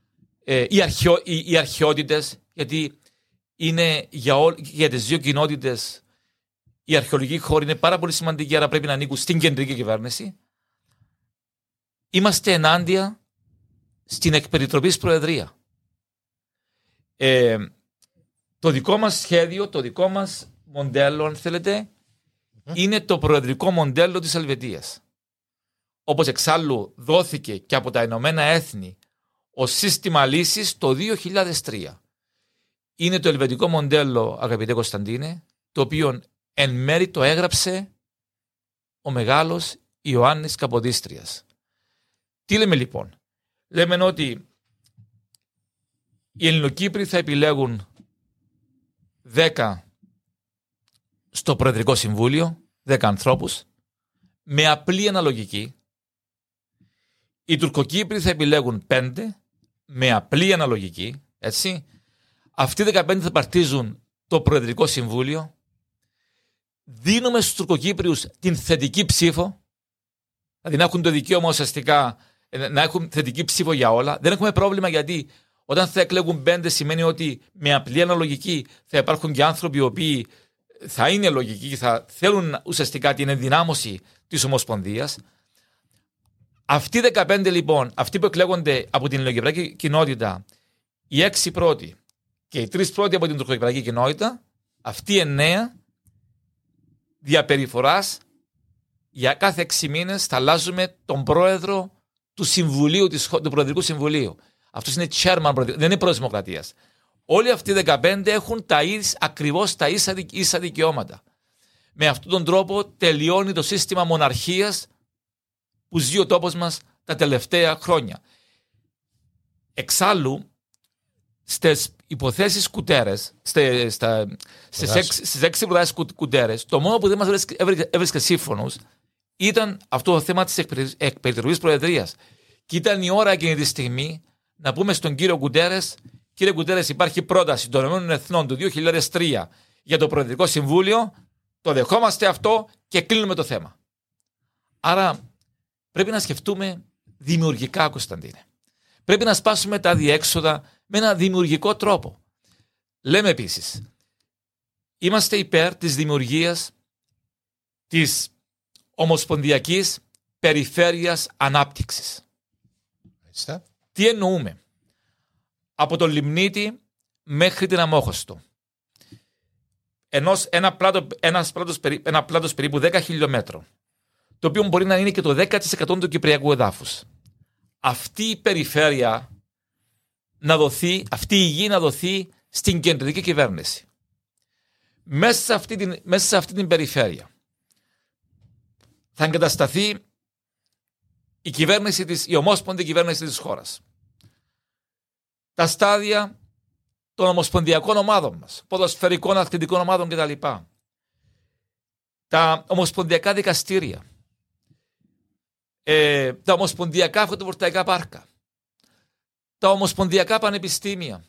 οι αρχαιότητες, γιατί είναι για τις δύο κοινότητες η αρχαιολογική χώρη είναι πάρα πολύ σημαντική, άρα πρέπει να ανήκουν στην κεντρική κυβέρνηση. Είμαστε ενάντια στην εκπεριτροπής προεδρία. Το δικό μας σχέδιο, το δικό μας μοντέλο, αν θέλετε, είναι το προεδρικό μοντέλο της Ελβετίας. Όπως εξάλλου δόθηκε και από τα Ηνωμένα Έθνη ως σύστημα λύσης το 2003. Είναι το ελβετικό μοντέλο, αγαπητέ Κωνσταντίνε, το οποίο εν μέρει το έγραψε ο μεγάλος Ιωάννης Καποδίστριας. Τι λέμε λοιπόν? Λέμε ότι οι Ελληνοκύπροι θα επιλέγουν 10 στο Προεδρικό Συμβούλιο, 10 ανθρώπους, με απλή αναλογική. Οι Τουρκοκύπροι θα επιλέγουν 5, με απλή αναλογική, έτσι. Αυτοί 15 θα παρτίζουν το Προεδρικό Συμβούλιο. Δίνουμε στους Τουρκοκύπριους την θετική ψήφο, δηλαδή να έχουν το δικαίωμα ουσιαστικά να έχουν θετική ψήφο για όλα. Δεν έχουμε πρόβλημα γιατί όταν θα εκλέγουν 5 σημαίνει ότι με απλή αναλογική θα υπάρχουν και άνθρωποι οι οποίοι θα είναι λογικοί και θα θέλουν ουσιαστικά την ενδυνάμωση της Ομοσπονδίας. Αυτοί οι 15 λοιπόν, αυτοί που εκλέγονται από την ελληνοκυπριακή κοινότητα, οι 6 πρώτοι και οι 3 πρώτοι από την τουρκοκυπριακή κοινότητα, αυτοί οι 9 διαπεριφοράς για κάθε 6 μήνες θα αλλάζουμε τον πρόεδρο του Συμβουλίου, του Προεδρικού Συμβουλίου. Αυτός είναι chairman, δεν είναι πρόεδρος Δημοκρατίας. Όλοι αυτοί οι 15 έχουν ακριβώς τα ίσα δικαιώματα. Με αυτόν τον τρόπο τελειώνει το σύστημα μοναρχίας που ζει ο τόπος μας τα τελευταία χρόνια. Εξάλλου, στις υποθέσεις Κουτέρες, στις 6 προτάσεις Κουτέρες, το μόνο που δεν μας έβρισκε σύμφωνος ήταν αυτό το θέμα της εκπεριτροπής προεδρίας. Και ήταν η ώρα εκείνη τη στιγμή να πούμε στον κύριο Κουτέρες: κύριε Κουτέρες, υπάρχει πρόταση των ΗΕ του 2003 για το Προεδρικό Συμβούλιο, το δεχόμαστε αυτό και κλείνουμε το θέμα. Άρα πρέπει να σκεφτούμε δημιουργικά, Κωνσταντίνε. Πρέπει να σπάσουμε τα διέξοδα με ένα δημιουργικό τρόπο. Λέμε επίσης, είμαστε υπέρ της δημιουργίας της Ομοσπονδιακής Περιφέρειας Ανάπτυξης. Τι εννοούμε? Από τον Λιμνίτη μέχρι την Αμόχωστο. Ένα πλάτος περίπου 10 χιλιόμετρων, το οποίο μπορεί να είναι και το 10% του κυπριακού εδάφους. Αυτή η περιφέρεια να δοθεί, αυτή η γη να δοθεί στην κεντρική κυβέρνηση. Μέσα σε αυτή την περιφέρεια θα εγκατασταθεί η κυβέρνηση η ομόσπονδη κυβέρνηση της χώρας. Τα στάδια των ομοσπονδιακών ομάδων μας, ποδοσφαιρικών, αθλητικών ομάδων κτλ. Τα ομοσπονδιακά δικαστήρια, τα ομοσπονδιακά φωτοβολταϊκά πάρκα, τα ομοσπονδιακά πανεπιστήμια,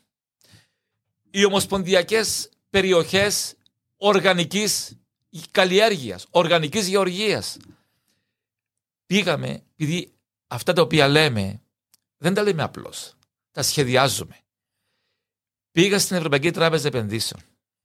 οι ομοσπονδιακές περιοχές οργανικής καλλιέργειας, οργανικής γεωργίας. Πήγαμε, επειδή αυτά τα οποία λέμε δεν τα λέμε απλώς, τα σχεδιάζουμε. Πήγα στην Ευρωπαϊκή Τράπεζα Επενδύσεων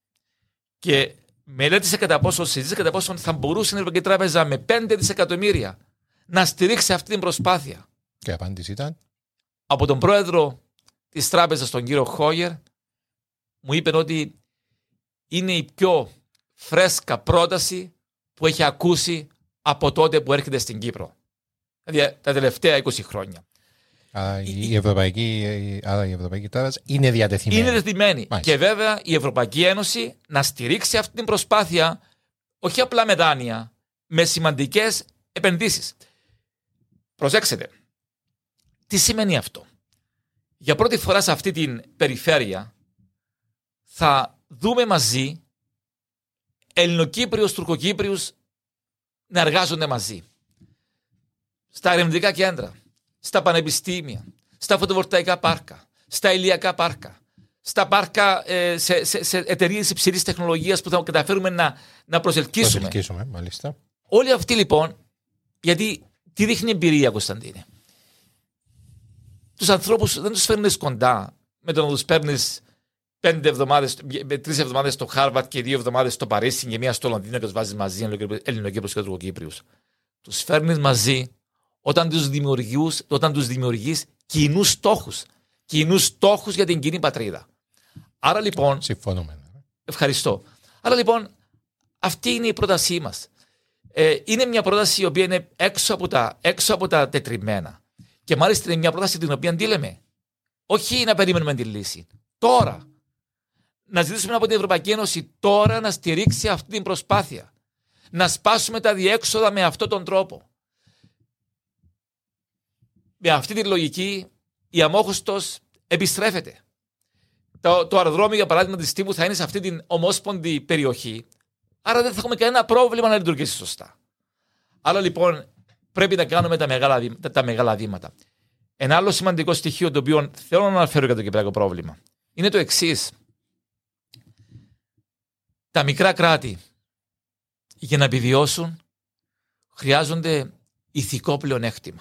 και μελέτησε συζήτησε κατά πόσο θα μπορούσε η Ευρωπαϊκή Τράπεζα με 5 δισεκατομμύρια να στηρίξει αυτή την προσπάθεια. Και η απάντηση ήταν? Από τον πρόεδρο της τράπεζας, τον κύριο Χόγερ, μου είπε ότι είναι η πιο φρέσκα πρόταση που έχει ακούσει από τότε που έρχεται στην Κύπρο. Δηλαδή τα τελευταία 20 χρόνια. Η Ευρωπαϊκή Τράπεζα είναι διατεθειμένη. Είναι διατεθειμένη. Και βέβαια η Ευρωπαϊκή Ένωση να στηρίξει αυτή την προσπάθεια, όχι απλά με δάνεια, με σημαντικές επενδύσεις. Προσέξτε, τι σημαίνει αυτό? Για πρώτη φορά σε αυτή την περιφέρεια θα δούμε μαζί Ελληνοκύπριους, Τουρκοκύπριους να εργάζονται μαζί. Στα ερευνητικά κέντρα, στα πανεπιστήμια, στα φωτοβολταϊκά πάρκα, στα ηλιακά πάρκα, στα πάρκα σε εταιρείες υψηλής τεχνολογίας που θα καταφέρουμε να προσελκύσουμε. Μάλιστα. Όλοι αυτοί λοιπόν, γιατί τι δείχνει η εμπειρία, Κωνσταντίνε? Τους ανθρώπους δεν τους φέρνεις κοντά με το να τους παίρνεις 3 εβδομάδες στο Χάρβαρτ και 2 εβδομάδες στο Παρίσι και 1 στο Λονδίνο και τους βάζεις μαζί Ελληνοκύπριους και Τουρκοκύπριους. Τους φέρνεις μαζί όταν τους δημιουργείς κοινούς στόχους για την κοινή πατρίδα. Άρα λοιπόν... Συμφωνούμε. Ευχαριστώ. Άρα λοιπόν αυτή είναι η πρότασή μας. Είναι μια πρόταση η οποία είναι έξω από τα τετριμμένα. Και μάλιστα είναι μια πρόταση την οποία τι λέμε? Όχι να περιμένουμε τη λύση. Τώρα. Να ζητήσουμε από την Ευρωπαϊκή Ένωση τώρα να στηρίξει αυτή την προσπάθεια. Να σπάσουμε τα διέξοδα με αυτόν τον τρόπο. Με αυτή τη λογική η Αμόχωστος επιστρέφεται. Το αεροδρόμιο, για παράδειγμα, της Τύπου θα είναι σε αυτή την ομόσπονδη περιοχή. Άρα δεν θα έχουμε κανένα πρόβλημα να λειτουργήσει σωστά. Άρα λοιπόν πρέπει να κάνουμε τα μεγάλα βήματα. Ένα άλλο σημαντικό στοιχείο το οποίο θέλω να αναφέρω για το κυπριακό πρόβλημα είναι το εξής. Τα μικρά κράτη για να επιβιώσουν χρειάζονται ηθικό πλεονέκτημα.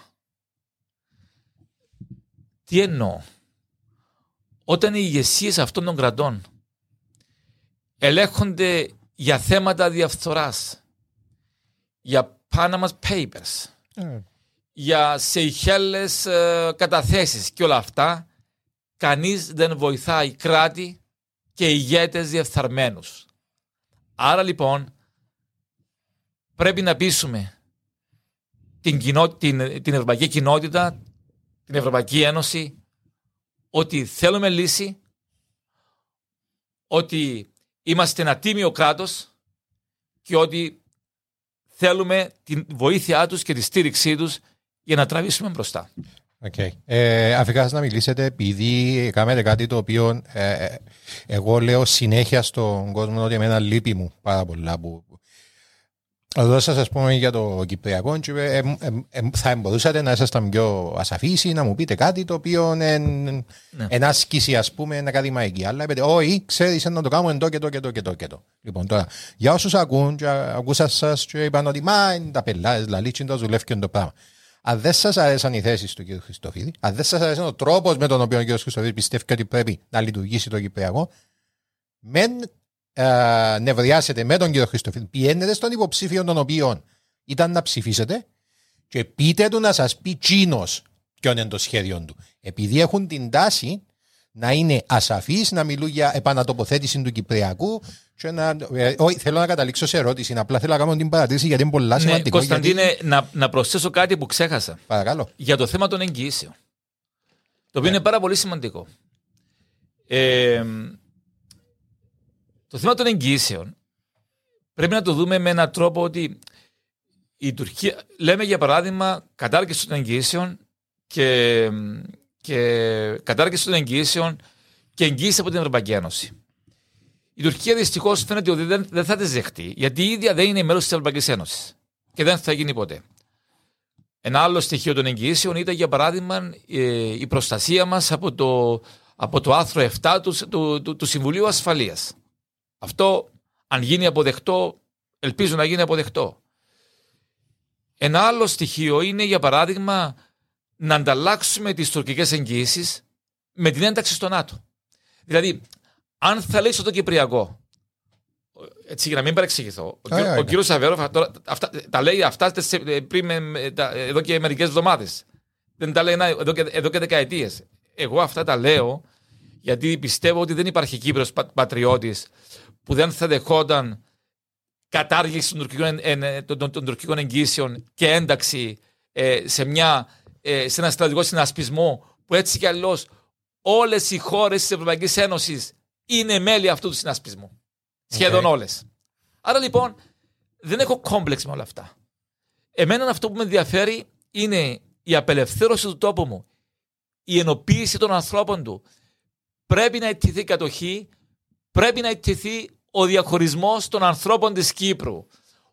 Τι εννοώ? Όταν οι ηγεσίες αυτών των κρατών ελέγχονται για θέματα διαφθοράς, για Panama Papers, για Σεϊχέλες καταθέσεις και όλα αυτά, κανείς δεν βοηθάει κράτη και ηγέτες διεφθαρμένους. Άρα λοιπόν πρέπει να πείσουμε την ευρωπαϊκή κοινότητα, την Ευρωπαϊκή Ένωση ότι θέλουμε λύση, ότι είμαστε ένα τίμιο κράτος και ότι θέλουμε τη βοήθειά τους και τη στήριξή τους για να τραβήσουμε μπροστά. Okay. Αφικά να μιλήσετε, επειδή κάνετε κάτι το οποίο εγώ λέω συνέχεια στον κόσμο ότι εμένα λείπει μου πάρα πολλά. Εδώ σας πούμε για το Κυπριακό, θα μπορούσατε να ήσασταν πιο ασαφείς ή να μου πείτε κάτι το οποίο είναι άσκηση, ας πούμε, ακαδημαϊκή. Αλλά είπετε, όχι, ξέρεις να το κάνουμε εδώ και το. Λοιπόν, τώρα, για όσους ακούν, ακούσαν σας και είπαν ότι μα είναι τα πελάτες, λαλίτσι, το δουλεύει το πράγμα. Αν δεν σας αρέσαν οι θέσεις του κ. Χριστόφιδη, αν δεν σας αρέσει ο τρόπος με τον οποίο ο κ. Χριστόφιδη πιστεύει ότι πρέπει να λειτουργήσει το Κυπριακό, μεν νευριάσετε με τον κ. Χριστόφιδη, πηγαίνετε στον υποψήφιο τον οποίο ήταν να ψηφίσετε και πείτε του να σας πει τσίνος ποιο είναι το σχέδιο του. Επειδή έχουν την τάση να είναι ασαφείς, να μιλούν για επανατοποθέτηση του Κυπριακού. Όχι, θέλω να καταλήξω σε ερώτηση. Απλά θέλω να κάνω την παρατήρηση γιατί είναι πολλά σημαντικό. Κωνσταντίνε, να προσθέσω κάτι που ξέχασα. Παρακαλώ. Για το θέμα των εγγυήσεων. Το οποίο είναι πάρα πολύ σημαντικό. Το θέμα των εγγυήσεων πρέπει να το δούμε με έναν τρόπο ότι η Τουρκία, λέμε για παράδειγμα, κατάργηση των εγγυήσεων και κατάργηση των εγγυήσεων και εγγύηση από την Ευρωπαϊκή Ένωση. Η Τουρκία δυστυχώς φαίνεται ότι δεν θα τις δεχτεί, γιατί η ίδια δεν είναι μέρος της Ευρωπαϊκής Ένωσης και δεν θα γίνει ποτέ. Ένα άλλο στοιχείο των εγγυήσεων ήταν, για παράδειγμα, η προστασία μας από το άρθρο 7 του Συμβουλίου Ασφαλείας. Αυτό, αν γίνει αποδεκτό, ελπίζω να γίνει αποδεκτό. Ένα άλλο στοιχείο είναι, για παράδειγμα, να ανταλλάξουμε τις τουρκικές εγγυήσεις με την ένταξη στο ΝΑΤΟ. Δηλαδή, αν θα λύσω το Κυπριακό, έτσι για να μην παρεξηγηθώ, ο κύριος Αβέροφ τα λέει αυτά πριν εδώ και μερικές εβδομάδες. Δεν τα λέει εδώ και δεκαετίες. Εγώ αυτά τα λέω γιατί πιστεύω ότι δεν υπάρχει Κύπρος πατριώτης που δεν θα δεχόταν κατάργηση των τουρκικών εγγύσεων και ένταξη σε ένα στρατηγικό συνασπισμό που έτσι κι αλλιώς όλες οι χώρες της Ευρωπαϊκής Ένωσης είναι μέλη αυτού του συνασπισμού. Σχεδόν όλες. Άρα λοιπόν δεν έχω κόμπλεξ με όλα αυτά. Εμένα αυτό που με ενδιαφέρει είναι η απελευθέρωση του τόπου μου, η ενοποίηση των ανθρώπων του. Πρέπει να ετηθεί η κατοχή, πρέπει να ετηθεί ο διαχωρισμός των ανθρώπων της Κύπρου.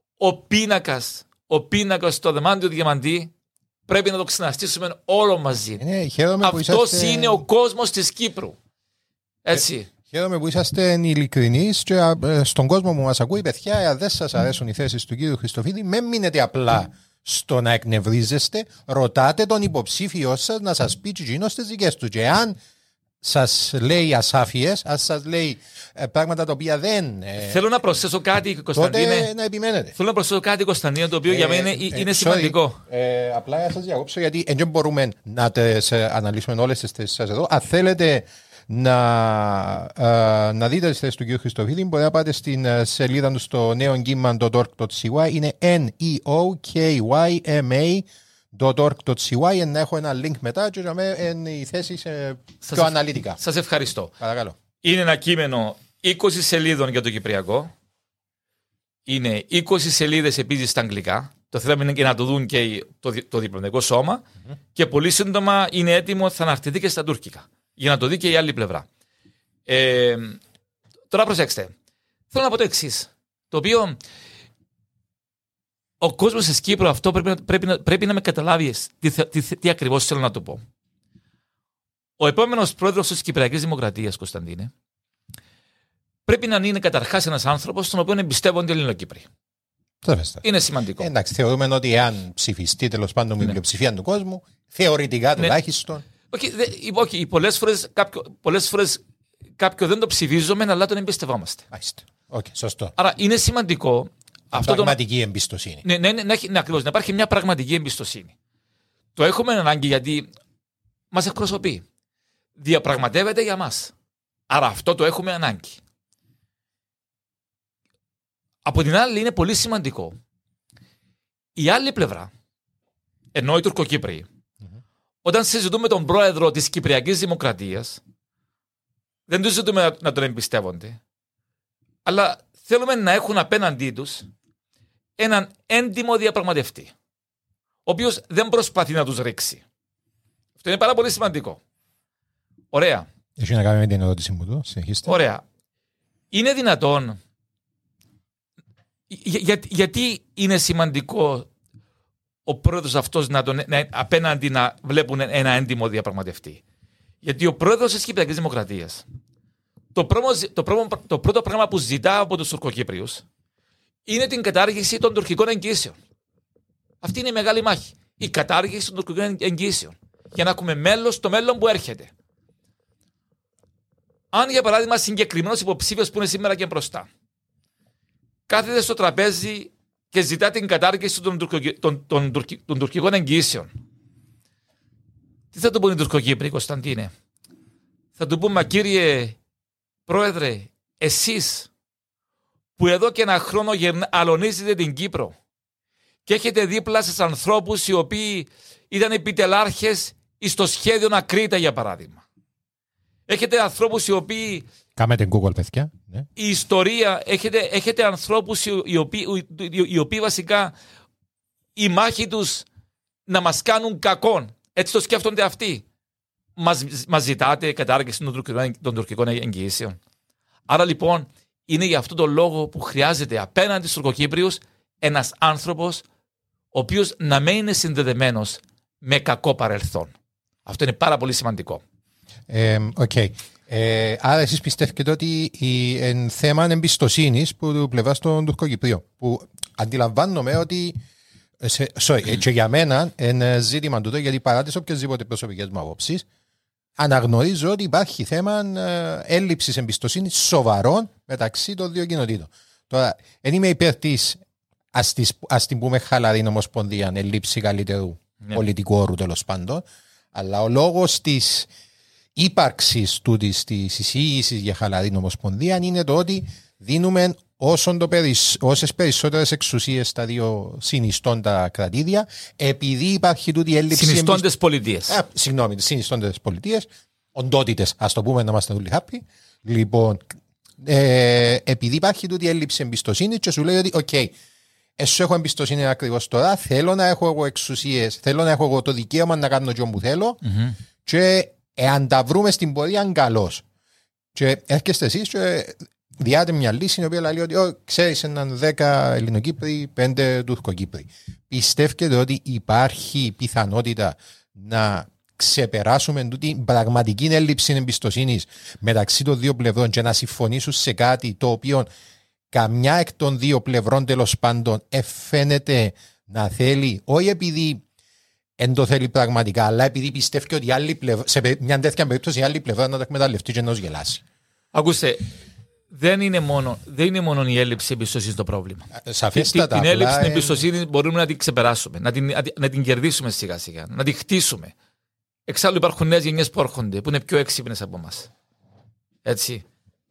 Ο πίνακας στο δεμάντιο διαμαντή πρέπει να το ξαναστήσουμε όλο μαζί. Αυτός είναι ο κόσμος της Κύπρου. Έτσι. Χαίρομαι που είσαστε ειλικρινείς και στον κόσμο που μας ακούει, παιδιά, αν δεν σας αρέσουν οι θέσεις του κύριου Χριστοφίδη, μην μείνετε απλά στο να εκνευρίζεστε, ρωτάτε τον υποψήφιό σας να σας πει εκείνος τις δικές του. Και αν σας λέει ασάφειες, αν σας λέει πράγματα τα οποία δεν. Θέλω να προσθέσω κάτι, Κωνσταντίνε. Τότε να επιμένετε. Θέλω να προσθέσω κάτι, Κωνσταντίνε, το οποίο για μένα είναι σημαντικό. Απλά να σας διακόψω, γιατί δεν μπορούμε να αναλύσουμε όλες τις θέσεις σας εδώ. Αν θέλετε να δείτε τις θέσεις του κ. Χριστοφίδη, μπορείτε να πάτε στην σελίδα του στο neongyman.org.cy. Είναι neokyma.org.cy. Να έχω ένα link μετά και να οι θέσεις πιο αναλυτικά. Σας ευχαριστώ. Παρακαλώ. Είναι ένα κείμενο 20 σελίδων για το Κυπριακό. Είναι 20 σελίδες επίσης στα αγγλικά. Το θέμα είναι και να το δουν και το διπλωματικό σώμα. Και πολύ σύντομα είναι έτοιμο, θα αναρτηθεί και στα τουρκικά, για να το δει και η άλλη πλευρά. Τώρα προσέξτε. Θέλω να πω το εξής. Το οποίο ο κόσμος της Κύπρου, αυτό πρέπει να με καταλάβει τι ακριβώς θέλω να το πω. Ο επόμενος πρόεδρος της Κυπριακής Δημοκρατίας, Κωνσταντίνε, πρέπει να είναι καταρχάς ένας άνθρωπος στον οποίο εμπιστεύονται οι Ελληνοκύπροι. Είναι σημαντικό. Εντάξει, θεωρούμε ότι αν ψηφιστεί τέλος πάντων με πλειοψηφία του κόσμου, θεωρητικά τουλάχιστον. Όχι, πολλές φορές κάποιο δεν το ψηφίζουμε, αλλά τον εμπιστευόμαστε. Σωστό. Άρα είναι σημαντικό. Πραγματική εμπιστοσύνη. Ναι, ακριβώς, να υπάρχει μια πραγματική εμπιστοσύνη. Το έχουμε ανάγκη γιατί μας εκπροσωπεί. Διαπραγματεύεται για μας. Άρα αυτό το έχουμε ανάγκη. Από την άλλη είναι πολύ σημαντικό η άλλη πλευρά, ενώ οι Τουρκοκύπροι, όταν συζητούμε τον πρόεδρο της Κυπριακής Δημοκρατίας, δεν τους ζητούμε να τον εμπιστεύονται, αλλά θέλουμε να έχουν απέναντί τους έναν έντιμο διαπραγματευτή, ο οποίος δεν προσπαθεί να τους ρίξει. Αυτό είναι πάρα πολύ σημαντικό. Ωραία. Έχει να κάνει με την ερώτηση μου του. Συνεχίστε. Ωραία. Είναι δυνατόν. Γιατί είναι σημαντικό ο πρόεδρος αυτός απέναντι να βλέπουν ένα έντιμο διαπραγματευτή? Γιατί ο πρόεδρος της Κυπριακής Δημοκρατίας, το πρώτο πράγμα που ζητά από τους Τουρκοκύπριους είναι την κατάργηση των τουρκικών εγγύσεων. Αυτή είναι η μεγάλη μάχη. Η κατάργηση των τουρκικών εγγύσεων. Για να έχουμε μέλος στο μέλλον που έρχεται. Αν για παράδειγμα συγκεκριμένος υποψήφιος που είναι σήμερα και μπροστά κάθεται στο τραπέζι και ζητά την κατάργηση των τουρκικών εγγύσεων, τι θα του πούνε οι Τουρκοκύπροι, Κωνσταντίνε? Θα του πούμε, κύριε Πρόεδρε, εσείς που εδώ και ένα χρόνο αλωνίζετε την Κύπρο και έχετε δίπλα σας ανθρώπους οι οποίοι ήταν επιτελάρχες στο σχέδιο Ακρίτα, για παράδειγμα. Έχετε ανθρώπους οι οποίοι... Κάμε την Google, παιδιά. Ναι. Η ιστορία, έχετε ανθρώπους οι οποίοι βασικά η μάχη τους να μας κάνουν κακόν. Έτσι το σκέφτονται αυτοί. Μας ζητάτε κατάργηση των τουρκικών εγγυήσεων. Άρα λοιπόν είναι για αυτόν τον λόγο που χρειάζεται απέναντι στους Τουρκοκύπριους ένας άνθρωπος ο οποίος να μην είναι συνδεδεμένος με κακό παρελθόν. Αυτό είναι πάρα πολύ σημαντικό. Okay. Άρα εσείς πιστεύετε ότι είναι θέμα εμπιστοσύνης που πλευράς των Τουρκοκυπρίων, που αντιλαμβάνομαι ότι και για μένα είναι ζήτημα τούτο, γιατί παρά τις οποιασδήποτε προσωπικές μου απόψεις αναγνωρίζω ότι υπάρχει θέμα έλλειψης εμπιστοσύνης σοβαρών μεταξύ των δύο κοινοτήτων. Τώρα, δεν είμαι υπέρ της, ας την πούμε, χαλαρή ομοσπονδία, έλλειψη καλύτερου πολιτικού όρου τέλος πάντων, αλλά ο λόγος της ύπαρξης τούτης της εισήγησης για χαλαρή ομοσπονδία είναι το ότι δίνουμε όσες περισσότερες εξουσίες στα δύο συνιστώντα κρατήδια, επειδή υπάρχει τούτη έλλειψη. Συνιστώντες πολιτείες. Συγγνώμη, τις πολιτείες, οντότητες, ας το πούμε, να είμαστε όλοι happy. Λοιπόν, επειδή υπάρχει τούτη έλλειψη εμπιστοσύνη, και σου λέει ότι, OK, εσύ έχω εμπιστοσύνη ακριβώς τώρα, θέλω να έχω εγώ εξουσίες, θέλω να έχω εγώ το δικαίωμα να κάνω ό,τι που θέλω, και εάν τα βρούμε στην πορεία, καλώς. Και έρχεστε εσείς και διάτε μια λύση η οποία λέει ότι ξέρεις, έναν 10 Ελληνοκύπροι, 5 Τουρκοκύπροι. Πιστεύετε ότι υπάρχει πιθανότητα να ξεπεράσουμε την πραγματική έλλειψη εμπιστοσύνης μεταξύ των δύο πλευρών και να συμφωνήσουν σε κάτι το οποίο καμιά εκ των δύο πλευρών τέλος πάντων φαίνεται να θέλει, όχι επειδή δεν το θέλει πραγματικά, αλλά επειδή πιστεύει ότι η άλλη πλευρά, σε μια τέτοια περίπτωση η άλλη πλευρά να το εκμεταλλευτεί και να τους γελάσει. Ακούστε, δεν είναι μόνο η έλλειψη εμπιστοσύνης το πρόβλημα. Σαφέστατα. Την έλλειψη εμπιστοσύνης μπορούμε να την ξεπεράσουμε, να την κερδίσουμε σιγά σιγά, να την χτίσουμε. Εξάλλου υπάρχουν νέες γενιές που έρχονται, που είναι πιο έξυπνες από εμάς. Έτσι.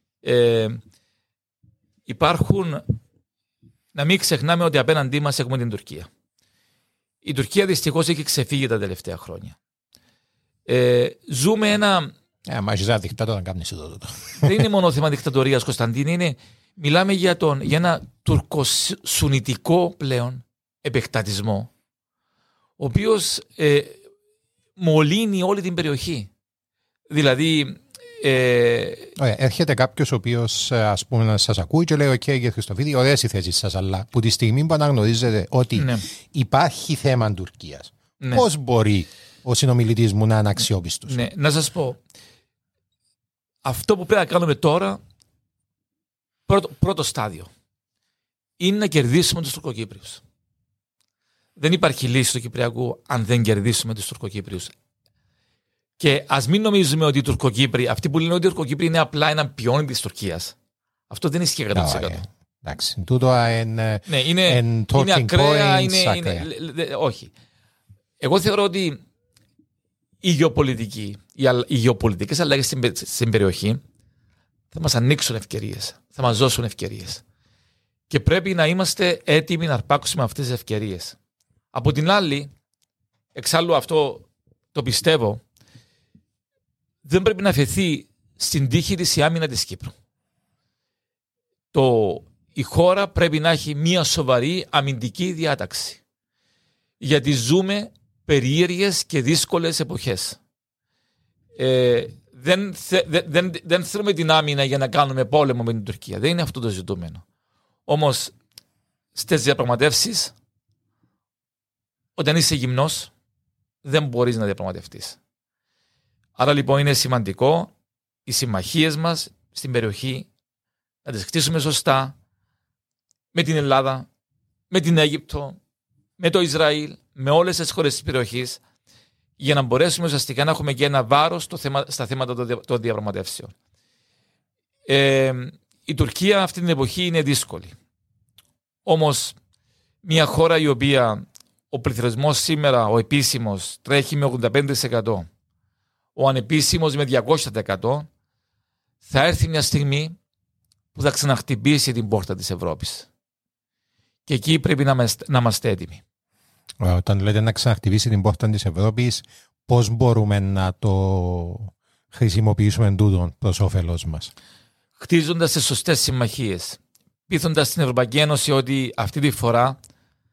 Υπάρχουν, να μην ξεχνάμε ότι απέναντί μας έχουμε την Τουρκία. Η Τουρκία δυστυχώς έχει ξεφύγει τα τελευταία χρόνια. Ζούμε ένα... Μα έχεις ένα δικτάτορα να κάνεις εδώ. Δεν είναι μόνο θέμα δικτατορίας, Κωνσταντίνη. Μιλάμε για ένα τουρκοσουνιτικό πλέον επεκτατισμό, ο οποίος μολύνει όλη την περιοχή. Δηλαδή... έρχεται κάποιος ο οποίος, ας πούμε, να σας ακούει και λέει: OK, κύριε Χριστοφίδη, ωραίες οι θέσεις σας, αλλά που τη στιγμή που αναγνωρίζετε ότι υπάρχει θέμα Τουρκίας, πώς μπορεί ο συνομιλητής μου να είναι αξιόπιστος? Ναι, να σας πω. Αυτό που πρέπει να κάνουμε τώρα, πρώτο στάδιο, είναι να κερδίσουμε τους Τουρκοκύπριους. Δεν υπάρχει λύση του Κυπριακού αν δεν κερδίσουμε τους Τουρκοκύπριους. Και ας μην νομίζουμε ότι οι Τουρκοκύπροι, αυτοί που λένε ότι οι Τουρκοκύπροι είναι απλά ένα πιόνι της Τουρκίας. Αυτό δεν ισχύει 100%. Εντάξει, τούτο είναι ακραία, όχι. Εγώ θεωρώ ότι οι γεωπολιτικές αλλαγές στην περιοχή θα μας ανοίξουν ευκαιρίες, θα μας δώσουν ευκαιρίες. Και πρέπει να είμαστε έτοιμοι να αρπάξουμε αυτές τις ευκαιρίες. Από την άλλη, εξάλλου αυτό το πιστεύω, δεν πρέπει να αφαιθεί στην τύχη της η άμυνα της Κύπρου. Η χώρα πρέπει να έχει μια σοβαρή αμυντική διάταξη. Γιατί ζούμε περίεργες και δύσκολες εποχές. Δεν θέλουμε την άμυνα για να κάνουμε πόλεμο με την Τουρκία. Δεν είναι αυτό το ζητούμενο. Όμως στις διαπραγματεύσεις, όταν είσαι γυμνός, δεν μπορείς να διαπραγματευτείς. Άρα λοιπόν είναι σημαντικό οι συμμαχίες μας στην περιοχή να τις χτίσουμε σωστά με την Ελλάδα, με την Αίγυπτο, με το Ισραήλ, με όλες τις χώρες της περιοχής, για να μπορέσουμε ουσιαστικά να έχουμε και ένα βάρος στα θέματα των διαπραγματεύσεων. Η Τουρκία αυτή την εποχή είναι δύσκολη. Όμως μια χώρα η οποία ο πληθωρισμός σήμερα, ο επίσημος, τρέχει με 85%, ο ανεπίσημος με 200%, θα έρθει μια στιγμή που θα ξαναχτυπήσει την πόρτα της Ευρώπης. Και εκεί πρέπει να είμαστε έτοιμοι. Όταν λέτε να ξαναχτυπήσει την πόρτα της Ευρώπης, πώς μπορούμε να το χρησιμοποιήσουμε τούτο προς όφελός μας? Χτίζοντας τις σωστές συμμαχίες. Πείθοντας την Ευρωπαϊκή Ένωση ότι αυτή τη φορά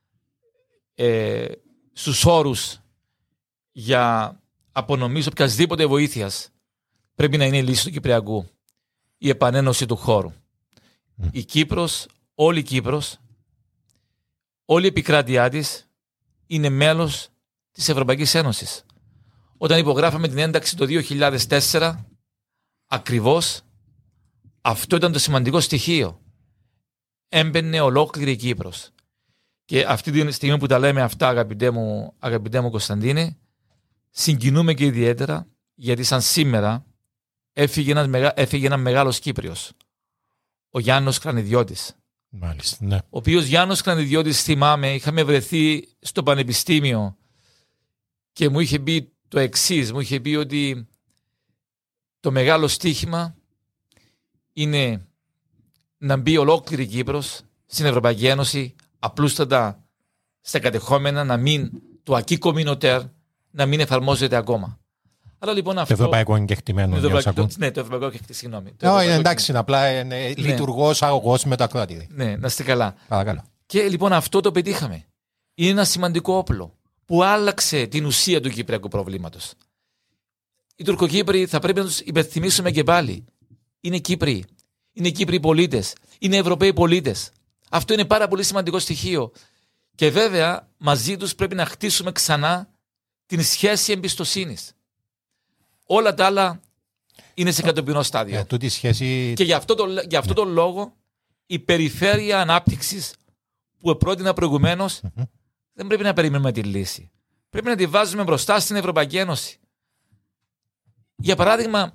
στους όρους για απονομής οποιασδήποτε βοήθειας πρέπει να είναι η λύση του Κυπριακού, η επανένωση του χώρου. Η Κύπρος, όλη η Κύπρος, όλη η επικράτειά της είναι μέλος της Ευρωπαϊκής Ένωσης. Όταν υπογράφαμε την ένταξη το 2004, ακριβώς αυτό ήταν το σημαντικό στοιχείο. Έμπαινε ολόκληρη η Κύπρος. Και αυτή τη στιγμή που τα λέμε αυτά, αγαπητέ μου Κωνσταντίνε, συγκινούμε και ιδιαίτερα, γιατί σαν σήμερα έφυγε ένας μεγάλος Κύπριος, ο Γιάννος Κρανιδιώτης. Μάλιστα, ναι. Ο οποίος Γιάννος Κρανιδιώτης, θυμάμαι, είχαμε βρεθεί στο πανεπιστήμιο και μου είχε πει το εξής, μου είχε πει ότι το μεγάλο στίχημα είναι να μπει ολόκληρη η Κύπρος στην Ευρωπαϊκή Ένωση, απλούστατα στα κατεχόμενα, να μην το ακί κομινοτέρ να μην εφαρμόζεται ακόμα. Άρα λοιπόν αυτό. Το ευρωπαϊκό εγκεκτημένο. Ναι, το ευρωπαϊκό εγκεκτημένο. Είναι εντάξει, απλά είναι λειτουργός αγωγός με τα κράτη. Ναι, να είστε καλά. Παρακαλώ. Και λοιπόν αυτό το πετύχαμε. Είναι ένα σημαντικό όπλο που άλλαξε την ουσία του κυπριακού προβλήματος. Οι Τουρκοκύπροι θα πρέπει να τους υπενθυμίσουμε και πάλι. Είναι Κύπροι. Είναι Κύπροι πολίτες. Είναι Ευρωπαίοι πολίτες. Αυτό είναι πάρα πολύ σημαντικό στοιχείο. Και βέβαια μαζί τους πρέπει να χτίσουμε ξανά την σχέση εμπιστοσύνης. Όλα τα άλλα είναι σε κατοπινό στάδιο. Και γι' αυτό τον λόγο η περιφέρεια ανάπτυξης που πρότεινα προηγουμένως δεν πρέπει να περιμένουμε τη λύση. Πρέπει να τη βάζουμε μπροστά στην Ευρωπαϊκή Ένωση. Για παράδειγμα,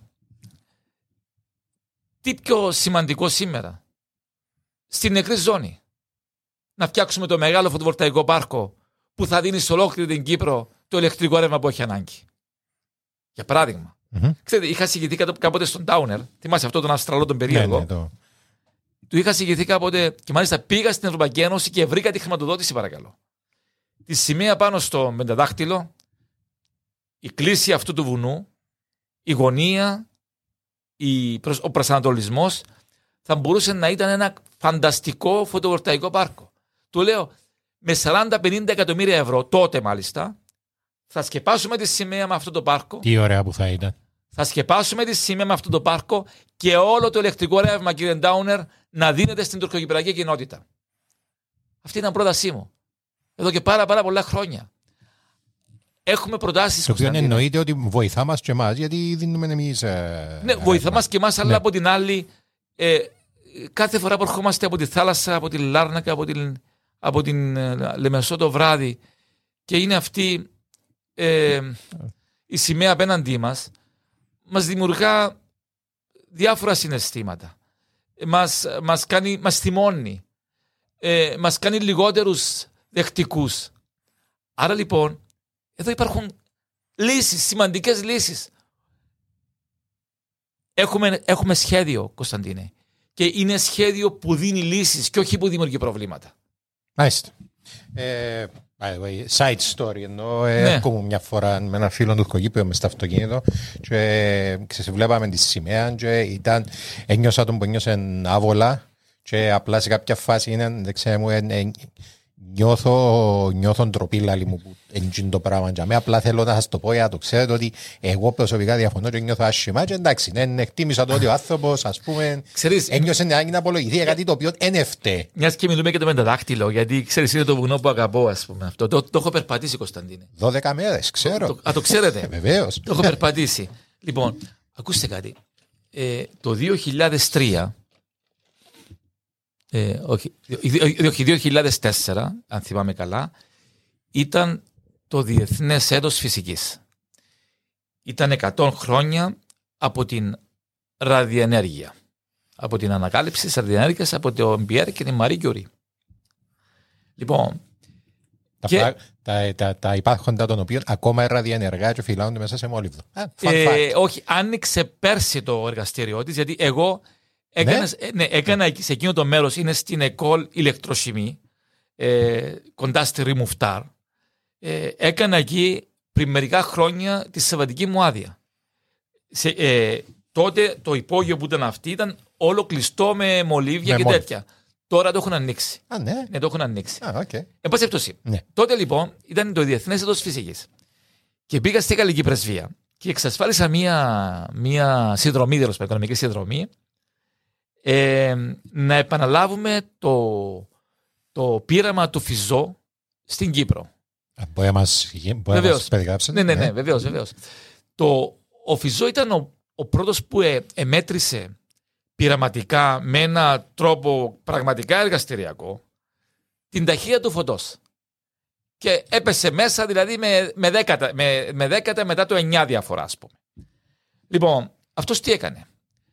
τι πιο σημαντικό σήμερα? Στην νεκρή ζώνη. Να φτιάξουμε το μεγάλο φωτοβολταϊκό πάρκο που θα δίνει σε ολόκληρη την Κύπρο το ηλεκτρικό ρεύμα που έχει ανάγκη. Για παράδειγμα. Ξέρετε, είχα συγγυηθεί κάποτε στον Τάουνερ. Θυμάσαι αυτό τον Αυστραλό τον περίεργο. Του είχα συγγυηθεί κάποτε και μάλιστα πήγα στην Ευρωπαϊκή Ένωση και βρήκα τη χρηματοδότηση, παρακαλώ. Τη σημαία πάνω στο πενταδάχτυλο, η κλίση αυτού του βουνού, η γωνία, ο προσανατολισμός θα μπορούσε να ήταν ένα φανταστικό φωτοβολταϊκό πάρκο. Του λέω, με 40-50 εκατομμύρια ευρώ, τότε μάλιστα, θα σκεπάσουμε τη σημαία με αυτό το πάρκο. Τι ωραία που θα ήταν. Θα σκεπάσουμε τη σημαία με αυτό το πάρκο και όλο το ηλεκτρικό ρεύμα, κύριε Ντάουνερ, να δίνεται στην τουρκοκυπριακή κοινότητα. Αυτή ήταν πρότασή μου. Εδώ και πάρα πολλά χρόνια. Έχουμε προτάσεις. Το οποίο εννοείται ότι βοηθά μας και εμάς, γιατί δίνουμε εμείς. Ναι, βοηθά μας και εμάς, αλλά από την άλλη, κάθε φορά που ερχόμαστε από τη θάλασσα, από τη Λάρνακα, από την Λεμεσό το βράδυ και είναι αυτή η σημαία απέναντί μας, μας δημιουργά διάφορα συναισθήματα. Μας θυμώνει. Μας κάνει λιγότερους δεκτικούς. Άρα λοιπόν, εδώ υπάρχουν λύσεις, σημαντικές λύσεις. Έχουμε σχέδιο, Κωνσταντίνε. Και είναι σχέδιο που δίνει λύσεις και όχι που δημιουργεί προβλήματα. Μάλιστα. By the way, side story, ενώ έρχομαι μια φορά με έναν φίλο του Κογείπου μες στο αυτοκίνητο και βλέπαμε τη σημαία και ένιωσα τον που ένιωσε άβολα και απλά σε κάποια φάση νιώθω ντροπή λάλη μου που έγινε το πράγμα για μένα. Απλά θέλω να σας το πω για να το ξέρετε ότι εγώ προσωπικά διαφωνώ και νιώθω άσχημα και εντάξει, εκτίμησα το ότι ο άνθρωπος ας πούμε ένιωσε να γίνει απολογηθεί για κάτι το οποίο ένευτε. Μιας και μιλούμε και το μεταδάχτυλο, γιατί ξέρεις είναι το βουνό που αγαπώ ας πούμε αυτό. Το έχω περπατήσει, Κωνσταντίνε. 12 μέρες, ξέρω. Το ξέρετε. Βεβαίως. Το έχω περπατήσει. Λοιπόν, ακούστε κάτι. Το 2003 όχι, 2004, αν θυμάμαι καλά, ήταν το Διεθνές Έτος Φυσικής. Ήταν 100 χρόνια από την ραδιενέργεια. Από την ανακάλυψη της ραδιενέργειας από τον Πιέρ και την Μαρί Κιουρί. Λοιπόν, τα υπάρχοντα των οποίων ακόμα ραδιενεργά και φυλάονται μέσα σε μόλιβδο. Όχι, άνοιξε πέρσι το εργαστήριό της, γιατί εγώ έκανα σε εκείνο το μέρος, είναι στην Εκόλ Ηλεκτροχημή, κοντά στη Ρή Μουφτάρ. Έκανα εκεί πριν μερικά χρόνια τη σεβατική μου άδεια. Τότε το υπόγειο που ήταν αυτή ήταν όλο κλειστό με μολύβια και τέτοια. Τώρα το έχουν ανοίξει. Ναι, το έχουν ανοίξει. Εν πάση περιπτώσει. Τότε λοιπόν ήταν το Διεθνές Έτος Φυσικής. Και πήγα στη Γαλλική Πρεσβεία και εξασφάλισα μία συνδρομή, οικονομική συνδρομή, να επαναλάβουμε το πείραμα του Φιζό στην Κύπρο. Μπορεί να μας περιγράψετε. Ναι, βεβαίως. Ο Φιζό ήταν ο πρώτος που εμέτρησε πειραματικά με ένα τρόπο πραγματικά εργαστηριακό την ταχύτητα του φωτός. Και έπεσε μέσα δηλαδή με δέκατα μετά το 9 διαφορά, ας πούμε. Λοιπόν, αυτός τι έκανε.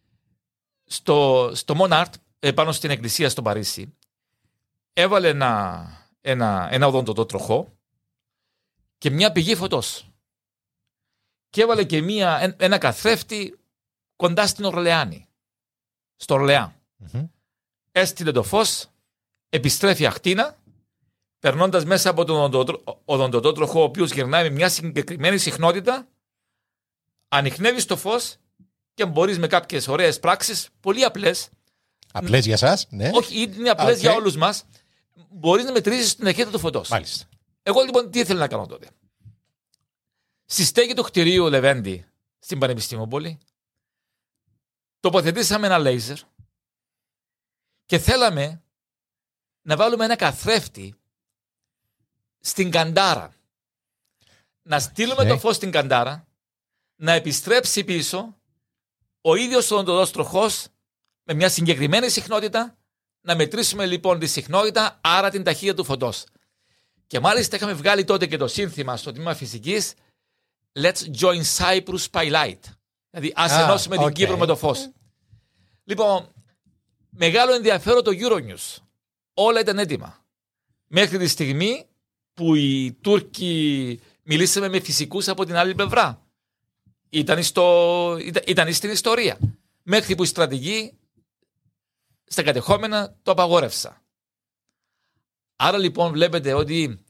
Στο Μονάρτ, πάνω στην εκκλησία στο Παρίσι, έβαλε ένα οδοντοτό τροχό και μια πηγή φωτός. Και έβαλε και ένα καθρέφτη κοντά στην Ορλεάνη. Στο Ορλεάν. Έστειλε το φως, επιστρέφει ακτίνα, περνώντας μέσα από τον οδοντοτό τροχό, ο οποίος γυρνάει με μια συγκεκριμένη συχνότητα, ανιχνεύει το φως και μπορείς με κάποιες ωραίες πράξεις, πολύ απλές. Απλές για εσάς, ναι. Όχι, είναι απλές για όλους μας. Μπορείς να μετρήσεις την ταχύτητα του φωτός. Μάλιστα. Εγώ λοιπόν τι ήθελα να κάνω τότε. Στη στέγη του κτηρίου Λεβέντη στην Πανεπιστημιοπόλη τοποθετήσαμε ένα λέιζερ και θέλαμε να βάλουμε ένα καθρέφτη στην Καντάρα. Να στείλουμε το φως στην Καντάρα, να επιστρέψει πίσω ο ίδιος ο οδοντοτός τροχός με μια συγκεκριμένη συχνότητα, να μετρήσουμε λοιπόν τη συχνότητα, άρα την ταχύτητα του φωτός. Και μάλιστα είχαμε βγάλει τότε και το σύνθημα στο τμήμα φυσικής Let's join Cyprus by light. Δηλαδή ας ενώσουμε την Κύπρο με το φως. Λοιπόν, μεγάλο ενδιαφέρον το Euronews. Όλα ήταν έτοιμα. Μέχρι τη στιγμή που οι Τούρκοι μιλήσαμε με φυσικούς από την άλλη πλευρά. Ήταν στην ιστορία. Μέχρι που η στρατηγοί στα κατεχόμενα το απαγόρευσα. Άρα λοιπόν βλέπετε ότι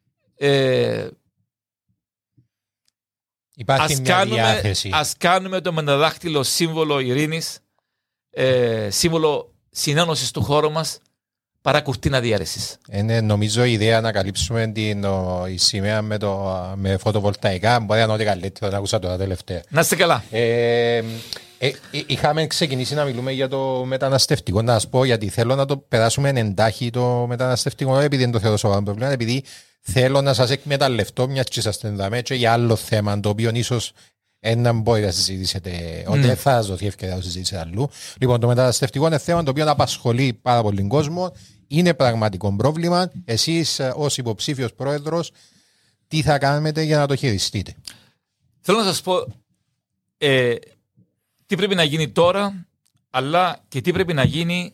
υπάρχει μια διάθεση. Ας κάνουμε το μεταδάχτυλο σύμβολο ειρήνης, σύμβολο συνένωσης του χώρου μας, παρά κουρτίνα διαίρεσης. Είναι νομίζω η ιδέα να καλύψουμε η σημαία με φωτοβολταϊκά. Μπορεί να είναι ό,τι καλύτερο, να άκουσα τώρα τελευταία. Να είστε καλά. Είχαμε ξεκινήσει να μιλούμε για το μεταναστευτικό. Να σας πω γιατί θέλω να το περάσουμε εντάχει το μεταναστευτικό, επειδή δεν το θεωρώ σοβαρό πρόβλημα, επειδή θέλω να σας εκμεταλλευτώ μια και σας τεντάμε και για άλλο θέμα, το οποίο ίσως να μπορείτε να συζητήσετε, ότι δεν θα σας δοθεί ευκαιρία να συζητήσετε αλλού. Λοιπόν, το μεταναστευτικό είναι θέμα το οποίο απασχολεί πάρα πολύ κόσμο. Είναι πραγματικό πρόβλημα. Εσείς ως υποψήφιος πρόεδρος, τι θα κάνετε για να το χειριστείτε? Θέλω να σας πω τι πρέπει να γίνει τώρα, αλλά και τι πρέπει να γίνει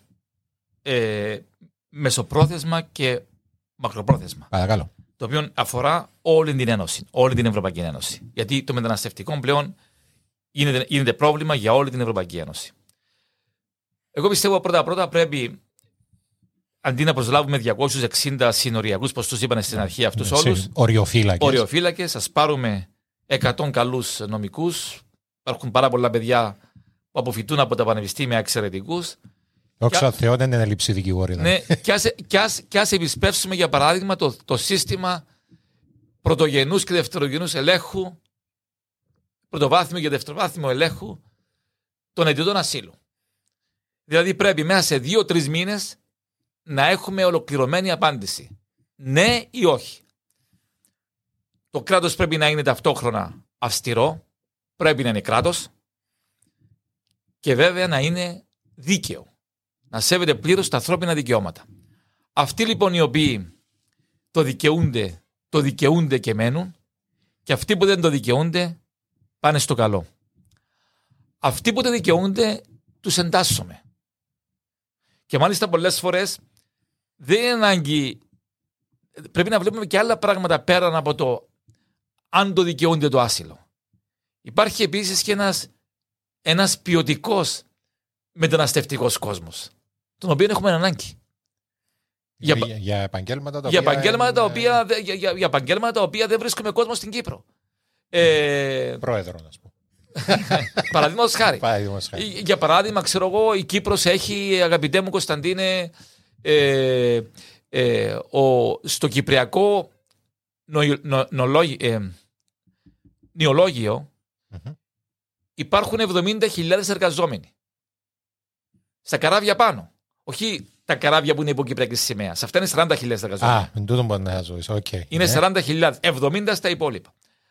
μεσοπρόθεσμα και μακροπρόθεσμα. Παρακαλώ. Το οποίο αφορά όλη την Ένωση, όλη την Ευρωπαϊκή Ένωση. Γιατί το μεταναστευτικό πλέον γίνεται πρόβλημα για όλη την Ευρωπαϊκή Ένωση. Εγώ πιστεύω πρώτα-πρώτα πρέπει, αντί να προσλάβουμε 260 συνοριακούς, πως τους είπανε στην αρχή αυτούς όλους, οριοφύλακες, ας πάρουμε 100 καλούς νομικούς. Υπάρχουν πάρα πολλά παιδιά που αποφυτούν από τα πανεπιστήμια εξαιρετικούς. Δόξα Θεώ, δεν είναι έλλειψη δικηγόροι. Ναι, και ας επισπεύσουμε για παράδειγμα το σύστημα πρωτογενούς και δευτερογενούς ελέγχου, πρωτοβάθμιο και δευτεροβάθμιο ελέγχου των αιτητών ασύλου. Δηλαδή πρέπει μέσα σε 2-3 μήνες να έχουμε ολοκληρωμένη απάντηση. Ναι ή όχι. Το κράτος πρέπει να είναι ταυτόχρονα αυστηρό, πρέπει να είναι κράτος και βέβαια να είναι δίκαιο. Να σέβεται πλήρως τα ανθρώπινα δικαιώματα. Αυτοί λοιπόν οι οποίοι το δικαιούνται και μένουν, και αυτοί που δεν το δικαιούνται πάνε στο καλό. Αυτοί που το δικαιούνται τους εντάσσουμε. Και μάλιστα πολλές φορές δεν είναι ανάγκη, πρέπει να βλέπουμε και άλλα πράγματα πέραν από το αν το δικαιούνται το άσυλο. Υπάρχει επίσης και ένας ποιοτικός μεταναστευτικός κόσμος, τον οποίο έχουμε ανάγκη. Για επαγγέλματα τα οποία δεν βρίσκουμε κόσμο στην Κύπρο. Πρόεδρο, να πω. Παραδείγματος χάρη. Για παράδειγμα, ξέρω εγώ, η Κύπρος έχει, αγαπητέ μου Κωνσταντίνε, στο Κυπριακό νεολόγιο υπάρχουν 70.000 εργαζόμενοι. Στα καράβια πάνω. Όχι τα καράβια που είναι υπό κυπριακή σημαία. Σε αυτά είναι 40.000 εργαζόμενοι. Με τούτο μπορεί να ζω. Είναι 40.000. 70 στα υπόλοιπα.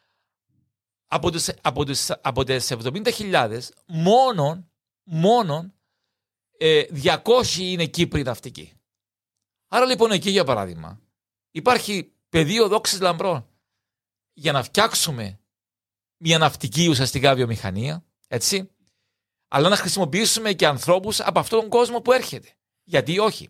Από τις 70.000 μόνον 200 είναι Κύπροι ναυτικοί. Άρα λοιπόν εκεί για παράδειγμα υπάρχει πεδίο δόξης λαμπρών για να φτιάξουμε μια ναυτική ουσιαστικά βιομηχανία, έτσι, αλλά να χρησιμοποιήσουμε και ανθρώπους από αυτόν τον κόσμο που έρχεται. Γιατί όχι.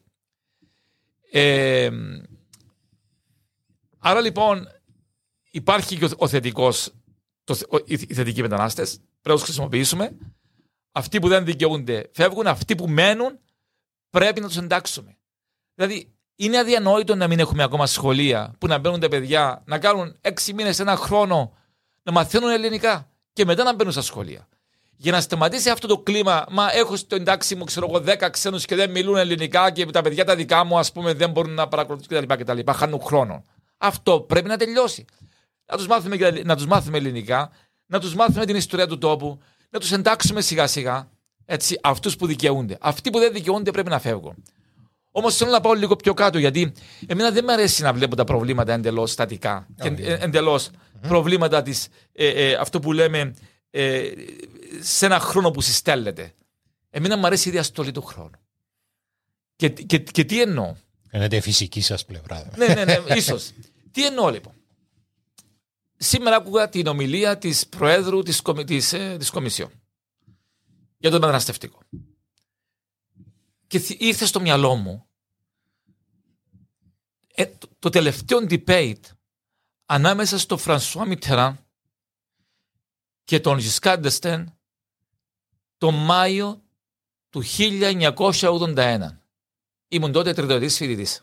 Άρα λοιπόν υπάρχει και οι θετικοί μετανάστες, πρέπει να τους χρησιμοποιήσουμε. Αυτοί που δεν δικαιούνται φεύγουν, αυτοί που μένουν πρέπει να τους εντάξουμε. Δηλαδή είναι αδιανόητο να μην έχουμε ακόμα σχολεία που να μπαίνουν τα παιδιά να κάνουν 6 μήνες, 1 χρόνο να μαθαίνουν ελληνικά και μετά να μπαίνουν στα σχολεία. Για να σταματήσει αυτό το κλίμα, έχω στο εντάξει μου, ξέρω εγώ, 10 ξένους και δεν μιλούν ελληνικά και τα παιδιά τα δικά μου, ας πούμε, δεν μπορούν να παρακολουθήσουν κτλ. Χάνουν χρόνο. Αυτό πρέπει να τελειώσει. Να τους μάθουμε ελληνικά, να τους μάθουμε την ιστορία του τόπου, να τους εντάξουμε σιγά σιγά, έτσι, αυτούς που δικαιούνται. Αυτοί που δεν δικαιούνται πρέπει να φεύγουν. Όμως θέλω να πάω λίγο πιο κάτω, γιατί εμένα δεν μου αρέσει να βλέπω τα προβλήματα εντελώς στατικά. Εντελώς προβλήματα της, αυτό που λέμε, σε ένα χρόνο που συστέλλεται. Εμένα μου αρέσει η διαστολή του χρόνου. Και τι εννοώ. Είναι φυσική σας πλευρά. Ναι, ίσως. Τι εννοώ λοιπόν. Σήμερα άκουγα την ομιλία της Προέδρου της Κομισιόν για το μεταναστευτικό. Και ήρθε στο μυαλό μου το τελευταίο debate ανάμεσα στο Φρανσουά Μιτεράν και τον Ζισκάρ ντ'Εστέν το Μάιο του 1981. Ήμουν τότε τριτοετής φοιτητής.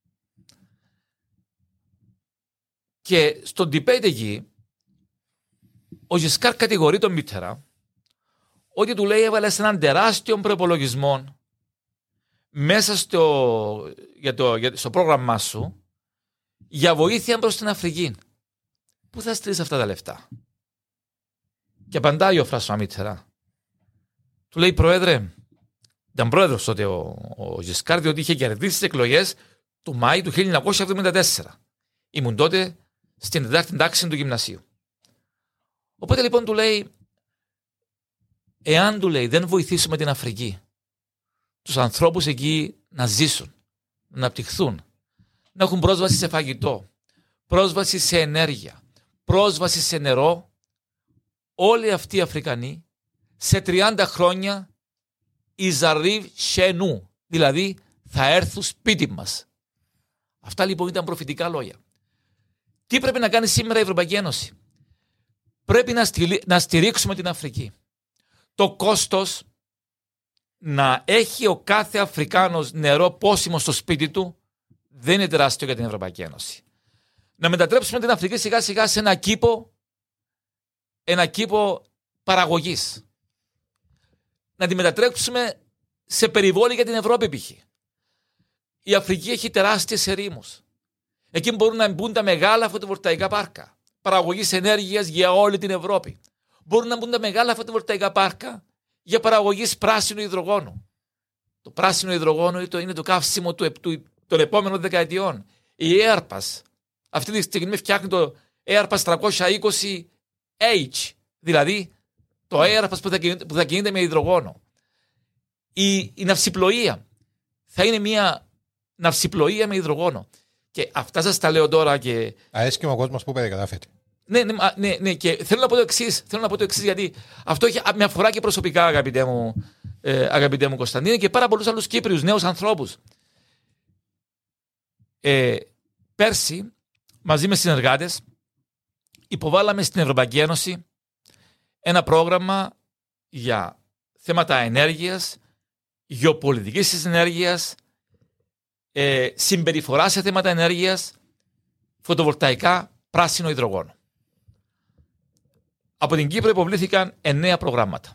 Και στο debate εκεί ο Ζισκάρ κατηγορεί τον Μιτεράν ότι του λέει έβαλε σε έναν τεράστιο προϋπολογισμό μέσα στο πρόγραμμά σου για βοήθεια προς την Αφρική. Πού θα στείλεις αυτά τα λεφτά? Και απαντάει ο Φρανσουά Μιτεράν. Του λέει, Πρόεδρε, ήταν πρόεδρος τότε ο Ζισκάρ, διότι είχε κερδίσει τις εκλογές του Μάη του 1974. Ήμουν τότε στην 4η τάξη του γυμνασίου. Οπότε λοιπόν του λέει, εάν του λέει δεν βοηθήσουμε την Αφρική, τους ανθρώπους εκεί να ζήσουν, να αναπτυχθούν, να έχουν πρόσβαση σε φαγητό, πρόσβαση σε ενέργεια, πρόσβαση σε νερό, όλοι αυτοί οι Αφρικανοί σε 30 χρόνια Ιζαρίβ Σενού, δηλαδή θα έρθουν σπίτι μας. Αυτά λοιπόν ήταν προφητικά λόγια. Τι πρέπει να κάνει σήμερα η Ευρωπαϊκή Ένωση? Πρέπει να στηρίξουμε την Αφρική. Το κόστος να έχει ο κάθε Αφρικάνος νερό πόσιμο στο σπίτι του δεν είναι τεράστιο για την Ευρωπαϊκή Ένωση. Να μετατρέψουμε την Αφρική σιγά σιγά σε ένα κήπο παραγωγής. Να τη μετατρέψουμε σε περιβόλι για την Ευρώπη π.χ. Η Αφρική έχει τεράστιες ερήμους. Εκεί μπορούν να μπουν τα μεγάλα φωτοβολταϊκά πάρκα παραγωγής ενέργειας για όλη την Ευρώπη. Μπορούν να μπουν τα μεγάλα φωτοβολταϊκά πάρκα για παραγωγής πράσινου υδρογόνου. Το πράσινο υδρογόνο είναι το καύσιμο των επόμενων δεκαετιών. Η Airbus αυτή τη στιγμή φτιάχνει το Airbus 320H, δηλαδή το Airbus που θα κινείται με υδρογόνο. Η ναυσιπλοεία θα είναι μια ναυσιπλοεία με υδρογόνο. Και αυτά σας τα λέω τώρα και... Αέσκημο ο κόσμος που πήρε κατάφερε. Ναι, και θέλω να πω το εξής, γιατί αυτό με αφορά και προσωπικά, αγαπητέ μου Κωνσταντίνε, και πάρα πολλούς άλλους Κύπριους, νέους ανθρώπους. Πέρσι, μαζί με συνεργάτες, υποβάλαμε στην Ευρωπαϊκή Ένωση ένα πρόγραμμα για θέματα ενέργειας, γεωπολιτικής της ενέργειας, συμπεριφορά σε θέματα ενέργειας, φωτοβολταϊκά, πράσινο υδρογόνο. Από την Κύπρο υποβλήθηκαν 9 προγράμματα.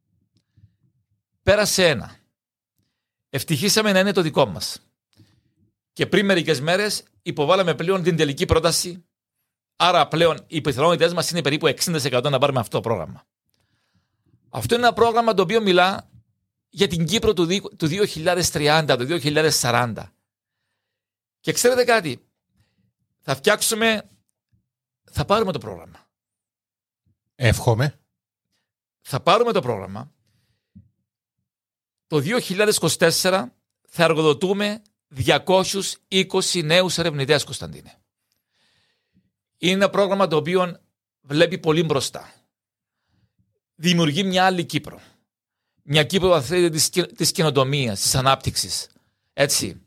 Πέρασε ένα. Ευτυχήσαμε να είναι το δικό μας. Και πριν μερικές μέρες υποβάλαμε πλέον την τελική πρόταση. Άρα πλέον οι πιθανότητες μας είναι περίπου 60% να πάρουμε αυτό το πρόγραμμα. Αυτό είναι ένα πρόγραμμα το οποίο μιλά για την Κύπρο του 2030, του 2040. Και ξέρετε κάτι, θα πάρουμε το πρόγραμμα. Εύχομαι. Θα πάρουμε το πρόγραμμα. Το 2024 θα εργοδοτούμε 220 νέους ερευνητές, Κωνσταντίνε. Είναι ένα πρόγραμμα το οποίο βλέπει πολύ μπροστά. Δημιουργεί μια άλλη Κύπρο. Μια Κύπρο που θέλετε της καινοτομίας, της ανάπτυξης. Έτσι.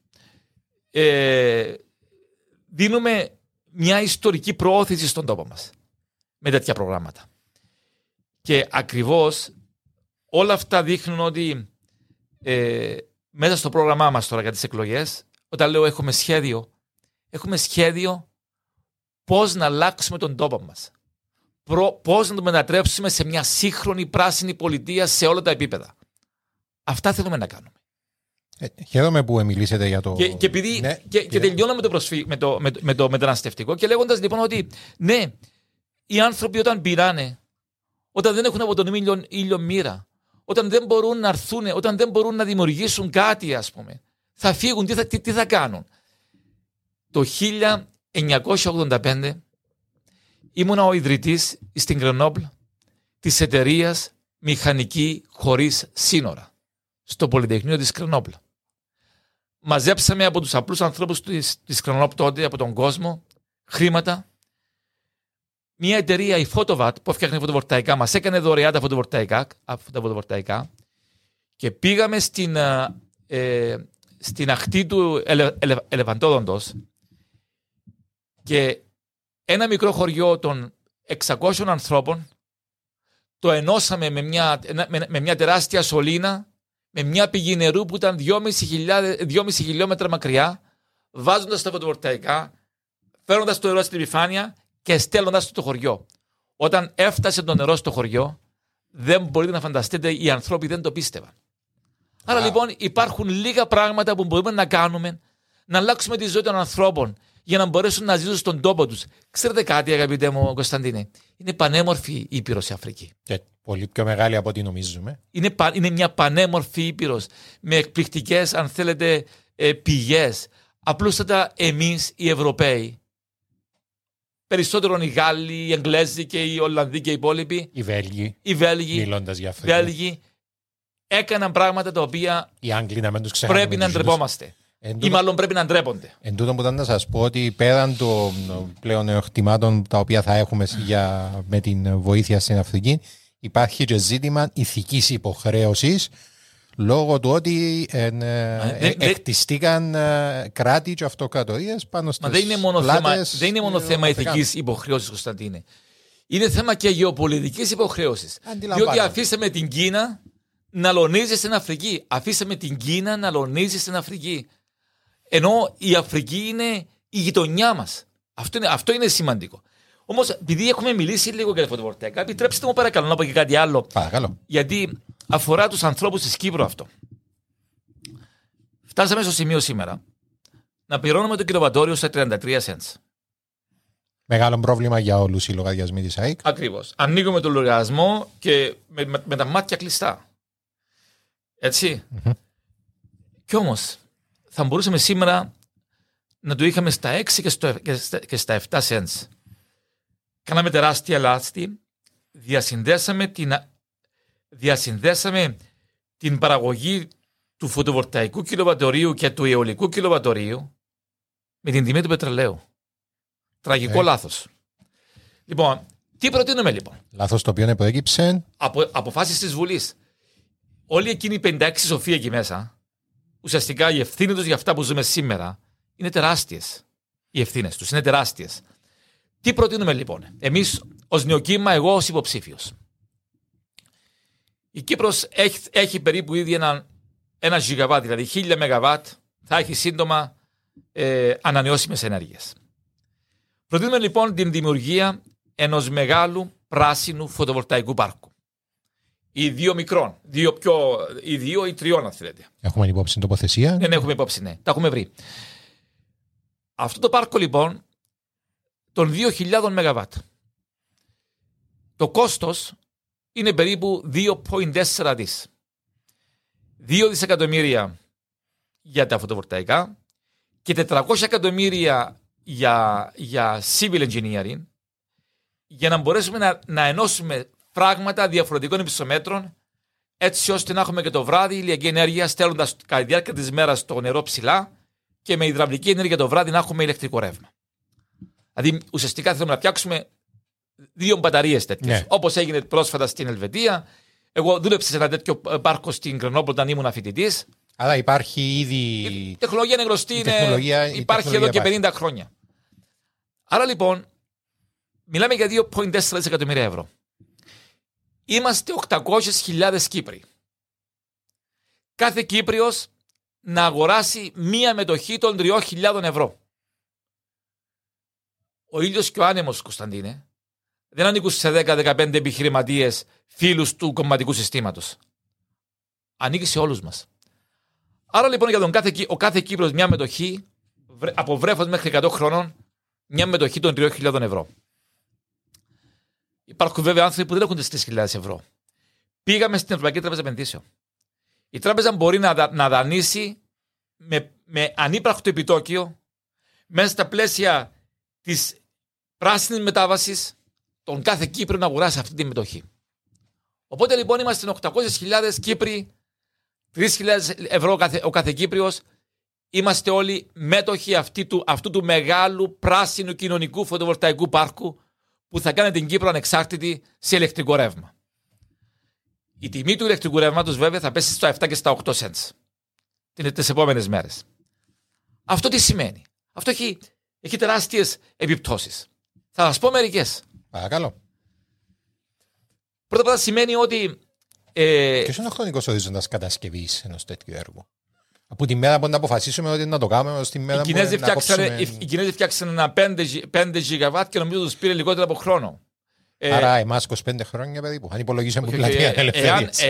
Δίνουμε μια ιστορική προώθηση στον τόπο μας με τέτοια προγράμματα. Και ακριβώς όλα αυτά δείχνουν ότι μέσα στο πρόγραμμά μας τώρα για τις εκλογές, όταν λέω έχουμε σχέδιο πώς να αλλάξουμε τον τόπο μας. Πώς να το μετατρέψουμε σε μια σύγχρονη πράσινη πολιτεία σε όλα τα επίπεδα. Αυτά θέλουμε να κάνουμε. Χαίρομαι που μιλήσετε για το... Και επειδή και τελειώνω με το μεταναστευτικό και λέγοντας λοιπόν ότι ναι, οι άνθρωποι όταν πειράνε, όταν δεν έχουν από τον ήλιο μοίρα, όταν δεν μπορούν να έρθουν, όταν δεν μπορούν να δημιουργήσουν κάτι, ας πούμε, θα φύγουν, τι θα κάνουν. Το 1985 ήμουνα ο ιδρυτής στην Γκρενόμπλ της εταιρείας Μηχανική Χωρίς Σύνορα στο Πολυτεχνείο της Γκρενόμπλ. Μαζέψαμε από τους απλούς ανθρώπους της Γκρενόμπλ τότε, από τον κόσμο, χρήματα. Μια εταιρεία, η Photowatt, που έφτιαχνε φωτοβολταϊκά, μας έκανε δωρεάν τα φωτοβολταϊκά και πήγαμε στην ακτή του Ελεφαντόδοντος και ένα μικρό χωριό των 600 ανθρώπων το ενώσαμε με μια τεράστια σωλήνα, με μια πηγή νερού που ήταν 2,5 χιλιόμετρα μακριά, βάζοντας τα φωτοβολταϊκά, φέρνοντας το νερό στην επιφάνεια και στέλνοντας το χωριό. Όταν έφτασε το νερό στο χωριό, δεν μπορείτε να φανταστείτε, οι άνθρωποι δεν το πίστευαν. Άρα λοιπόν υπάρχουν λίγα πράγματα που μπορούμε να κάνουμε, να αλλάξουμε τη ζωή των ανθρώπων για να μπορέσουν να ζήσουν στον τόπο τους. Ξέρετε κάτι, αγαπητέ μου Κωνσταντίνε, είναι πανέμορφη η Ήπειρος η Αφρική. Και πολύ πιο μεγάλη από ό,τι νομίζουμε. Είναι μια πανέμορφη Ήπειρος με εκπληκτικές, αν θέλετε, πηγές. Απλούστατα εμείς οι Ευρωπαίοι, περισσότερο οι Γάλλοι, οι Εγγλέζοι και οι Ολλανδοί και οι υπόλοιποι, οι Βέλγοι, μιλώντας για Βέλγοι, έκαναν πράγματα τα οποία οι Άγγλοι να μην τους ξεχνάμε, πρέπει να ντρεπόμαστε. Ή μάλλον πρέπει να ντρέπονται. Εν τούτο που ήταν να σας πω ότι πέραν των πλέον εορτημάτων τα οποία θα έχουμε με την βοήθεια στην Αφρική, υπάρχει και ζήτημα ηθικής υποχρέωσης λόγω του ότι εκτιστήκαν κράτη και αυτοκρατορίες πάνω στις πλάτες. Δεν είναι μόνο θέμα ηθικής υποχρέωσης, Κωνσταντίνε. Είναι θέμα και γεωπολιτικής υποχρέωσης. Διότι αφήσαμε την Κίνα να λονίζει στην Αφρική. Αφήσαμε την Κίνα να λονίζει στην Αφρική. Ενώ η Αφρική είναι η γειτονιά μας. Αυτό είναι σημαντικό. Όμως, επειδή έχουμε μιλήσει λίγο για τα φωτοβολταϊκά, επιτρέψτε μου παρακαλώ να πω και κάτι άλλο. Παρακαλώ. Γιατί αφορά τους ανθρώπους της Κύπρου αυτό. Φτάσαμε στο σημείο σήμερα να πληρώνουμε το κιλοβατόριο στα 33 cents. Μεγάλο πρόβλημα για όλους οι λογαριασμοί της ΑΕΚ. Ακριβώς. Ανοίγουμε τον λογαριασμό και με τα μάτια κλειστά. Έτσι. Mm-hmm. Κι όμως θα μπορούσαμε σήμερα να το είχαμε στα 6 και στα 7 cents. Κάναμε τεράστια λάστη. Διασυνδέσαμε την παραγωγή του φωτοβολταϊκού κιλοβατορίου και του αιωλικού κιλοβατορίου με την τιμή του πετρελαίου. Τραγικό λάθος. Λοιπόν, τι προτείνουμε λοιπόν? Λάθος το οποίο προέκυψε. Αποφάσεις της Βουλής. Όλοι εκείνοι οι 56 σοφοί εκεί μέσα, ουσιαστικά οι ευθύνες τους για αυτά που ζούμε σήμερα είναι τεράστιες. Οι ευθύνες τους είναι τεράστιες. Τι προτείνουμε λοιπόν? Εμείς ως Νεοκύμα, εγώ ως υποψήφιος. Η Κύπρος έχει περίπου ήδη ένα γιγαβάτ, δηλαδή 1000 ΜΒ θα έχει σύντομα ανανεώσιμες ενέργειες. Προτείνουμε λοιπόν την δημιουργία ενός μεγάλου πράσινου φωτοβολταϊκού πάρκου. Ή 2 μικρών, ή 2 ή 3 αν θέλετε. Έχουμε υπόψη τοποθεσία. Δεν έχουμε υπόψη, ναι. Τα έχουμε βρει. Αυτό το πάρκο λοιπόν των 2.000 ΜΒ. Το κόστος είναι περίπου 2,4 δις. 2 δισεκατομμύρια για τα φωτοβολταϊκά και 400 εκατομμύρια για civil engineering, για να μπορέσουμε να ενώσουμε φράγματα διαφορετικών υψομέτρων, έτσι ώστε να έχουμε και το βράδυ ηλιακή ενέργεια, στέλνοντας κατά τη διάρκεια της μέρας το νερό ψηλά και με υδραυλική ενέργεια το βράδυ να έχουμε ηλεκτρικό ρεύμα. Δηλαδή ουσιαστικά θέλουμε να φτιάξουμε 2 μπαταρίες τέτοιες. Ναι. Όπως έγινε πρόσφατα στην Ελβετία. Εγώ δούλεψα σε ένα τέτοιο πάρκο στην Κρενόπολη όταν ήμουν φοιτητής. Αλλά υπάρχει ήδη. Η τεχνολογία είναι γνωστή, υπάρχει εδώ και 50 χρόνια. Άρα λοιπόν, μιλάμε για 2,4 δισεκατομμύρια ευρώ. Είμαστε 800.000 Κύπροι. Κάθε Κύπριος να αγοράσει μία μετοχή των 3.000 ευρώ. Ο ήλιος και ο άνεμος, Κωνσταντίνε, δεν ανήκουν σε 10-15 επιχειρηματίες φίλους του κομματικού συστήματος. Ανήκει σε όλους μας. Άρα λοιπόν για ο κάθε Κύπρος μια μετοχή, από βρέφος μέχρι 100 χρόνων, μια μετοχή των 3.000 ευρώ. Υπάρχουν βέβαια άνθρωποι που δεν έχουν τις 3.000 ευρώ. Πήγαμε στην Ευρωπαϊκή Τράπεζα Επενδύσεων. Η τράπεζα μπορεί να δανείσει με ανύπαρκτο επιτόκιο μέσα στα πλαίσια της πράσινης μετάβασης τον κάθε Κύπριο να αγοράσει αυτή τη μετοχή. Οπότε λοιπόν είμαστε 800.000 Κύπροι, 3.000 ευρώ ο κάθε Κύπριος, είμαστε όλοι μέτοχοι αυτού του μεγάλου πράσινου κοινωνικού φωτοβολταϊκού πάρκου που θα κάνει την Κύπρο ανεξάρτητη σε ηλεκτρικό ρεύμα. Η τιμή του ηλεκτρικού ρεύματος βέβαια θα πέσει στα 7 και στα 8 cents τις επόμενες μέρες. Αυτό τι σημαίνει? Αυτό έχει τεράστιες επιπτώσεις. Θα σας πω μερικές. Παρακαλώ. Πρώτα απ' όλα σημαίνει ότι... Ποιος είναι ο χρονικός ορίζοντας κατασκευής ενός τέτοιου έργου? Από τη μέρα που να αποφασίσουμε ότι να το κάνουμε ως τη μέρα που να κόψουμε... Οι Κινέζοι φτιάξαν ένα 5 γιγαβάτ και νομίζω τους πήρε λιγότερο από χρόνο. Άρα εμάς 25 χρόνια περίπου, αν υπολογίσαμε που πλατεία ελευθερίας.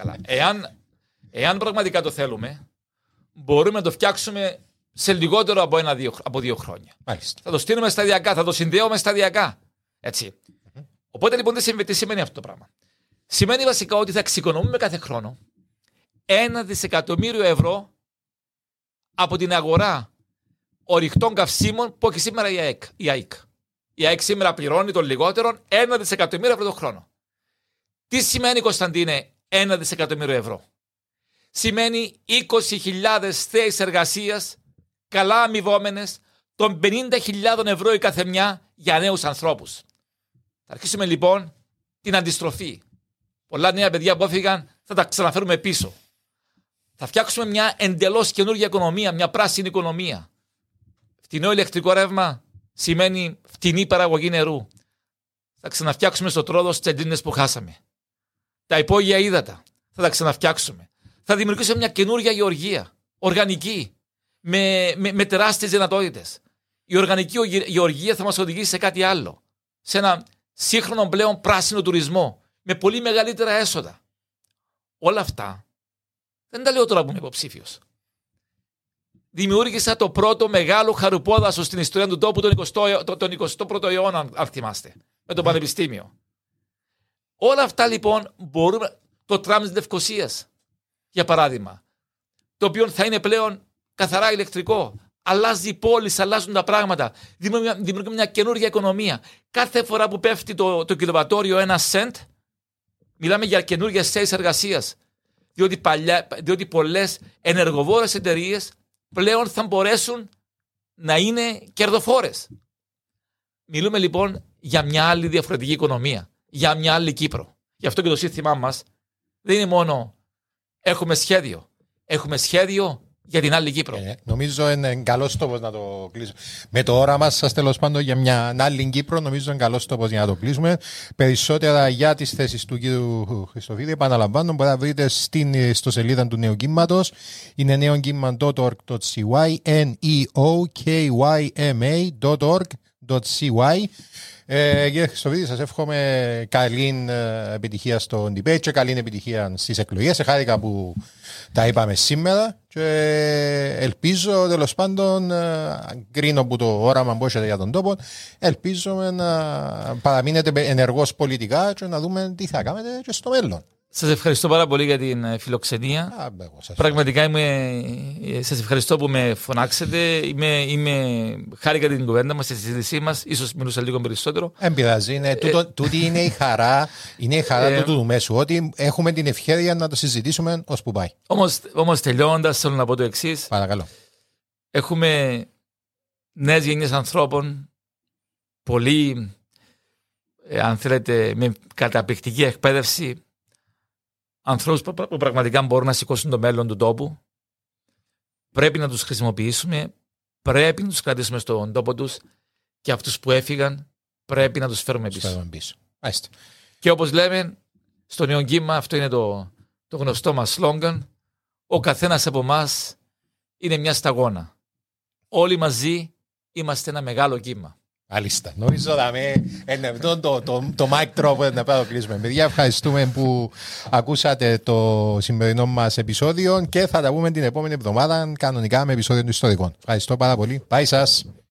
Εάν πραγματικά το θέλουμε, μπορούμε να το φτιάξουμε σε λιγότερο από 2 χρόνια. Μάλιστα. Θα το στείλουμε σταδιακά, θα το συνδέουμε σταδιακά. Έτσι. Οπότε λοιπόν τι σημαίνει αυτό το πράγμα? Σημαίνει βασικά ότι θα εξοικονομούμε κάθε χρόνο 1 δισεκατομμύριο ευρώ από την αγορά ορυκτών καυσίμων που έχει σήμερα η ΑΕΚ. Η ΑΕΚ σήμερα πληρώνει των λιγότερων 1 δισεκατομμύριο ευρώ το χρόνο. Τι σημαίνει, Κωνσταντίνε, 1 δισεκατομμύριο ευρώ? Σημαίνει 20.000 θέσεις εργασίας, καλά αμοιβόμενες, των 50.000 ευρώ η καθεμιά για νέους ανθρώπους. Θα αρχίσουμε λοιπόν την αντιστροφή. Πολλά νέα παιδιά που έφυγαν θα τα ξαναφέρουμε πίσω. Θα φτιάξουμε μια εντελώς καινούργια οικονομία, μια πράσινη οικονομία. Φτηνό ηλεκτρικό ρεύμα σημαίνει φτηνή παραγωγή νερού. Θα ξαναφτιάξουμε στο Τρόδο τις τσεντρίνες που χάσαμε. Τα υπόγεια ύδατα. Θα τα ξαναφτιάξουμε. Θα δημιουργήσουμε μια καινούργια γεωργία. Οργανική. Με τεράστιες δυνατότητες. Η οργανική γεωργία θα μας οδηγήσει σε κάτι άλλο. Σε ένα σύγχρονο πλέον πράσινο τουρισμό. Με πολύ μεγαλύτερα έσοδα. Όλα αυτά δεν τα λέω τώρα που είμαι υποψήφιος. Δημιούργησα το πρώτο μεγάλο χαρουπόδασο στην ιστορία του τόπου τον 21ο αιώνα, αν θυμάστε, με το Πανεπιστήμιο. Όλα αυτά λοιπόν μπορούμε. Το τραμ της Λευκωσίας, για παράδειγμα, το οποίο θα είναι πλέον καθαρά ηλεκτρικό. Αλλάζει η πόλη, αλλάζουν τα πράγματα. Δημιουργούμε μια καινούργια οικονομία. Κάθε φορά που πέφτει το κιλοβατόριο 1 σεντ, μιλάμε για καινούργιες θέσεις εργασίας. Διότι πολλές ενεργοβόρες εταιρείες πλέον θα μπορέσουν να είναι κερδοφόρες. Μιλούμε λοιπόν για μια άλλη διαφορετική οικονομία, για μια άλλη Κύπρο. Γι' αυτό και το σύνθημά μας δεν είναι μόνο έχουμε σχέδιο. Έχουμε σχέδιο για την άλλη Κύπρο. Νομίζω είναι καλός τόπος να το κλείσουμε. Με το όραμα σας τέλος πάντων για μια άλλη Κύπρο, νομίζω είναι καλός τόπος για να το κλείσουμε. Περισσότερα για τις θέσεις του κ. Χριστοφίδη, επαναλαμβάνω, μπορείτε να βρείτε στο σελίδα του Νέου Κύματος. Είναι neokima.org.cy, neokima.org.cy. Κύριε Χριστοφίδη, σας εύχομαι καλή επιτυχία στο debate και καλή επιτυχία στις εκλογές. Χάρηκα που τα είπαμε σήμερα και ελπίζω τέλος πάντων, κρίνω που το όραμα που έχετε για τον τόπο, ελπίζω να παραμείνετε ενεργός πολιτικά και να δούμε τι θα κάνετε και στο μέλλον. Σας ευχαριστώ πάρα πολύ για την φιλοξενία. Πραγματικά σας ευχαριστώ που με φωνάξετε. Χάρηκα την κουβέντα μας, τη συζήτησή μας. Ίσως μιλούσα λίγο περισσότερο. Εν πειράζει. Τούτη είναι η χαρά, του μέσου. Ότι έχουμε την ευκαιρία να το συζητήσουμε ως που πάει. Όμως τελειώνοντας, θέλω να πω το εξής. Παρακαλώ. Έχουμε νέες γενιές ανθρώπων, πολύ, αν θέλετε, με καταπληκτική εκπαίδευση. Ανθρώπους που πραγματικά μπορούν να σηκώσουν το μέλλον του τόπου. Πρέπει να τους χρησιμοποιήσουμε, πρέπει να τους κρατήσουμε στον τόπο τους και αυτούς που έφυγαν πρέπει να τους φέρουμε πίσω. Και όπως λέμε, στο Νέο Κύμα, αυτό είναι το γνωστό μας σλόγγαν, ο καθένας από εμάς είναι μια σταγόνα. Όλοι μαζί είμαστε ένα μεγάλο κύμα. Μάλιστα. Νομίζω το mic drop να πάμε να κλείσουμε. Παιδιά, ευχαριστούμε που ακούσατε το σημερινό μας επεισόδιο και θα τα πούμε την επόμενη εβδομάδα κανονικά με επεισόδιο του Ιστορικών. Ευχαριστώ πάρα πολύ. Bye σας.